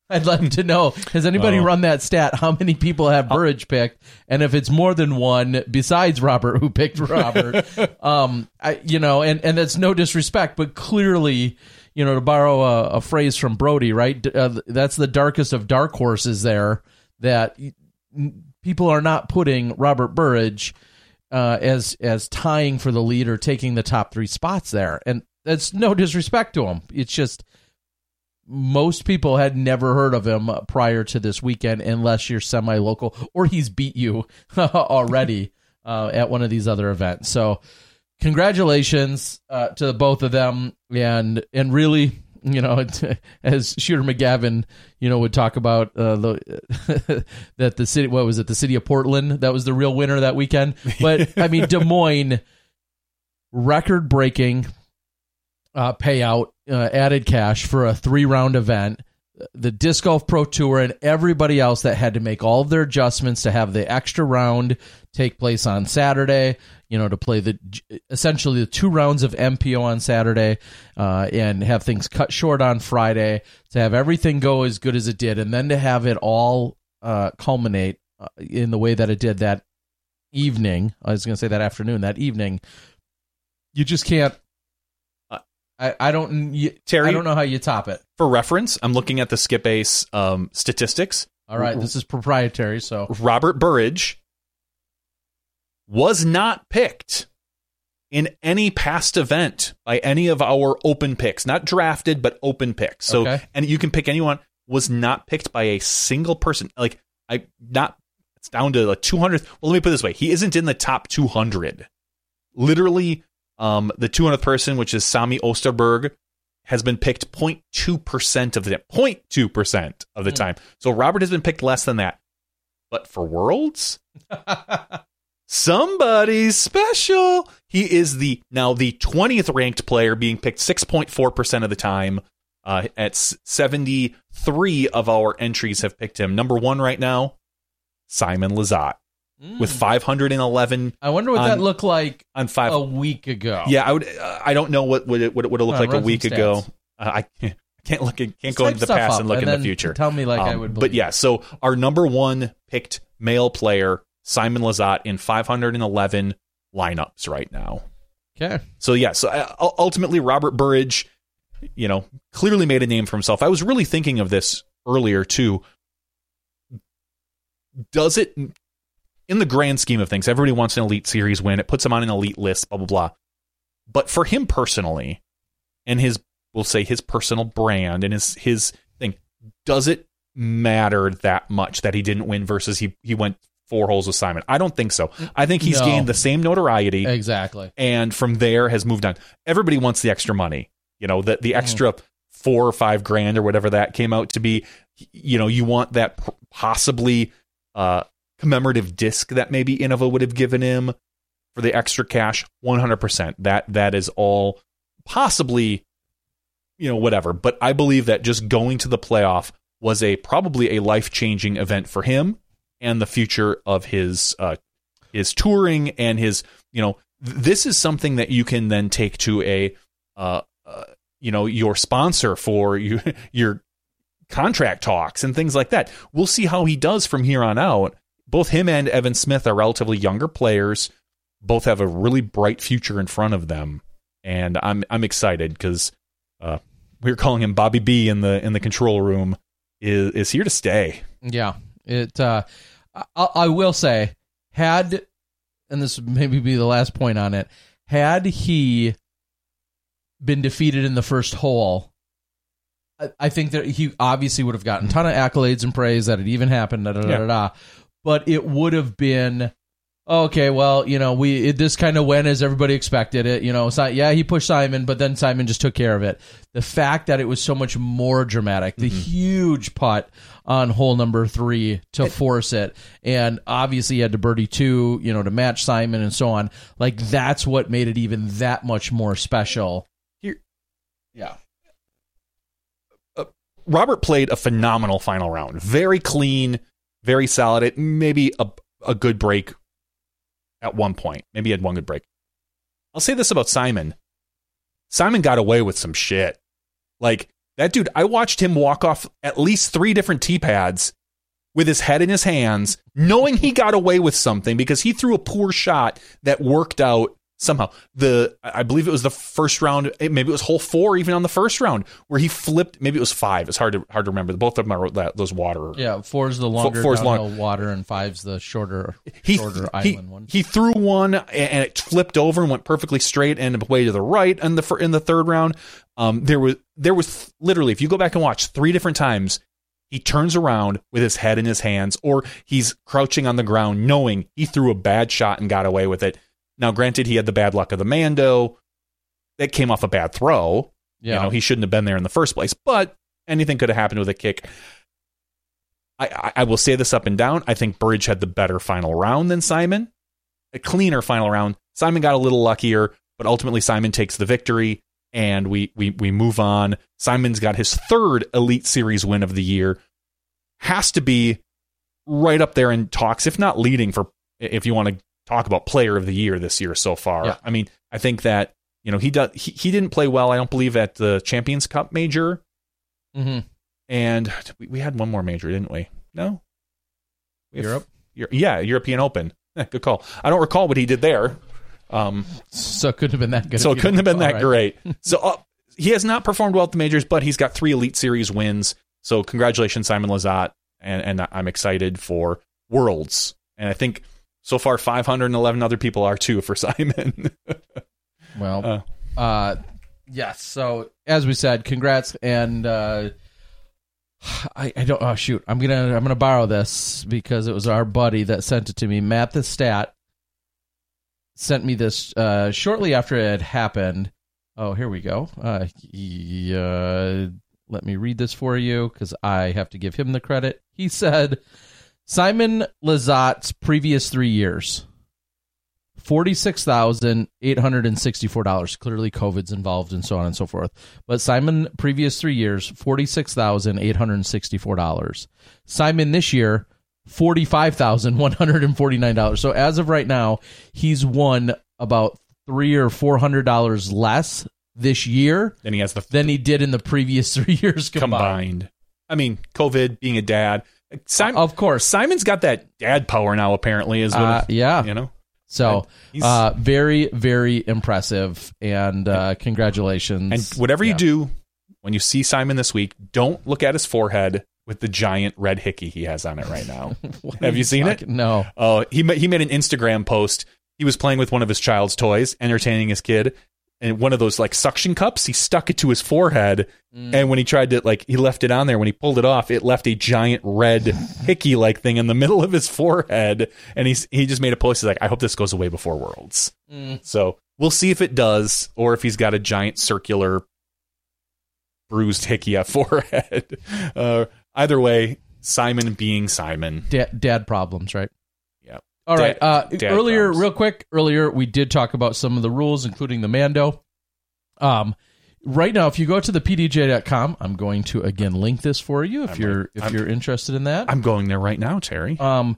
I'd like to know, has anybody Oh. run that stat? How many people have Burridge picked? And if it's more than one, besides Robert, who picked Robert, um, I, you know, and, and that's no disrespect, but clearly, you know, to borrow a, a phrase from Brody, right? Uh, that's the darkest of dark horses there, that people are not putting Robert Burridge uh, as as tying for the lead or taking the top three spots there. And that's no disrespect to him. It's just most people had never heard of him prior to this weekend unless you're semi-local or he's beat you already uh, at one of these other events. So congratulations uh, to both of them. And and really, you know, as Shooter McGavin, you know, would talk about uh, the that the city, what was it, the city of Portland, that was the real winner that weekend. But, I mean, Des Moines, record-breaking uh, payout, uh, added cash for a three-round event. The Disc Golf Pro Tour and everybody else that had to make all of their adjustments to have the extra round take place on Saturday, you know, to play the essentially the two rounds of M P O on Saturday uh, and have things cut short on Friday, to have everything go as good as it did, and then to have it all uh, culminate uh, in the way that it did that evening. I was going to say that afternoon, that evening. You just can't. I, I don't. You, Terry, I don't know how you top it. For reference, I'm looking at the Skip Ace um, statistics. All right, this is proprietary. So Robert Burridge was not picked in any past event by any of our open picks, not drafted, but open picks. So, Okay. and you can pick anyone. Was not picked by a single person. Like I, not. It's down to like two hundred. Well, let me put it this way: he isn't in the top two hundred. Literally. Um, the two hundredth person, which is Sami Osterberg, has been picked zero point two percent of the zero point two percent of the Mm. time. So Robert has been picked less than that. But for Worlds, somebody's special. He is the now the twentieth ranked player, being picked six point four percent of the time. Uh, at seventy-three of our entries have picked him. Number one right now, Simon Lizotte. Mm. With five hundred eleven. I wonder what on, that looked like on five a week ago. Yeah, I would. Uh, I don't know what would it would it would have looked Uh, like a run some week ago. stats. Uh, I can't, can't look. Can't Just go type into the stuff past up and look and in the then future. tell me like I Um, would But believe. yeah, so our number one picked male player, Simon Lizotte, in five hundred eleven lineups right now. Okay. So yeah, so uh, ultimately Robert Burridge, you know, clearly made a name for himself. I was really thinking of this earlier too. Does it? In the grand scheme of things, everybody wants an Elite Series win. It puts him on an elite list, blah, blah, blah. But for him personally, and his, we'll say his personal brand and his his thing, does it matter that much that he didn't win versus he, he went four holes with Simon? I don't think so. I think he's No. gained the same notoriety. Exactly. And from there has moved on. Everybody wants the extra money. You know, the, the extra mm. four or five grand or whatever that came out to be. You know, you want that possibly... Uh, commemorative disc that maybe Innova would have given him for the extra cash. One hundred percent. That that is all possibly, you know, whatever. But I believe that just going to the playoff was a probably a life changing event for him and the future of his uh, his touring and his, you know, th- this is something that you can then take to a uh, uh, you know, your sponsor for you, your contract talks and things like that. We'll see how he does from here on out. Both him and Evan Smith are relatively younger players. Both have a really bright future in front of them, and I'm I'm excited because uh, we were calling him Bobby B in the in the control room. Is is here to stay. Yeah, it. Uh, I, I will say, had and this would maybe be the last point on it. Had he been defeated in the first hole, I, I think that he obviously would have gotten a ton of accolades and praise that it even happened. Da, da, da, Yeah. da, da. But it would have been, okay, well, you know, we it, this kind of went as everybody expected it. You know, it's not, yeah, he pushed Simon, but then Simon just took care of it. The fact that it was so much more dramatic, the Mm-hmm. huge putt on hole number three to it, force it, and obviously he had to birdie two, you know, to match Simon and so on. Like, that's what made it even that much more special. Here, yeah. Uh, Robert played a phenomenal final round. Very clean. Very solid. It maybe a a good break at one point. Maybe he had one good break. I'll say this about Simon. Simon got away with some shit. Like, That dude, I watched him walk off at least three different tee pads with his head in his hands, knowing he got away with something because he threw a poor shot that worked out somehow. The I believe it was the first round, maybe it was hole four, even on the first round, where he flipped. Maybe it was five. It's hard to hard to remember. Both of them are that those water. Yeah, four is the longer four's downhill long. water, and five's the shorter, he, shorter he, island one. He threw one and it flipped over and went perfectly straight and way to the right in the in the third round. Um, there was there was literally, if you go back and watch three different times, he turns around with his head in his hands, or he's crouching on the ground, knowing he threw a bad shot and got away with it. Now, granted, he had the bad luck of the Mando. That came off a bad throw. Yeah. You know, he shouldn't have been there in the first place, but anything could have happened with a kick. I, I, I will say this up and down. I think Burridge had the better final round than Simon. A cleaner final round. Simon got a little luckier, but ultimately Simon takes the victory, and we we we move on. Simon's got his third Elite Series win of the year. Has to be right up there in talks, if not leading for, if you want to talk about player of the year this year so far. Yeah. I mean, I think that, you know, he does, he, he didn't play well, I don't believe, at the Champions Cup major. Mm-hmm. And we, we had one more major, didn't we? No? We Europe? Have, yeah, European Open. Good call. I don't recall what he did there. Um, so it couldn't have been that good. So it couldn't have been that right. great. So uh, he has not performed well at the majors, but he's got three Elite Series wins. So congratulations, Simon Lizotte. And, and I'm excited for Worlds. And I think so far five hundred eleven other people are too for Simon. well, uh, uh, yes. So as we said, congrats. And uh, I, I don't, oh shoot, I'm going to, I'm going to borrow this because it was our buddy that sent it to me. Matt the Stat sent me this uh, shortly after it had happened. Oh, here we go. Uh, he, uh, let me read this for you because I have to give him the credit. He said, Simon Lizotte's previous three years, forty-six thousand eight hundred sixty-four dollars. Clearly COVID's involved and so on and so forth. But Simon, previous three years, forty-six thousand eight hundred sixty-four dollars. Simon this year, forty-five thousand one hundred forty-nine dollars. So as of right now, he's won about three or four hundred dollars less this year than he has the than he did in the previous three years combined. combined. I mean, COVID, being a dad. Simon, of course. Simon's got that dad power now, apparently, as well. Uh, yeah. You know? So, uh, very, very impressive, and uh, congratulations. And whatever yeah. you do, when you see Simon this week, don't look at his forehead with the giant red hickey he has on it right now. Have you seen talking? it? No. Oh, he he made an Instagram post. He was playing with one of his child's toys, entertaining his kid, and one of those like suction cups, he stuck it to his forehead. Mm. And when he tried to, like, he left it on there. When he pulled it off, it left a giant red hickey like thing in the middle of his forehead. And he's, he just made a post. He's like, I hope this goes away before Worlds. Mm. So we'll see if it does, or if he's got a giant circular bruised hickey at forehead. Uh, either way, Simon being Simon. Dad, dad problems, right? Yeah. All dad, right. Uh, earlier, problems. real real quick, earlier we did talk about some of the rules, including the Mando. Um, right now, if you go to the P D J dot com, I'm going to again link this for you if I'm you're like, if I'm, you're interested in that. I'm going there right now, Terry. Um,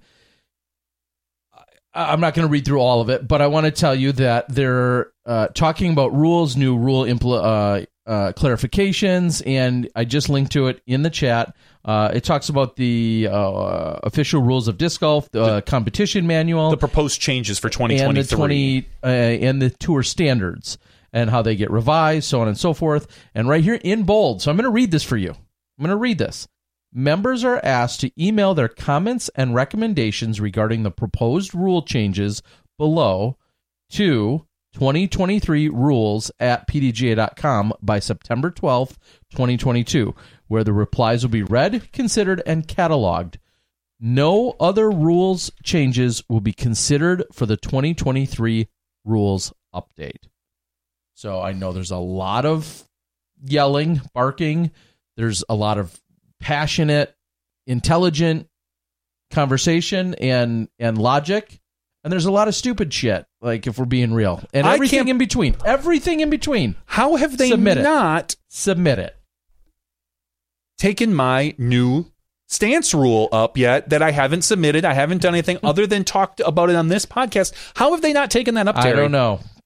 I, I'm not going to read through all of it, but I want to tell you that they're uh, talking about rules, new rule impl- uh, uh, clarifications, and I just linked to it in the chat. Uh, it talks about the uh, official rules of disc golf, the uh, competition manual, the proposed changes for twenty twenty-three, and the, twenty, uh, and the tour standards, and how they get revised, so on and so forth. And right here in bold, so I'm going to read this for you. I'm going to read this. Members are asked to email their comments and recommendations regarding the proposed rule changes below to twenty twenty-three rules at P D G A dot com by September twelfth, twenty twenty-two, where the replies will be read, considered, and cataloged. No other rules changes will be considered for the twenty twenty-three rules update. So I know there's a lot of yelling, barking. There's a lot of passionate, intelligent conversation and, and logic. And there's a lot of stupid shit, like, if we're being real. And I everything can't- in between. Everything in between. How have they Submit it. not Submit it. taken my new stance rule up yet that I haven't submitted? I haven't done anything other than talked about it on this podcast. How have they not taken that up, Terry? I don't know.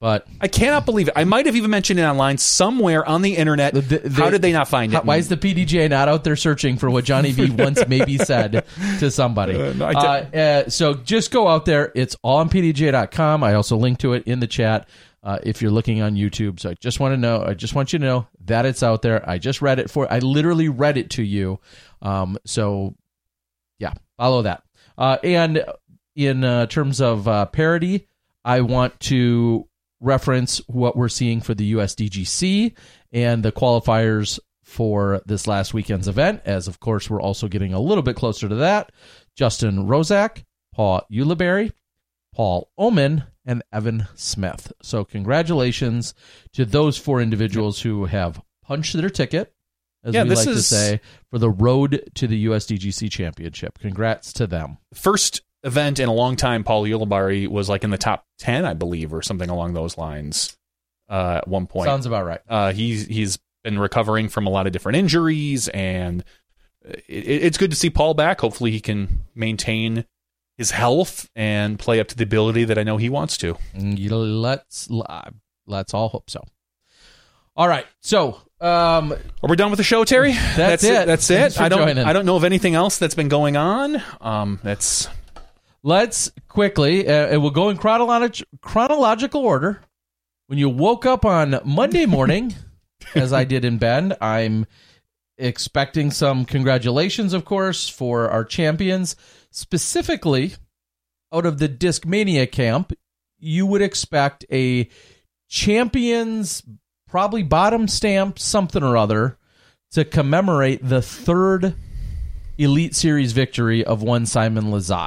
But I cannot believe it. I might have even mentioned it online somewhere on the internet. The, the, how did they not find it? How, why is the P D G A not out there searching for what Johnny V once maybe said to somebody? Uh, no, uh, uh, so just go out there. It's all on P D G A dot com. I also link to it in the chat uh, if you're looking on YouTube. So I just want to know. I just want you to know that it's out there. I just read it for. I literally read it to you. Um, so yeah, follow that. Uh, and in uh, terms of uh, parity, I want to reference what we're seeing for the U S D G C and the qualifiers for this last weekend's event, as of course we're also getting a little bit closer to that. Justin Rozak, Paul Ulibarri, Paul Oman, and Evan Smith. So congratulations to those four individuals who have punched their ticket, as yeah, we this like is... to say, for the road to the U S D G C championship. Congrats to them. First event in a long time. Paul Ulibarri was like in the top ten, I believe, or something along those lines uh, at one point. Sounds about right. Uh, he's he's been recovering from a lot of different injuries, and it, it's good to see Paul back. Hopefully he can maintain his health and play up to the ability that I know he wants to. Let's let's all hope so. All right, so um, are we done with the show, Terry? That's, that's it. it. That's it. I don't. Joining. I don't know of anything else that's been going on. Um, that's. Let's quickly, uh, and we'll go in chronolog- chronological order. When you woke up on Monday morning, as I did in Bend, I'm expecting some congratulations, of course, for our champions. Specifically, out of the Discmania camp, you would expect a champions, probably bottom stamp, something or other, to commemorate the third Elite Series victory of one Simon Lizotte.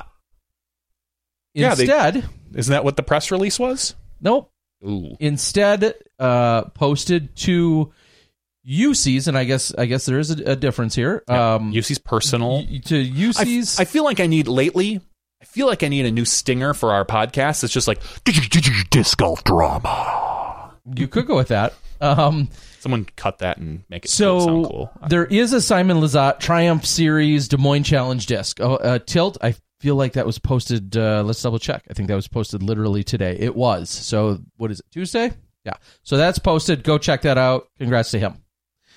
Instead, yeah, they, isn't that what the press release was? Nope. Ooh. Instead, uh, posted to U C's, and I guess I guess there is a, a difference here. Yeah, um, U C's personal y- to U C's. I, I feel like I need lately. I feel like I need a new stinger for our podcast. It's just like disc golf drama. You could go with that. Um, Someone cut that and make it so sound cool. There is a Simon Lizotte Triumph Series Des Moines Challenge disc. Uh, uh, Tilt. I feel like that was posted. Uh, let's double check. I think that was posted literally today. It was. So what is it? Tuesday? Yeah. So that's posted. Go check that out. Congrats to him.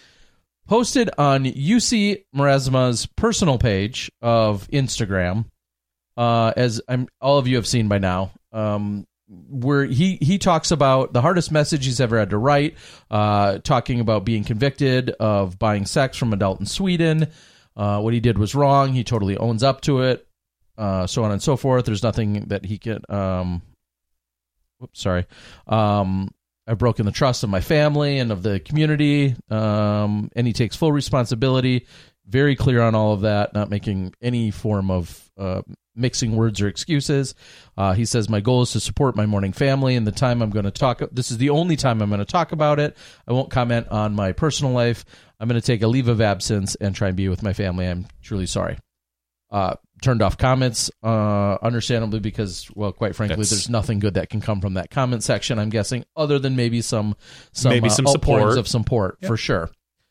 Posted on U C Maresma's personal page of Instagram, uh, as I'm, all of you have seen by now, um, where he, he talks about the hardest message he's ever had to write, uh, talking about being convicted of buying sex from adult in Sweden. Uh, what he did was wrong. He totally owns up to it. Uh, so on and so forth. There's nothing that he can. Um, whoops, sorry. Um, I've broken the trust of my family and of the community, um, and he takes full responsibility. Very clear on all of that, not making any form of uh, mixing words or excuses. Uh, he says, my goal is to support my mourning family, and the time I'm going to talk, this is the only time I'm going to talk about it. I won't comment on my personal life. I'm going to take a leave of absence and try and be with my family. I'm truly sorry. Uh, turned off comments, uh, understandably, because, well, quite frankly, That's, there's nothing good that can come from that comment section, I'm guessing, other than maybe some some, maybe uh, some outpourings support of support, yeah. for sure.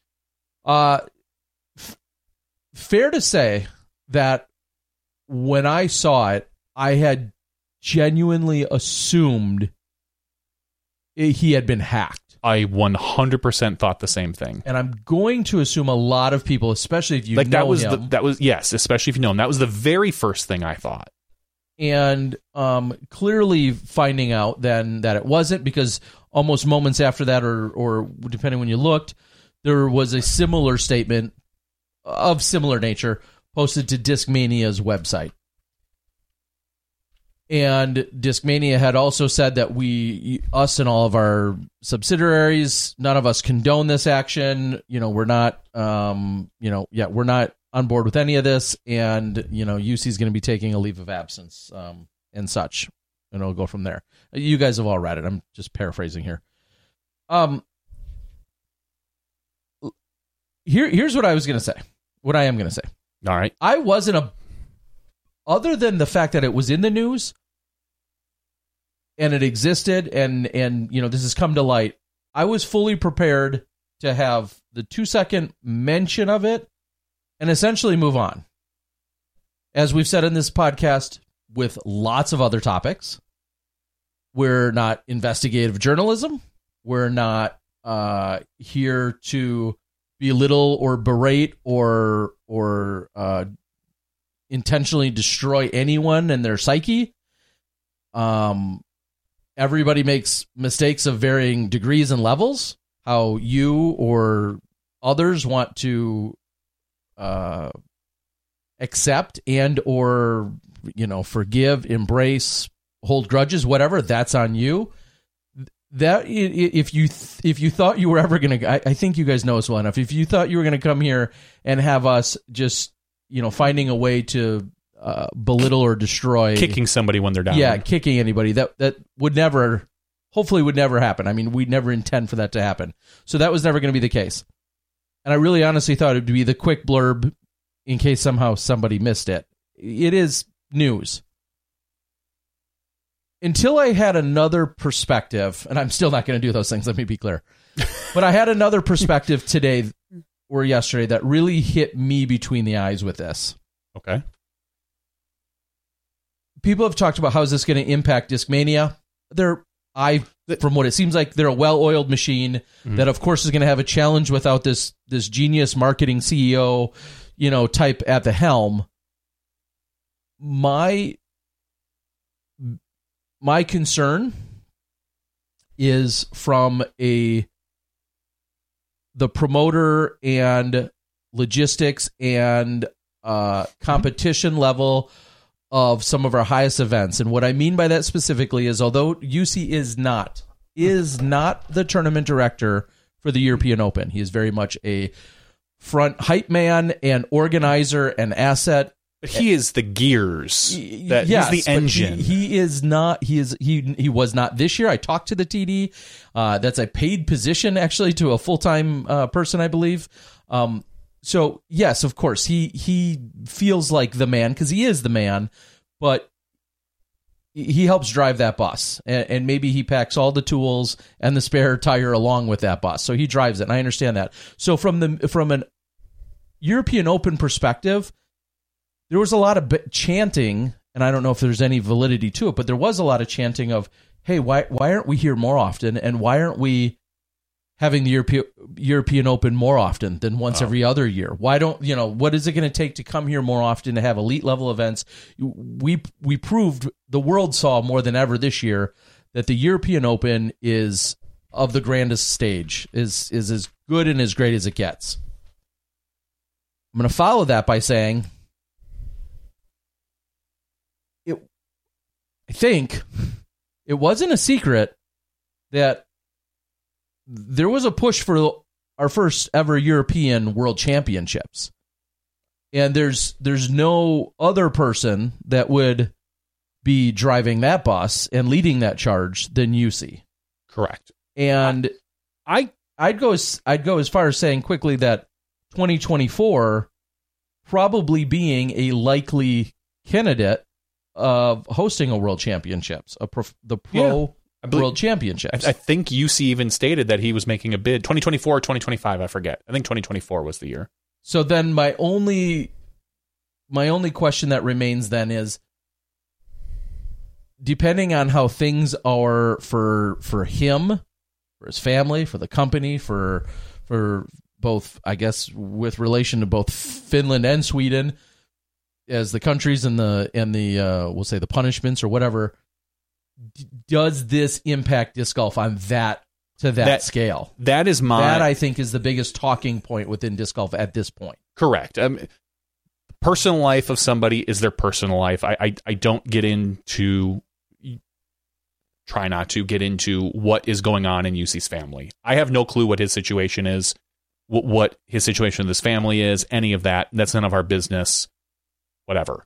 Uh, f- fair to say that when I saw it, I had genuinely assumed it, he had been hacked. I one hundred percent thought the same thing. And I'm going to assume a lot of people, especially if you like know that was him. The, that was yes, especially if you know him. That was the very first thing I thought. And um, clearly finding out then that it wasn't, because almost moments after that, or or depending when you looked, there was a similar statement of similar nature posted to Discmania's website. And Discmania had also said that we, us and all of our subsidiaries, none of us condone this action. You know, we're not, um, you know, yeah, we're not on board with any of this. And, you know, U C is going to be taking a leave of absence um, and such. And it'll go from there. You guys have all read it. I'm just paraphrasing here. Um, here, here's what I was going to say. What I am going to say. All right. I wasn't a, other than the fact that it was in the news and it existed, and, and, you know, this has come to light, I was fully prepared to have the two second mention of it and essentially move on. As we've said in this podcast with lots of other topics, we're not investigative journalism. We're not uh, here to belittle or berate or or uh, intentionally destroy anyone and their psyche. Um, everybody makes mistakes of varying degrees and levels. How you or others want to uh, accept and or you know forgive, embrace, hold grudges, whatever, that's on you. That if you if you thought you were ever going to, I think you guys know us well enough. If you thought you were going to come here and have us just you know finding a way to uh, belittle or destroy, kicking somebody when they're down, yeah, kicking anybody, that that would never, hopefully, would never happen. I mean, we'd never intend for that to happen. So that was never going to be the case. And I really honestly thought it would be the quick blurb in case somehow somebody missed it. It is news. Until I had another perspective, and I'm still not going to do those things, let me be clear. But I had another perspective today or yesterday that really hit me between the eyes with this. Okay. People have talked about how is this going to impact Discmania. They're, I, from what it seems like, they're a well-oiled machine mm-hmm. that, of course, is going to have a challenge without this this genius marketing C E O, you know, type at the helm. My my concern is from a the promoter and logistics and uh, competition level of some of our highest events. And what I mean by that specifically is, although U C is not is not the tournament director for the European Open, he is very much a front hype man and organizer and asset. But he is the gears. That, yes, he's the engine. He, he is not. He is. He he was not this year. I talked to the T D. Uh, that's a paid position, actually, to a full time uh, person, I believe. Um, so yes, of course, he he feels like the man because he is the man, but he helps drive that bus, and, and maybe he packs all the tools and the spare tire along with that bus. So he drives it, and I understand that. So from the from an European Open perspective, there was a lot of b- chanting, and I don't know if there's any validity to it, but there was a lot of chanting of, hey, why why aren't we here more often, and why aren't we having the Europe- European Open more often than once oh. every other year? Why don't, you know, what is it going to take to come here more often to have elite-level events? We we proved, the world saw more than ever this year, that the European Open is, of the grandest stage, is is as good and as great as it gets. I'm going to follow that by saying, I think it wasn't a secret that there was a push for our first ever European World Championships. And there's there's no other person that would be driving that bus and leading that charge than U C. Correct. And I I'd go as I'd go as far as saying quickly that twenty twenty-four probably being a likely candidate of hosting a World Championships, a pro, the Pro yeah, believe, World Championships. I, I think U C even stated that he was making a bid, twenty twenty-four or twenty twenty-five, I forget. I think twenty twenty-four was the year. So then my only my only question that remains then is, depending on how things are for for him, for his family, for the company, for for both, I guess, with relation to both Finland and Sweden, as the countries and the and the uh, we'll say the punishments or whatever, d- does this impact disc golf on that to that, that scale? That is my that I think is the biggest talking point within disc golf at this point. Correct. Um, personal life of somebody is their personal life. I, I I don't get into try not to get into what is going on in U C's family. I have no clue what his situation is, what, what his situation with his family is, any of that. That's none of our business. Whatever.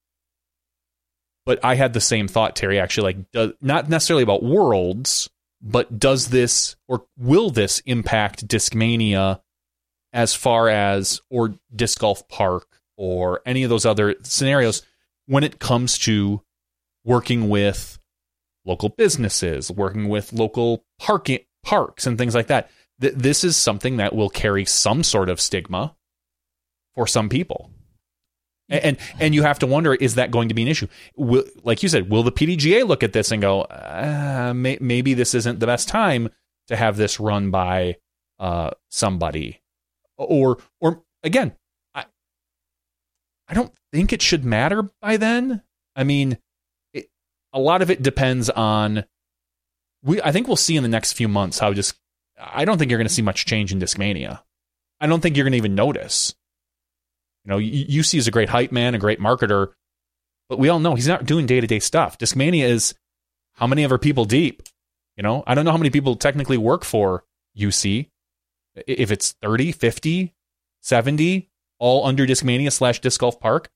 But I had the same thought, Terry, actually, like, does, not necessarily about Worlds, but does this or will this impact Discmania as far as, or Disc Golf Park or any of those other scenarios when it comes to working with local businesses, working with local parking parks and things like that? Th- this is something that will carry some sort of stigma for some people. And, and and you have to wonder, is that going to be an issue? Will, like you said, will the P D G A look at this and go, uh, may, maybe this isn't the best time to have this run by uh, somebody? Or, or again, I, I don't think it should matter by then. I mean, it, a lot of it depends on, we. I think we'll see in the next few months how just, I don't think you're going to see much change in Discmania. I don't think you're going to even notice. You know, U C is a great hype man, a great marketer, but we all know he's not doing day-to-day stuff. Discmania is how many of our people deep? You know, I don't know how many people technically work for U C. If it's thirty, fifty, seventy, all under Discmania slash Disc Golf Park,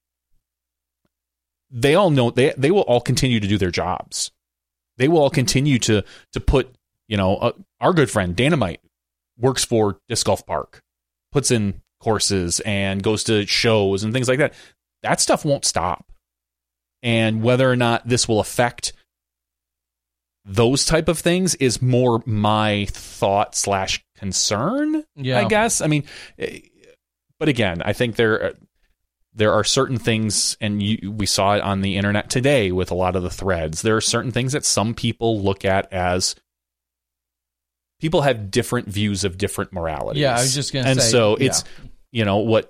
they all know, they they will all continue to do their jobs. They will all continue to to put, you know, uh, our good friend Dynamite works for Disc Golf Park, puts in courses and goes to shows and things like that. That stuff won't stop. And whether or not this will affect those type of things is more my thought slash concern, yeah. I guess. I mean, but again, I think there there are certain things, and you, we saw it on the internet today with a lot of the threads. There are certain things that some people look at as, people have different views of different moralities. Yeah, I was just going to say. And so it's, yeah. you know, what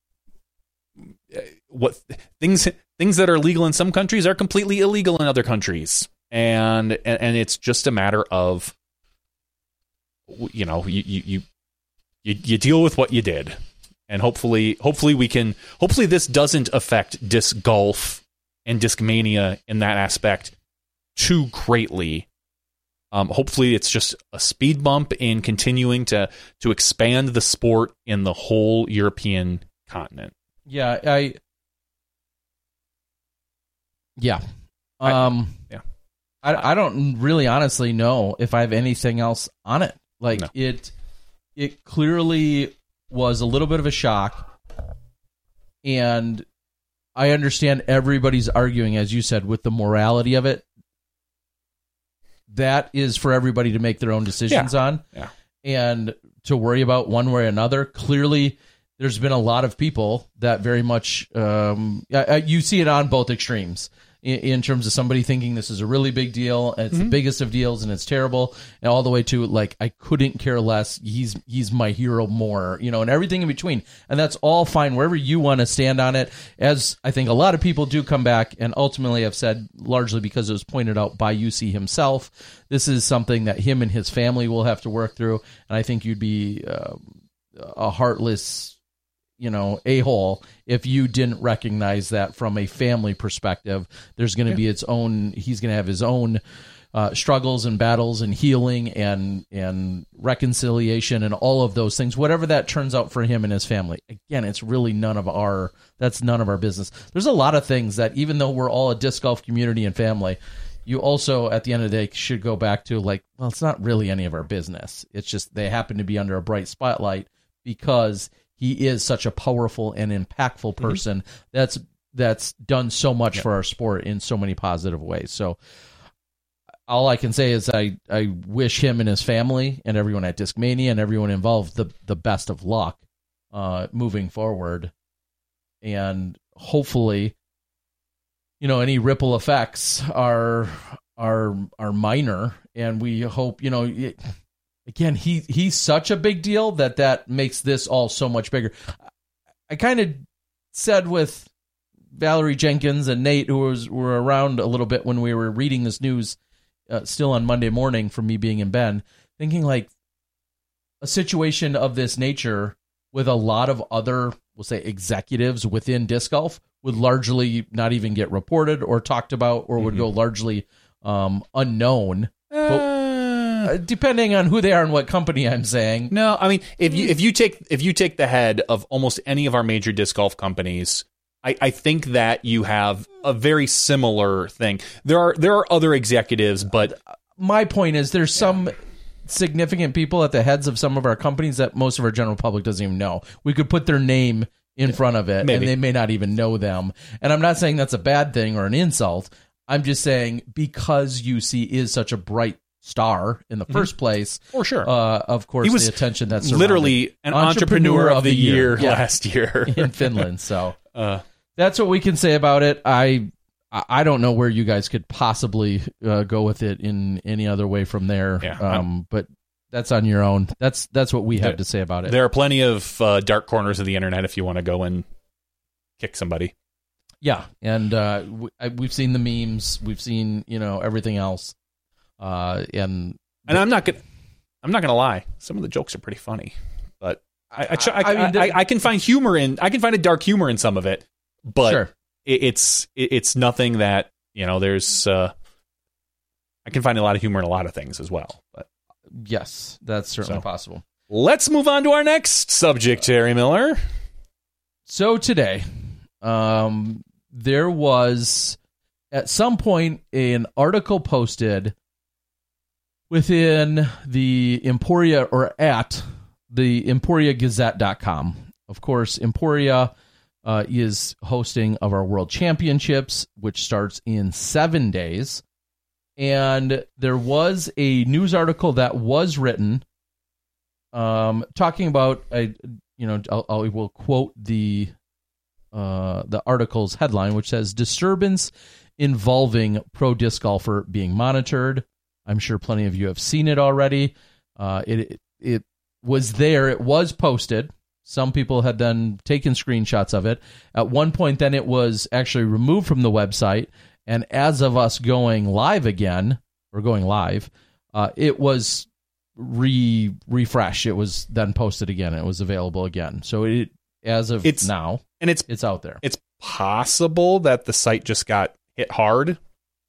what things things that are legal in some countries are completely illegal in other countries. And and, and it's just a matter of, you know, you you, you you deal with what you did. And hopefully hopefully we can hopefully this doesn't affect Disc Golf and Discmania in that aspect too greatly. Um, hopefully it's just a speed bump in continuing to to expand the sport in the whole European continent. Yeah, I Yeah. Um I, yeah. I I don't really honestly know if I have anything else on it. Like no. it it clearly was a little bit of a shock, and I understand everybody's arguing, as you said, with the morality of it. That is for everybody to make their own decisions yeah. on, yeah. and to worry about one way or another. Clearly, there's been a lot of people that very much um, you see it on both extremes. In, in terms of somebody thinking this is a really big deal, and it's mm-hmm. the biggest of deals, and it's terrible, and all the way to like I couldn't care less. He's he's my hero more, you know, and everything in between, and that's all fine wherever you want to stand on it. As I think a lot of people do come back and ultimately have said, largely because it was pointed out by U C himself, this is something that him and his family will have to work through, and I think you'd be uh, a heartless, you know, a-hole if you didn't recognize that from a family perspective. There's going to yeah. be its own, he's going to have his own uh, struggles and battles and healing and and reconciliation and all of those things, whatever that turns out for him and his family. Again, it's really none of our, that's none of our business. There's a lot of things that even though we're all a disc golf community and family, you also, at the end of the day, should go back to like, well, it's not really any of our business. It's just they happen to be under a bright spotlight because he is such a powerful and impactful person mm-hmm. that's that's done so much yeah. for our sport in so many positive ways. So all I can say is I, I wish him and his family and everyone at Discmania and everyone involved the, the best of luck uh, moving forward. And hopefully, you know, any ripple effects are are are minor, and we hope, you know, it, again, he he's such a big deal that that makes this all so much bigger. I kind of said with Valerie Jenkins and Nate, who was were around a little bit when we were reading this news, uh, still on Monday morning from me being in Bend, thinking like a situation of this nature with a lot of other, we'll say, executives within disc golf would largely not even get reported or talked about, or would mm-hmm. go largely um, unknown. Uh, but, depending on who they are and what company I'm saying. No, I mean, if you if you take if you take the head of almost any of our major disc golf companies, I, I think that you have a very similar thing. There are there are other executives, but my point is there's yeah. some significant people at the heads of some of our companies that most of our general public doesn't even know. We could put their name in front of it, Maybe. and they may not even know them. And I'm not saying that's a bad thing or an insult. I'm just saying because U C is such a bright star in the first mm-hmm. place. For sure. Uh, of course, he was the attention that's literally an entrepreneur, entrepreneur of the year, year yeah. last year in Finland. So, uh, that's what we can say about it. I I don't know where you guys could possibly uh, go with it in any other way from there. Yeah, um, but that's on your own. That's that's what we have there, to say about it. There are plenty of uh, dark corners of the internet if you want to go and kick somebody. Yeah, and uh, we, I, we've seen the memes. We've seen you know everything else. Uh, and and I'm not gonna I'm not gonna lie. Some of the jokes are pretty funny, but I I, try, I, I, mean, I, the, I, I can find humor in I can find a dark humor in some of it, but sure. it, it's it, it's nothing that you know. There's uh, I can find a lot of humor in a lot of things as well. But yes, that's certainly so, possible. Let's move on to our next subject, Terry Miller. So today, um, there was at some point an article posted within the Emporia or at the Emporia Gazette dot com. Of course, Emporia uh, is hosting of our World Championships, which starts in seven days. And there was a news article that was written um, talking about, a, you know, I'll, I will quote the uh, the article's headline, which says, "Disturbance involving pro disc golfer being monitored." I'm sure plenty of you have seen it already. Uh, it it was there. It was posted. Some people had then taken screenshots of it. At one point, then it was actually removed from the website. And as of us going live again, or going live, uh, it was re refreshed. It was then posted again. And it was available again. So it, as of it's, now, and it's it's out there. It's possible that the site just got hit hard.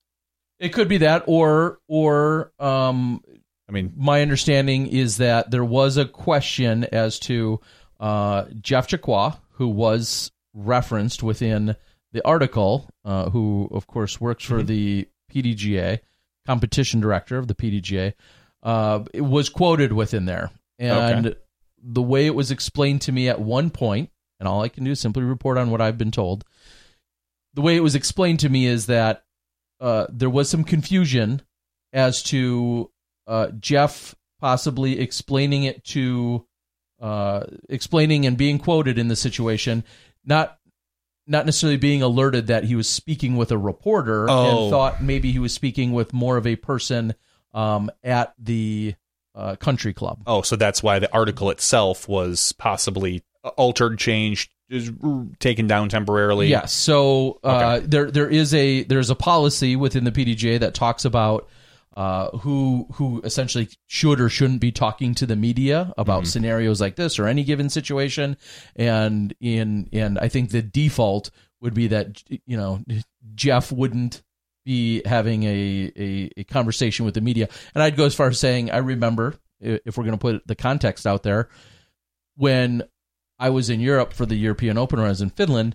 It could be that, or or um, I mean, my understanding is that there was a question as to uh, Jeff Jacqua, who was referenced within the article, uh, who of course works for mm-hmm. the P D G A, competition director of the P D G A, uh, it was quoted within there, and okay. the way it was explained to me at one point, and all I can do is simply report on what I've been told. The way it was explained to me is that. Uh, there was some confusion as to uh, Jeff possibly explaining it to, uh, explaining and being quoted in the situation, not not necessarily being alerted that he was speaking with a reporter oh. and thought maybe he was speaking with more of a person um, at the uh, country club. Oh, so that's why the article itself was possibly altered, changed, is taken down temporarily. Yes. So uh, okay. there there is a there's a policy within the P D G A that talks about uh, who who essentially should or shouldn't be talking to the media about mm-hmm. scenarios like this or any given situation. And in and I think the default would be that you know Jeff wouldn't be having a a, a conversation with the media. And I'd go as far as saying I remember, if we're going to put the context out there, when I was in Europe for the European Open, or I was in Finland,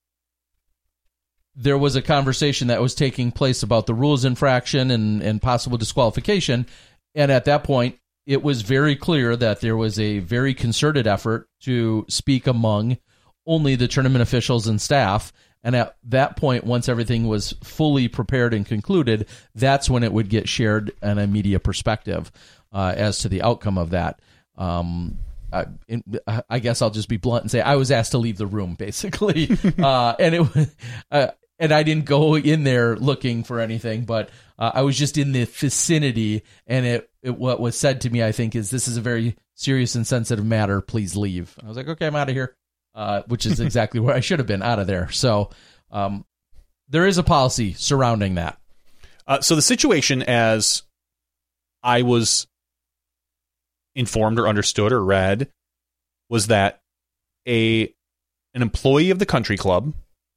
there was a conversation that was taking place about the rules infraction and, and possible disqualification. And at that point, it was very clear that there was a very concerted effort to speak among only the tournament officials and staff. And at that point, once everything was fully prepared and concluded, that's when it would get shared in a media perspective uh, as to the outcome of that. Um I, I guess I'll just be blunt and say I was asked to leave the room, basically, uh, and it was, uh, and I didn't go in there looking for anything, but uh, I was just in the vicinity, and it, it what was said to me, I think, is this is a very serious and sensitive matter. Please leave. I was like, okay, I'm out of here, uh, which is exactly where I should have been, out of there. So um, there is a policy surrounding that. Uh, so the situation, as I was informed or understood or read, was that a an employee of the country club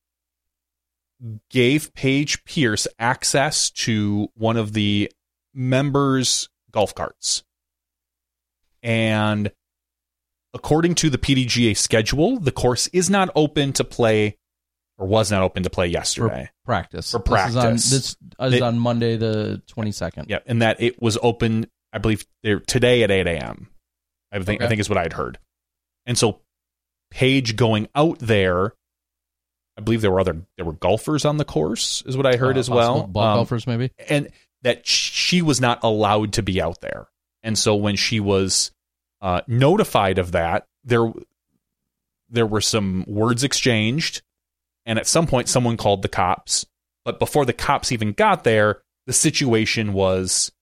gave Paige Pierce access to one of the members' golf carts. And according to the P D G A schedule, the course is not open to play, or was not open to play yesterday. For practice. For practice. This is on, this is it, on Monday the twenty-second. Yeah, and that it was open, I believe, today at eight a.m. I think okay. I think is what I'd heard. And so Paige going out there, I believe there were other there were golfers on the course, is what I heard uh, as well. Ball um, golfers, maybe. And that she was not allowed to be out there. And so when she was uh, notified of that, there there were some words exchanged, and at some point someone called the cops. But before the cops even got there, the situation was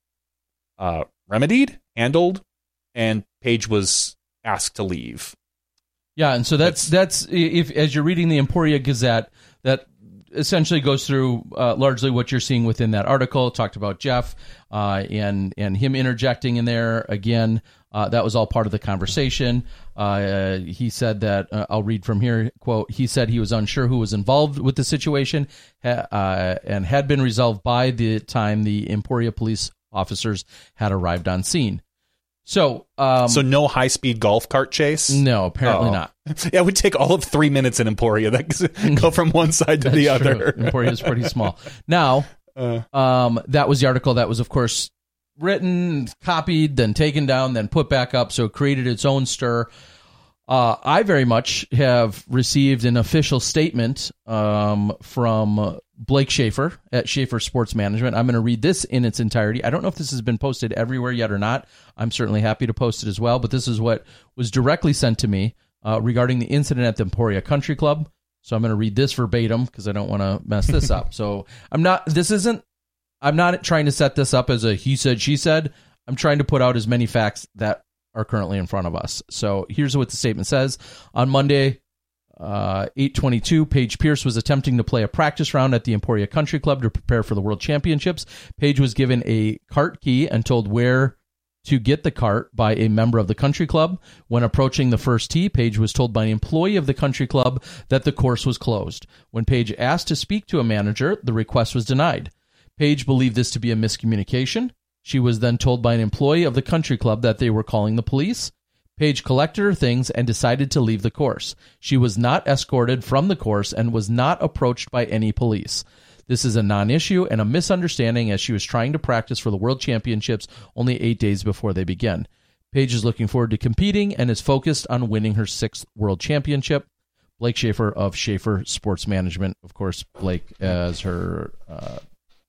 uh, remedied, handled, and Paige was asked to leave. Yeah, and so that's that's if as you're reading the Emporia Gazette, that essentially goes through uh, largely what you're seeing within that article. Talked about Jeff uh, and and him interjecting in there again. Uh, that was all part of the conversation. Uh, he said that, uh, I'll read from here, quote, he said he was unsure who was involved with the situation ha- uh, and had been resolved by the time the Emporia police officers had arrived on scene. So, um, so no high-speed golf cart chase? No, apparently oh. not. Yeah, it would take all of three minutes in Emporia. That go from one side to That's the other. True. Emporia is pretty small. Now, uh. um, that was the article that was, of course, written, copied, then taken down, then put back up, so it created its own stir. Uh, I very much have received an official statement um, from Blake Schaefer at Schaefer Sports Management. I'm going to read this in its entirety. I don't know if this has been posted everywhere yet or not. I'm certainly happy to post it as well, but this is what was directly sent to me uh, regarding the incident at the Emporia Country Club. So I'm going to read this verbatim because I don't want to mess this up. So I'm not, this isn't, I'm not trying to set this up as a he said, she said. I'm trying to put out as many facts that are currently in front of us. So here's what the statement says. On Monday, uh, eight twenty-two, Paige Pierce was attempting to play a practice round at the Emporia Country Club to prepare for the World Championships. Paige was given a cart key and told where to get the cart by a member of the country club. When approaching the first tee, Paige was told by an employee of the country club that the course was closed. When Paige asked to speak to a manager, the request was denied. Paige believed this to be a miscommunication. She was then told by an employee of the country club that they were calling the police. Paige collected her things and decided to leave the course. She was not escorted from the course and was not approached by any police. This is a non-issue and a misunderstanding as she was trying to practice for the World Championships only eight days before they begin. Paige is looking forward to competing and is focused on winning her sixth World Championship. Blake Schaefer of Schaefer Sports Management. Of course, Blake as her uh,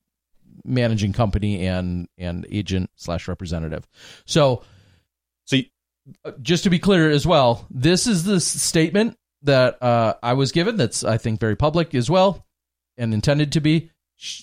managing company and and agent slash representative. So, so you, uh, just to be clear as well, this is the statement that uh, I was given. That's I think very public as well and intended to be.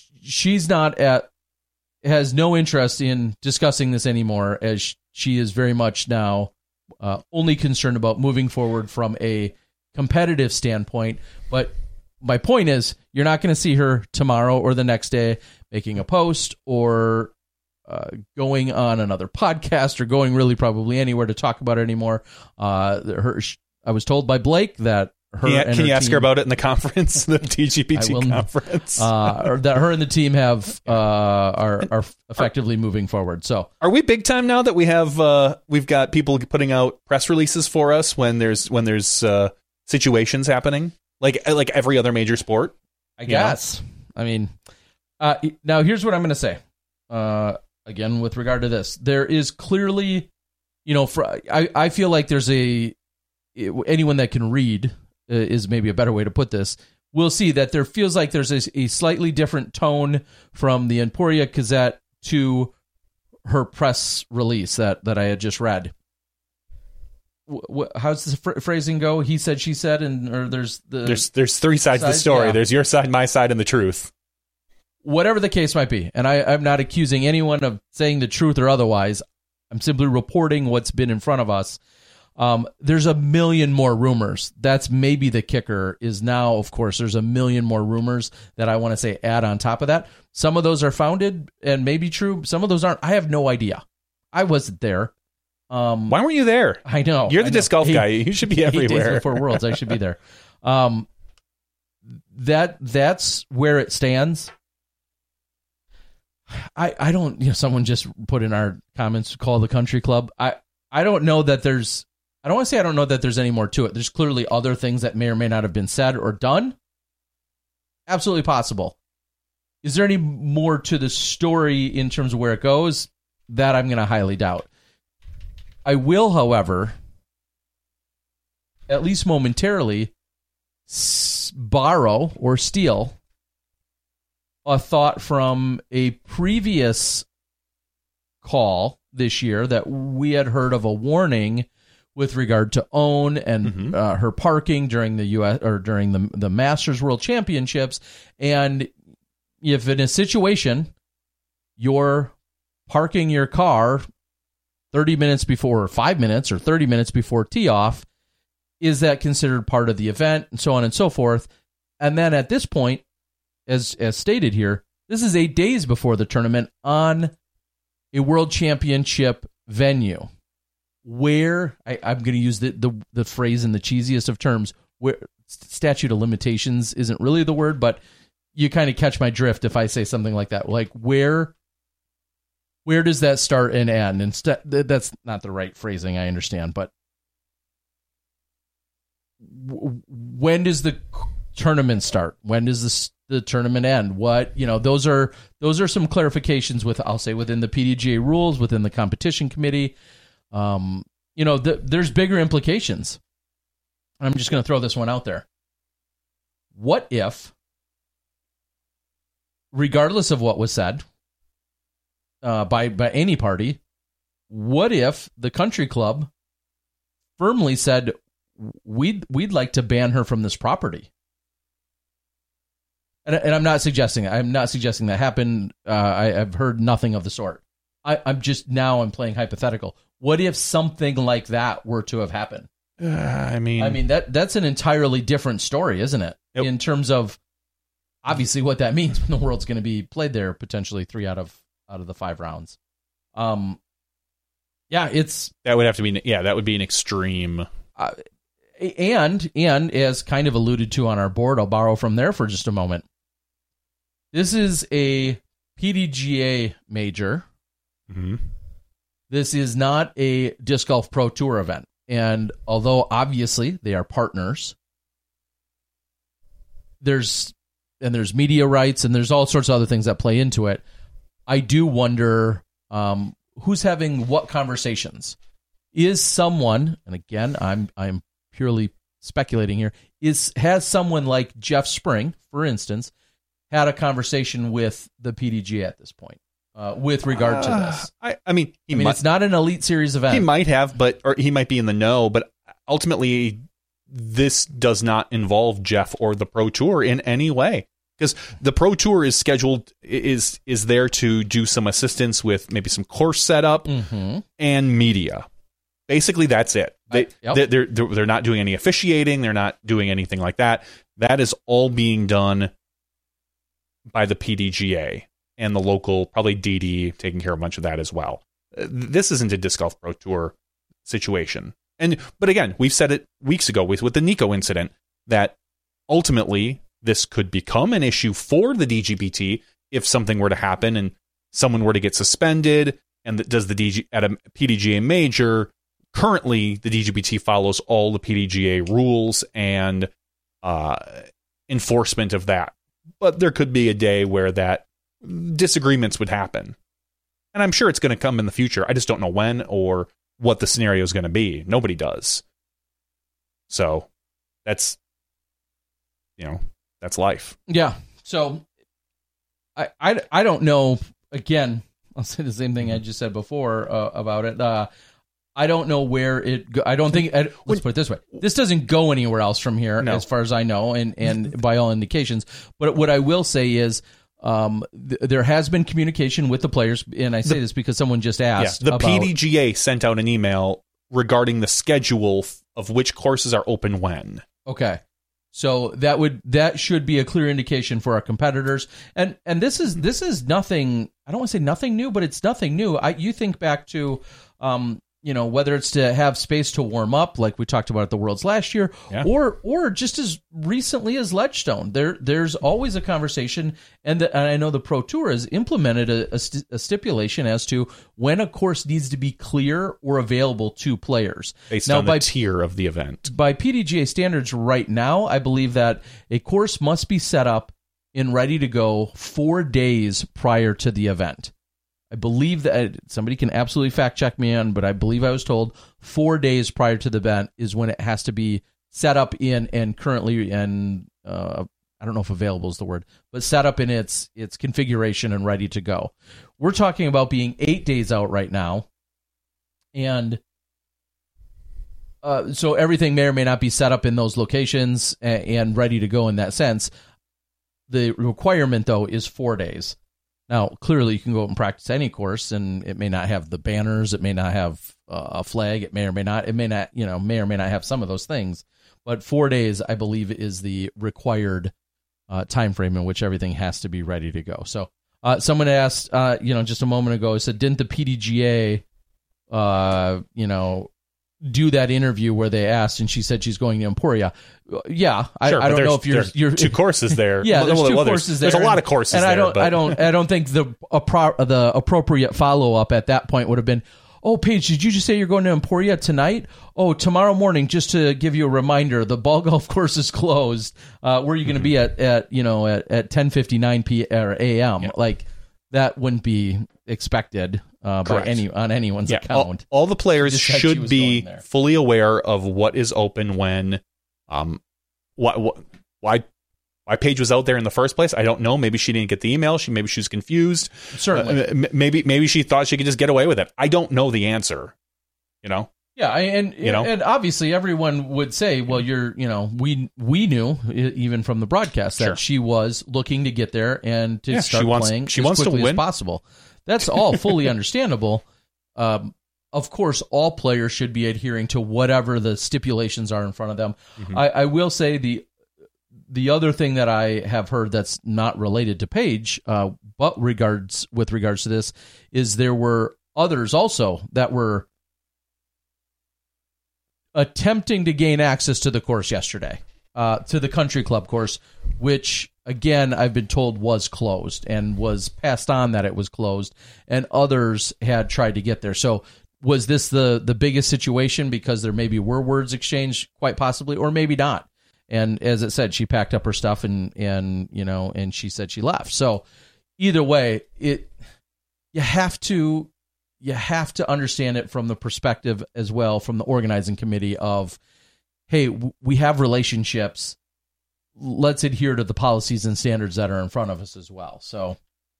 She's not at has no interest in discussing this anymore, as she is very much now uh, only concerned about moving forward from a competitive standpoint. But my point is, you're not going to see her tomorrow or the next day making a post or uh, going on another podcast or going really probably anywhere to talk about it anymore. Uh, her, I was told by Blake that her can you, and can her you ask team, her about it in the conference, the T G P T conference, uh, or that her and the team have uh, are are effectively moving forward. So, are we big time now that we have uh, we've got people putting out press releases for us when there's when there's uh, situations happening, like like every other major sport? I guess. Know? I mean, uh, now here's what I'm going to say. Uh, again, with regard to this, there is clearly, you know, for, I I feel like there's a anyone that can read. Is maybe a better way to put this, we'll see that there feels like there's a, a slightly different tone from the Emporia Gazette to her press release that, that I had just read. What, how's the fr- phrasing go? He said, she said, and or there's the there's there's three sides, sides of the story. Yeah. There's your side, my side, and the truth. Whatever the case might be, and I, I'm not accusing anyone of saying the truth or otherwise. I'm simply reporting what's been in front of us. Um, there's a million more rumors. That's maybe the kicker is now, of course, there's a million more rumors that I want to say add on top of that. Some of those are founded and maybe true. Some of those aren't. I have no idea. I wasn't there. Um, Why weren't you there? I know. You're the know. disc golf eight, guy. You should be everywhere. Eight days before Worlds, I should be there. Um, that that's where it stands. I, I don't, you know, someone just put in our comments, call the country club. I, I don't know that there's, I don't want to say I don't know that there's any more to it. There's clearly other things that may or may not have been said or done. Absolutely possible. Is there any more to the story in terms of where it goes? That I'm going to highly doubt. I will, however, at least momentarily, s- borrow or steal a thought from a previous call this year that we had heard of a warning with regard to own and Mm-hmm. uh, her parking during the U S or during the the Masters World Championships. And if in a situation you're parking your car thirty minutes before, or five minutes, or thirty minutes before tee off, is that considered part of the event, and so on and so forth? And then at this point, as as stated here, this is eight days before the tournament on a World Championship venue, where I, I'm going to use the, the the phrase in the cheesiest of terms, where statute of limitations isn't really the word, but you kind of catch my drift if I say something like that. Like, where where does that start and end? And st- that's not the right phrasing, I understand, but w- when does the tournament start? When does this the tournament end? What, you know, those are those are some clarifications with, I'll say, within the P D G A rules, within the competition committee. Um, you know, the, there's bigger implications. I'm just going to throw this one out there. What if, regardless of what was said uh, by by any party, what if the country club firmly said, we'd we'd like to ban her from this property? And, and I'm not suggesting I'm not suggesting that happened. Uh, I, I've heard nothing of the sort. I, I'm just now I'm playing hypothetical. What if something like that were to have happened? Uh, I mean, I mean that that's an entirely different story, isn't it? Yep. In terms of obviously what that means when the world's going to be played there, potentially three out of out of the five rounds. Um, yeah, it's that would have to be yeah, that would be an extreme. Uh, and and as kind of alluded to on our board, I'll borrow from there for just a moment. This is a P D G A major. Mm-hmm. This is not a Disc Golf Pro Tour event. And although obviously they are partners, there's and there's media rights and there's all sorts of other things that play into it. I do wonder um, who's having what conversations. Is someone, and again, I'm I'm purely speculating here, is has someone like Jeff Spring, for instance, had a conversation with the P D G A at this point uh, with regard to this? Uh, I, I mean, he I mean, might, it's not an Elite Series event. He might have, but or he might be in the know. But ultimately, this does not involve Jeff or the Pro Tour in any way, because the Pro Tour is scheduled is is there to do some assistance with maybe some course setup mm-hmm. and media. Basically, that's it. They, uh, yep. they're, they're they're not doing any officiating. They're not doing anything like that. That is all being done by the P D G A and the local, probably D D, taking care of a bunch of that as well. This isn't a Disc Golf Pro Tour situation. And but again, we've said it weeks ago with, with the Nico incident that ultimately this could become an issue for the D G B T if something were to happen and someone were to get suspended. And does the D G at a P D G A major? Currently, the D G B T follows all the P D G A rules and uh, enforcement of that. But there could be a day where that disagreements would happen. And I'm sure it's going to come in the future. I just don't know when or what the scenario is going to be. Nobody does. So that's, you know, that's life. Yeah. So I, I, I don't know. Again, I'll say the same thing I just said before uh, about it. Uh, I don't know where it go- I don't think I, let's put it this way. This doesn't go anywhere else from here No. as far as I know and and by all indications. But what I will say is um, th- there has been communication with the players, and I say the, this because someone just asked. Yeah, the about, P D G A sent out an email regarding the schedule of which courses are open when. Okay. So that would that should be a clear indication for our competitors. And and this is this is nothing, I don't want to say nothing new, but it's nothing new. I you think back to um you know, whether it's to have space to warm up, like we talked about at the Worlds last year, yeah. or or just as recently as Ledgestone, there there's always a conversation, and, the, and I know the Pro Tour has implemented a, a, st- a stipulation as to when a course needs to be clear or available to players. Based now, on by, the tier of the event. By P D G A standards right now, I believe that a course must be set up and ready to go four days prior to the event. I believe that somebody can absolutely fact check me on, but I believe I was told four days prior to the event is when it has to be set up in and currently and uh, I don't know if available is the word, but set up in its its configuration and ready to go. We're talking about being eight days out right now, and uh, so everything may or may not be set up in those locations and, and ready to go in that sense. The requirement, though, is four days. Now, clearly, you can go out and practice any course, and it may not have the banners. It may not have uh, a flag. It may or may not. It may not, you know, may or may not have some of those things. But four days, I believe, is the required uh, time frame in which everything has to be ready to go. So, uh, someone asked, uh, you know, just a moment ago, said, didn't the P D G A, uh, you know, do that interview where they asked, and she said she's going to Emporia. Yeah, I, sure, I don't know if you're, you're two courses there. Yeah, there's well, two well, courses there's, there. There's a lot of courses and there. I don't, but. I don't, I don't think the appro- the appropriate follow up at that point would have been, oh, Paige, did you just say you're going to Emporia tonight? Oh, tomorrow morning, just to give you a reminder, the ball golf course is closed. Uh, where are you going to be at, at, you know, at, at ten fifty-nine p or a m? Yeah. Like, that wouldn't be expected uh, by any on anyone's yeah, account. All, all the players should be fully aware of what is open when, um, why, why, why Paige was out there in the first place. I don't know. Maybe she didn't get the email. She maybe she was confused. Certainly, uh, maybe maybe she thought she could just get away with it. I don't know the answer. You know. Yeah, and you know? and obviously everyone would say, well, you're, you know, we we knew even from the broadcast that sure. she was looking to get there and to yeah, start she wants, playing she as wants quickly to win. as possible. That's all fully understandable. Um, of course, all players should be adhering to whatever the stipulations are in front of them. Mm-hmm. I, I will say the the other thing that I have heard that's not related to Paige, uh, but regards with regards to this, is there were others also that were attempting to gain access to the course yesterday, uh, to the country club course, which, again, I've been told was closed and was passed on that it was closed, and others had tried to get there. So was this the, the biggest situation because there maybe were words exchanged, quite possibly, or maybe not? And as it said, she packed up her stuff and, and you know, and she said she left. So either way, it you have to... You have to understand it from the perspective as well, from the organizing committee of, hey, w- we have relationships. Let's adhere to the policies and standards that are in front of us as well. So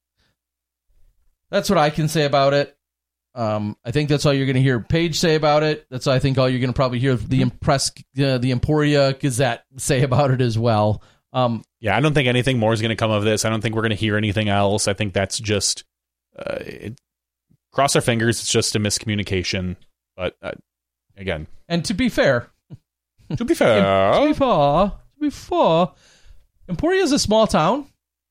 that's what I can say about it. Um, I think that's all you're going to hear Paige say about it. That's I think all you're going to probably hear the Impress, uh, the Emporia Gazette say about it as well. Um, yeah, I don't think anything more is going to come of this. I don't think we're going to hear anything else. I think that's just uh, it, cross our fingers. It's just a miscommunication. But uh, again, and to be fair, to be fair, to be fair, to be fair, Emporia is a small town.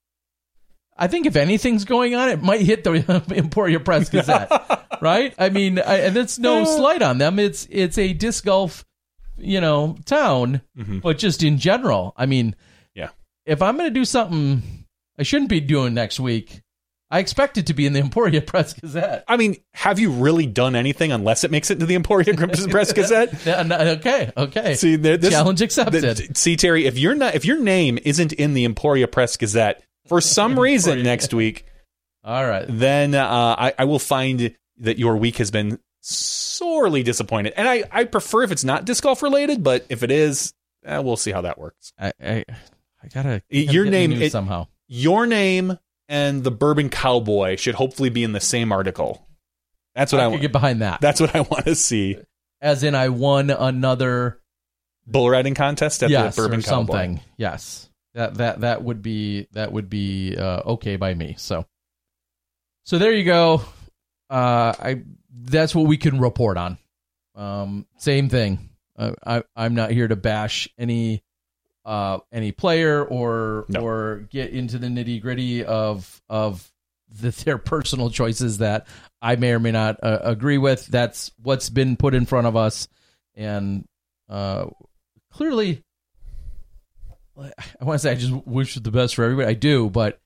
I think if anything's going on, it might hit the Emporia Press Gazette, right? I mean, I, and it's no slight on them. It's it's a disc golf, you know, town, mm-hmm. but just in general. I mean, yeah. If I'm going to do something I shouldn't be doing next week, I expect it to be in the Emporia Press Gazette. I mean, have you really done anything unless it makes it into the Emporia Press Gazette? okay, okay. See, there, this, challenge accepted. The, see, Terry, if you're not, if your name isn't in the Emporia Press Gazette for some reason next week, all right, then uh, I, I will find that your week has been sorely disappointed. And I, I prefer if it's not disc golf related, but if it is, eh, we'll see how that works. I, I, I gotta, gotta your name it, somehow. Your name and the Bourbon Cowboy should hopefully be in the same article. That's what I, I want. Get behind that. That's what I want to see. As in, I won another bull riding contest at yes, the Bourbon or Cowboy. Something. Yes. That that that would be that would be uh, okay by me. So, so there you go. Uh, I that's what we can report on. Um, same thing. Uh, I I'm not here to bash any uh, any player or no. or get into the nitty gritty of of the, their personal choices that I may or may not uh, agree with. That's what's been put in front of us, and uh, clearly. I want to say I just wish the best for everybody. I do, but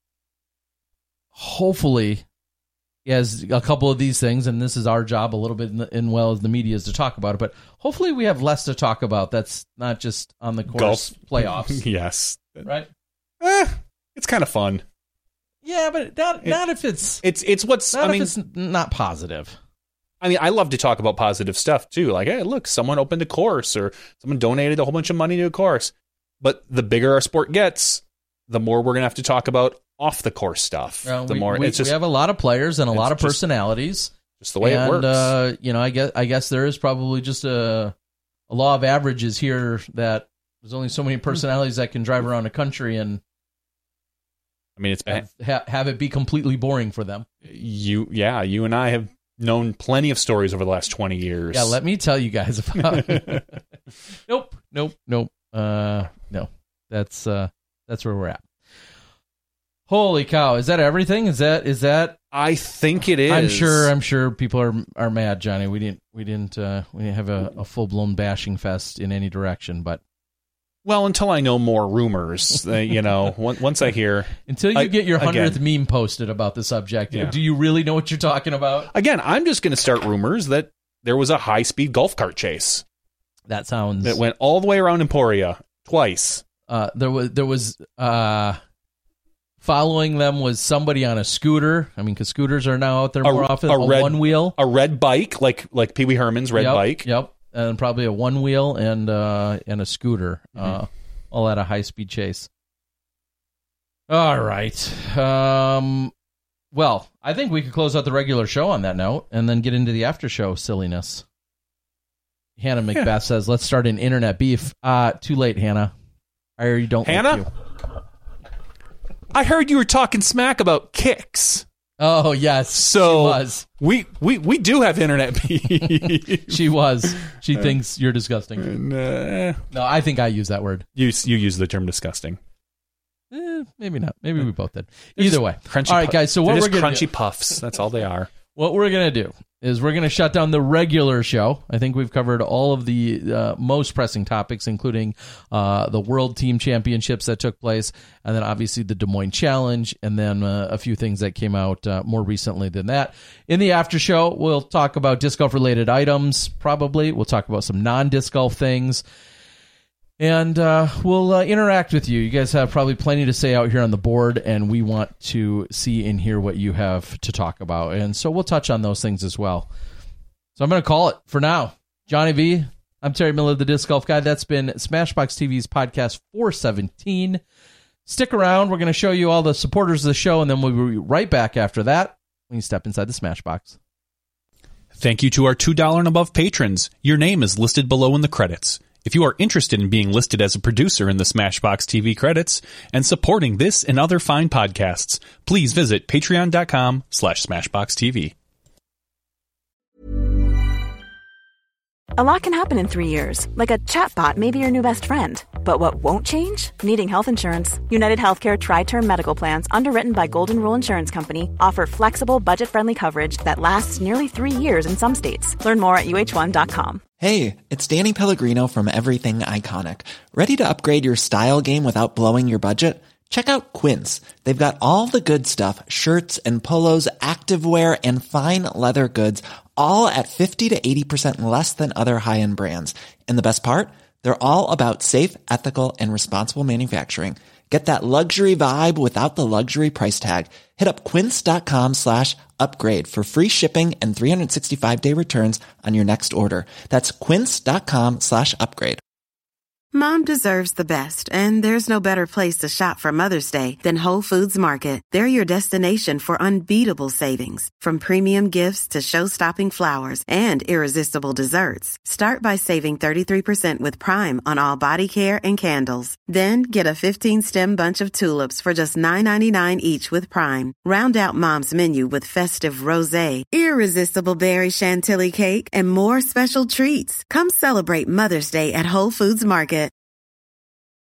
hopefully, as a couple of these things, and this is our job a little bit in, the, in well as the media is to talk about it, but hopefully we have less to talk about that's not just on the course golf playoffs. Yes. Right? Eh, it's kind of fun. Yeah, but not it, not if it's... It's it's what's... Not I if mean, it's not positive. I mean, I love to talk about positive stuff, too. Like, hey, look, someone opened a course or someone donated a whole bunch of money to a course. But the bigger our sport gets, the more we're going to have to talk about off the course stuff. Well, the we, more we, it's just, we have a lot of players and a lot of just, personalities. Just the way and, it works. Uh, you know, I guess I guess there is probably just a a law of averages here that there's only so many personalities that can drive around a country and I mean, it's have, ha- have it be completely boring for them. You, yeah, you and I have known plenty of stories over the last twenty years. Yeah, let me tell you guys about it. Nope, nope, nope. Uh, no, that's uh, that's where we're at. Holy cow! Is that everything? Is that is that? I think it is. I'm sure. I'm sure people are are mad, Johnny. We didn't we didn't uh, we didn't have a, a full blown bashing fest in any direction, but well, until I know more rumors, uh, you know, once I hear until you I, get your hundredth again, meme posted about the subject, yeah. do you really know what you're talking about? Again, I'm just going to start rumors that there was a high speed golf cart chase. That sounds that went all the way around Emporia twice. Uh, there was there was. Uh, Following them was somebody on a scooter. I mean, because scooters are now out there more a, often. A, a red, one wheel, a red bike, like like Pee Wee Herman's red yep, bike. Yep, and probably a one wheel and uh, and a scooter, Mm-hmm. uh, all at a high speed chase. All right. Um, well, I think we could close out the regular show on that note, and then get into the after show silliness. Hannah Macbeth yeah. says, "Let's start an internet beef." Uh, too late, Hannah. I already don't. Hannah. Like you. I heard you were talking smack about kicks. Oh, yes. So she was. We, we, we do have internet beef. She was. She thinks you're disgusting. Uh, no, I think I use that word. You you use the term disgusting. Eh, maybe not. Maybe we both did. Either just way. Crunchy all right, guys. So what we're going crunchy do, puffs. That's all they are. What we're going to do is we're going to shut down the regular show. I think we've covered all of the uh, most pressing topics, including uh, the World Team Championships that took place, and then obviously the Des Moines Challenge, and then uh, a few things that came out uh, more recently than that. In the after show, we'll talk about disc golf related items, probably. We'll talk about some non-disc golf things. And uh, we'll uh, interact with you. You guys have probably plenty to say out here on the board, and we want to see and hear what you have to talk about. And so we'll touch on those things as well. So I'm going to call it for now. Johnny V, I'm Terry Miller, the Disc Golf Guy. That's been Smashbox T V's podcast four seventeen. Stick around. We're going to show you all the supporters of the show, and then we'll be right back after that when you step inside the Smashbox. Thank you to our two dollars and above patrons. Your name is listed below in the credits. If you are interested in being listed as a producer in the Smashbox T V credits and supporting this and other fine podcasts, please visit patreon.com slash smashboxtv. A lot can happen in three years, like a chatbot may be your new best friend. But what won't change? Needing health insurance. United Healthcare Tri-Term Medical Plans, underwritten by Golden Rule Insurance Company, offer flexible, budget-friendly coverage that lasts nearly three years in some states. Learn more at U H one dot com. Hey, it's Danny Pellegrino from Everything Iconic. Ready to upgrade your style game without blowing your budget? Check out Quince. They've got all the good stuff, shirts and polos, activewear, and fine leather goods, all at fifty to eighty percent less than other high-end brands. And the best part? They're all about safe, ethical, and responsible manufacturing. Get that luxury vibe without the luxury price tag. Hit up quince.com slash upgrade for free shipping and three sixty-five day returns on your next order. That's quince.com slash upgrade. Mom deserves the best, and there's no better place to shop for Mother's Day than Whole Foods Market. They're your destination for unbeatable savings, from premium gifts to show-stopping flowers and irresistible desserts. Start by saving thirty-three percent with Prime on all body care and candles. Then get a fifteen-stem bunch of tulips for just nine ninety-nine each with Prime. Round out Mom's menu with festive rosé, irresistible berry chantilly cake, and more special treats. Come celebrate Mother's Day at Whole Foods Market.